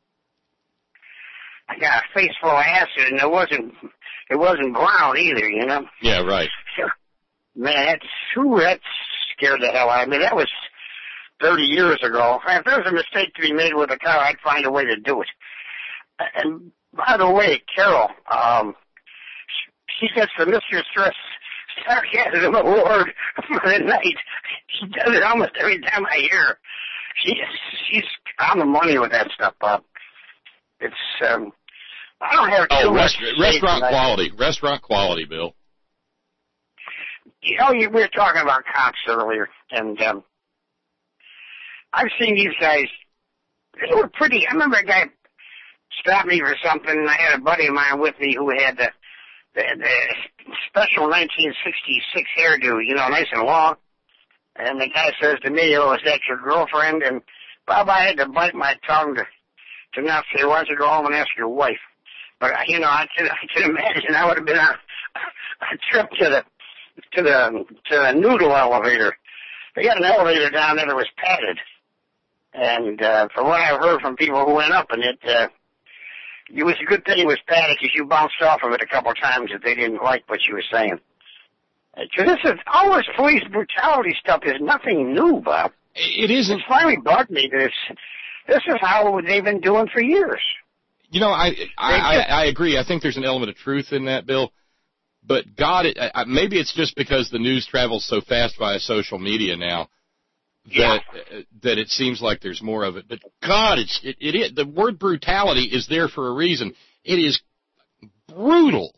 I got a face full of acid, and it wasn't, it wasn't brown either, you know? Yeah, right. Man, that's, whew, that scared the hell out of me. That was thirty years ago. If there was a mistake to be made with a car, I'd find a way to do it. And by the way, Carol, um, she gets the Mister Stress Sarcasm Award for the night. She does it almost every time I hear her. She, she's on the money with that stuff, Bob. It's, um, I don't have too oh, much rest, restaurant quality. Restaurant quality, Bill. You know, you, we were talking about cops earlier, and um, I've seen these guys. They were pretty. I remember a guy stopped me for something, and I had a buddy of mine with me who had the, the, the special nineteen sixty-six hairdo, you know, nice and long. And the guy says to me, "Oh, is that your girlfriend?" And Bob, I had to bite my tongue to to not say, "Why don't you go home and ask your wife?" But you know, I can I can imagine I would have been on a trip to the to the to the noodle elevator. They got an elevator down there that was padded, and uh, from what I've heard from people who went up in it, uh, it was a good thing it was padded because you bounced off of it a couple of times if they didn't like what you were saying. Because this is all this police brutality stuff is nothing new, Bob. It isn't. It's finally bugged me. This this is how they've been doing for years. You know, I I, I I agree. I think there's an element of truth in that, Bill. But God, it, I, maybe it's just because the news travels so fast via social media now that yeah. uh, that it seems like there's more of it. But God, it's it, it is the word brutality is there for a reason. It is brutal.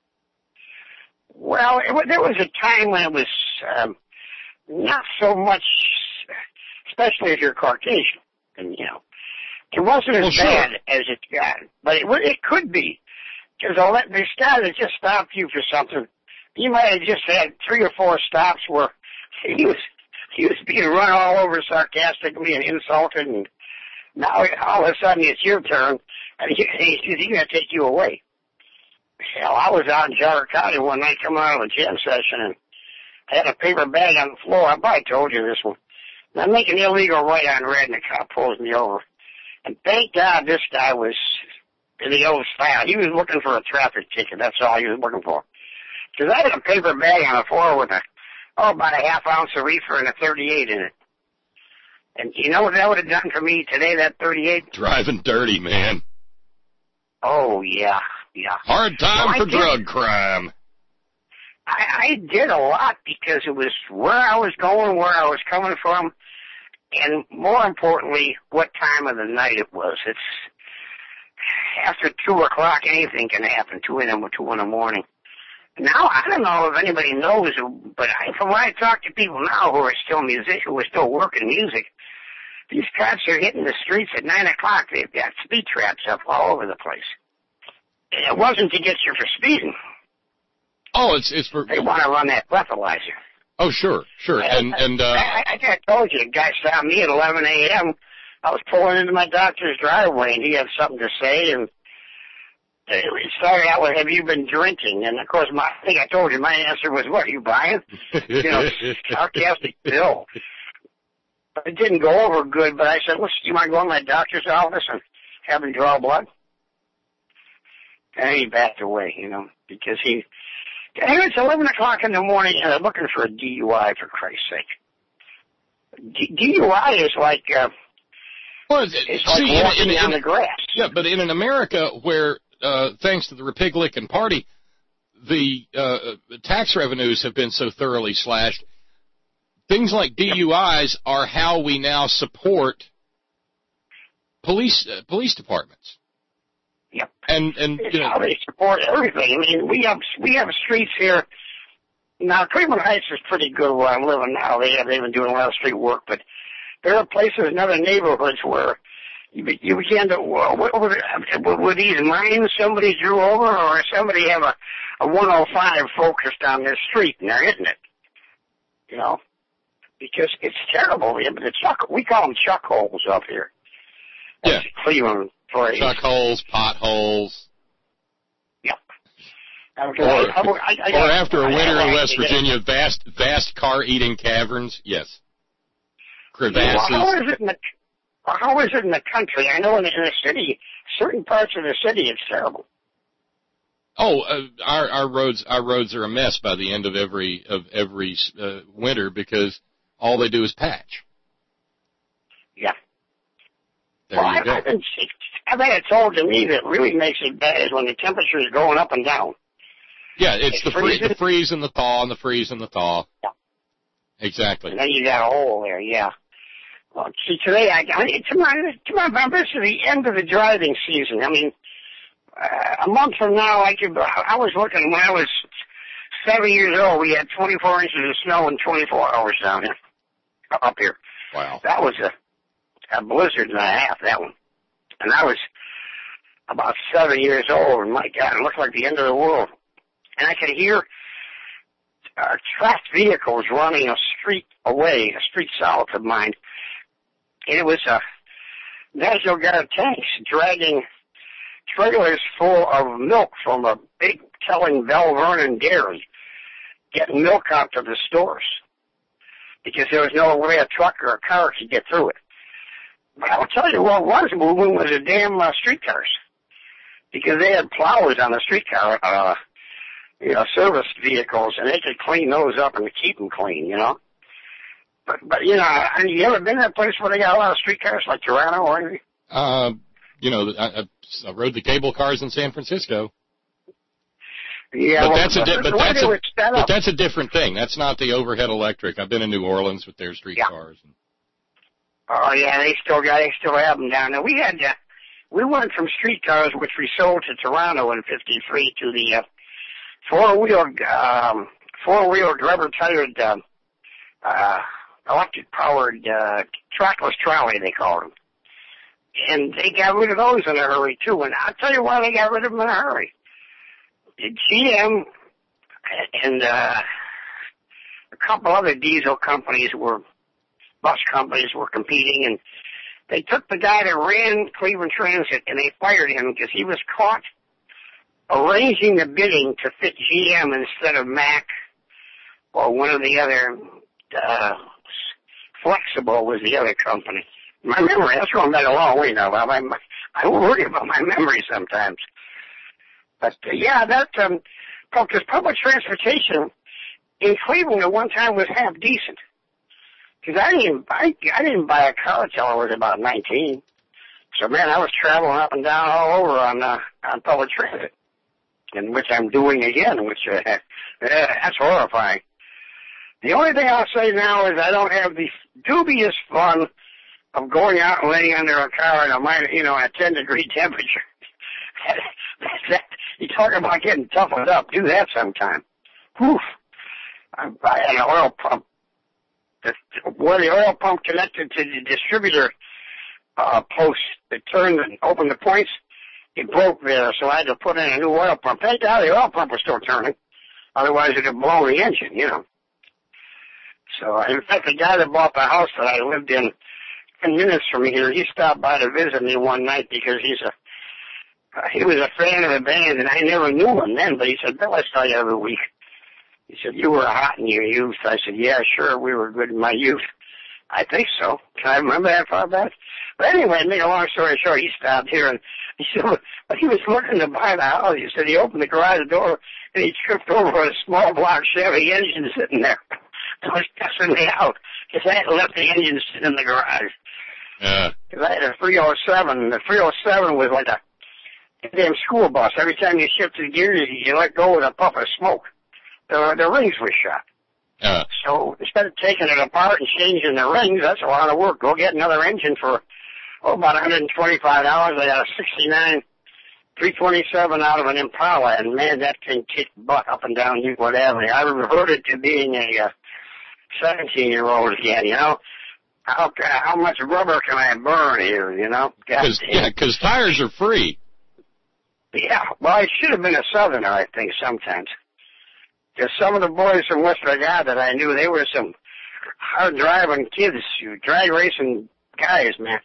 Well, it, there was a time when it was um, not so much, especially if you're Caucasian, and you know, it wasn't as well, sure. bad as it got, but it it could be. Because this guy that just stopped you for something, you might have just had three or four stops where he was he was being run all over sarcastically and insulted, and now all of a sudden it's your turn, and he, he, he's going to take you away. Hell, I was out in Jogger County one night coming out of a jam session, and I had a paper bag on the floor. I probably told you this one. And I'm making illegal right on red, and the cop pulls me over. And thank God this guy was in the old style. He was looking for a traffic ticket. That's all he was looking for. Because I had a paper bag on the floor with a, oh, about a half ounce of reefer and a thirty-eight in it. And you know what that would have done for me today, that thirty-eight? Driving dirty, man. Oh, yeah, yeah. Hard time well, for drug crime. I, I did a lot because it was where I was going, where I was coming from, and more importantly, what time of the night it was. It's after two o'clock, anything can happen, two in the, two in the morning. Now, I don't know if anybody knows, but I, from when I talk to people now who are still musicians, who are still working music, these cops are hitting the streets at nine o'clock. They've got speed traps up all over the place. And it wasn't to get you for speeding. Oh, it's it's for... They want to run that breathalyzer. Oh, sure, sure. And, and, uh... I, I, I told you, a guy stopped me at eleven a.m., I was pulling into my doctor's driveway, and he had something to say, and it started out with, "Have you been drinking?" And, of course, my, I think I told you, my answer was, "What, are you buying?" You know, sarcastic Bill. It didn't go over good, but I said, "Listen, do you mind going to my doctor's office and have him draw blood?" And he backed away, you know, because he Here it's eleven o'clock in the morning, and I'm looking for a D U I, for Christ's sake. D- DUI is like, uh, well, it's see, like walking in, in, on in, the grass. Yeah, but in an America where, uh, thanks to the Republican Party, the uh, tax revenues have been so thoroughly slashed, things like D U Is are how we now support police uh, police departments. Yep. And and It's you know, how they support everything. I mean, we have we have streets here. Now, Cleveland Heights is pretty good where I'm living now. They have they've been doing a lot of street work, but there are places in other neighborhoods where you, you begin to well, were, were these mines somebody drew over, or somebody have a, a one oh five focused on this street and they're hitting it? You know, because it's terrible. The chuck we call them chuck holes up here. Yeah. Cleveland phrase. Chuck holes, potholes. Yep. Or, I, I, I, or after a winter in West I, Virginia, vast vast car-eating caverns. Yes. Crevasses. Well, how is it in the how is it in the country? I know in the, in the city, certain parts of the city, it's terrible. Oh, uh, our our roads our roads are a mess by the end of every of every uh, winter because all they do is patch. Yeah. There well, you I, go. I've, been, I've had it told to me that really makes it bad is when the temperature is going up and down. Yeah, it's, it's the freeze, the freeze and the thaw and the freeze and the thaw. Yeah. Exactly. And then you got a hole there, yeah. Well, see, today, I, I mean, to my, to my, this is the end of the driving season. I mean, uh, a month from now, I could, I was looking, when I was seven years old, we had twenty-four inches of snow in twenty-four hours down here, up here. Wow. That was a, a blizzard and a half, that one. And I was about seven years old, and my God, it looked like the end of the world. And I could hear uh, tracked vehicles running a street away, a street south of mine. And it was uh, National Guard tanks dragging trailers full of milk from a big telling Bell Vernon dairy, getting milk out to the stores because there was no way a truck or a car could get through it. But I'll tell you what was moving was the damn uh, streetcars because they had plows on the streetcar, uh, you know, service vehicles, and they could clean those up and keep them clean, you know. But, but you know, have you ever been to a place where they got a lot of streetcars like Toronto or anything? Uh, you know, I, I rode the cable cars in San Francisco. Yeah, but well, that's a di- but that's a, that but that's a different thing. That's not the overhead electric. I've been in New Orleans with their streetcars. Yeah. Oh yeah, they still got they still have them down there. We had uh, we went from streetcars, which we sold to Toronto in fifty-three, to the uh, four wheel um, four wheel rubber tired uh, uh, electric powered uh, trackless trolley they called them, and they got rid of those in a hurry too. And I'll tell you why they got rid of them in a hurry. G M and uh, a couple other diesel companies were, bus companies were competing, and they took the guy that ran Cleveland Transit and they fired him because he was caught arranging the bidding to fit G M instead of Mack or one of the other, uh, Flexible was the other company. My memory, that's going back a long way now. I, I worry about my memory sometimes. But, uh, yeah, that, um, because public transportation in Cleveland at one time was half decent. Because I didn't, I, I didn't buy a car until I was about nineteen. So, man, I was traveling up and down all over on, uh, on public transit. And which I'm doing again, which, uh, uh, that's horrifying. The only thing I'll say now is I don't have the dubious fun of going out and laying under a car in a minus, you know, a ten degree temperature. that, you talk about getting toughened up. Do that sometime. Whew. I, I had an oil pump. The, where the oil pump connected to the distributor uh, post that turned and opened the points, it broke there, so I had to put in a new oil pump. Thank God the oil pump was still turning. Otherwise it would blow the engine, you know. So, in fact, the guy that bought the house that I lived in ten minutes from here, he stopped by to visit me one night because he's a Uh, he was a fan of the band, and I never knew him then, but he said, Bill, I saw you every week. He said, you were hot in your youth. I said, yeah, sure, we were good in my youth. I think so. Can I remember that far back? But anyway, to make a long story short, he stopped here, and he said, he was looking to buy the house. He said he opened the garage door and he tripped over a small block Chevy engine sitting there. It was cussing me out because I had left the engine sitting in the garage. Yeah. Because I had a three oh seven. The three oh seven was like a damn school bus. Every time you shifted gears, you let go with a puff of smoke. The, the rings were shot. Uh. So instead of taking it apart and changing the rings, that's a lot of work. Go get another engine for, oh, about one hundred twenty-five dollars. I got a sixty-nine three twenty-seven out of an Impala, and man, that thing kicked butt up and down Newport Avenue. I reverted to being a uh, seventeen-year-old again, you know. How how much rubber can I burn here, you know? Cause, yeah, because tires are free. Yeah, well, I should have been a Southerner, I think, sometimes. Because some of the boys from West Virginia that I knew, they were some hard-driving kids, drag-racing guys, man.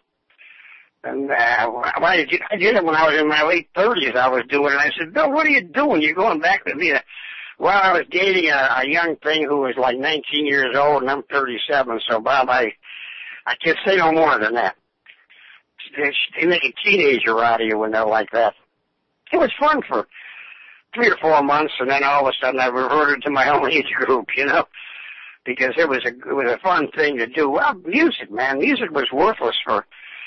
And uh, I did, I did it when I was in my late thirties. I was doing it. I said, Bill, what are you doing? You're going back to be a... Well, I was dating a, a young thing who was like nineteen years old, and I'm thirty-seven, so, Bob, I, I can't say no more than that. They, they make a teenager out of you when they're like that. It was fun for three or four months, and then all of a sudden I reverted to my own age group, you know, because it was a it was a fun thing to do. Well, music, man, music was worthless for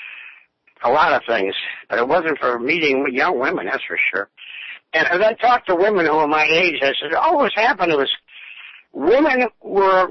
a lot of things, but it wasn't for meeting with young women, that's for sure. And as I talked to women who were my age, I said, all what happened was women were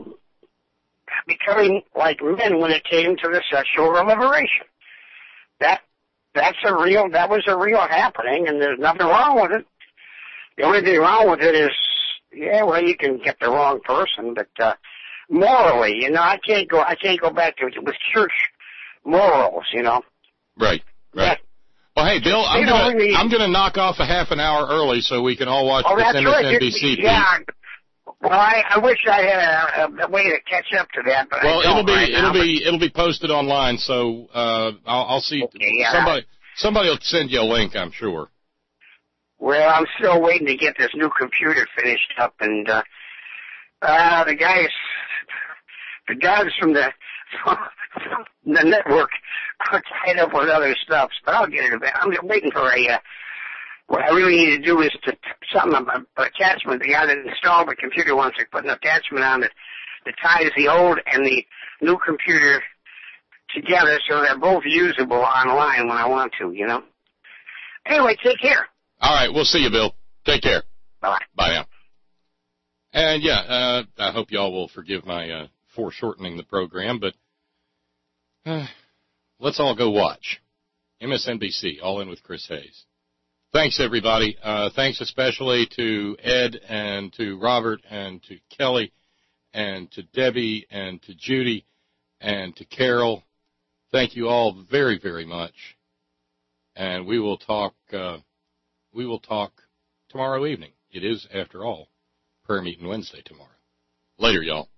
becoming like men when it came to the sexual liberation. That that's a real that was a real happening, and there's nothing wrong with it. The only thing wrong with it is, yeah, well, you can get the wrong person, but uh, morally, you know, I can't go I can't go back to it with church morals, you know. Right, right. Well, hey, Bill, I'm gonna really, I'm gonna knock off a half an hour early so we can all watch oh, this that's M S N B right. C. Yeah. Well, I, I wish I had a, a way to catch up to that, but well, I don't it'll be right it'll now, be it'll be posted online, so uh, I'll, I'll see. Okay, yeah. Somebody somebody will send you a link, I'm sure. Well, I'm still waiting to get this new computer finished up, and uh, uh, the guys, the guys from the from the network are tied up with other stuff, but I'll get it. I'm waiting for a. Uh, what I really need to do is to something an attachment. The guy that installed the computer wants to put an attachment on it that ties the old and the new computer together so they're both usable online when I want to. You know. Anyway, take care. All right, we'll see you, Bill. Take care. Bye. Bye now. And, yeah, uh, I hope y'all will forgive my uh, foreshortening the program, but uh, let's all go watch M S N B C, All In with Chris Hayes. Thanks, everybody. Uh, thanks especially to Ed and to Robert and to Kelly and to Debbie and to Judy and to Carol. Thank you all very, very much. And we will talk... Uh, We will talk tomorrow evening. It is, after all, prayer meeting Wednesday tomorrow. Later, y'all.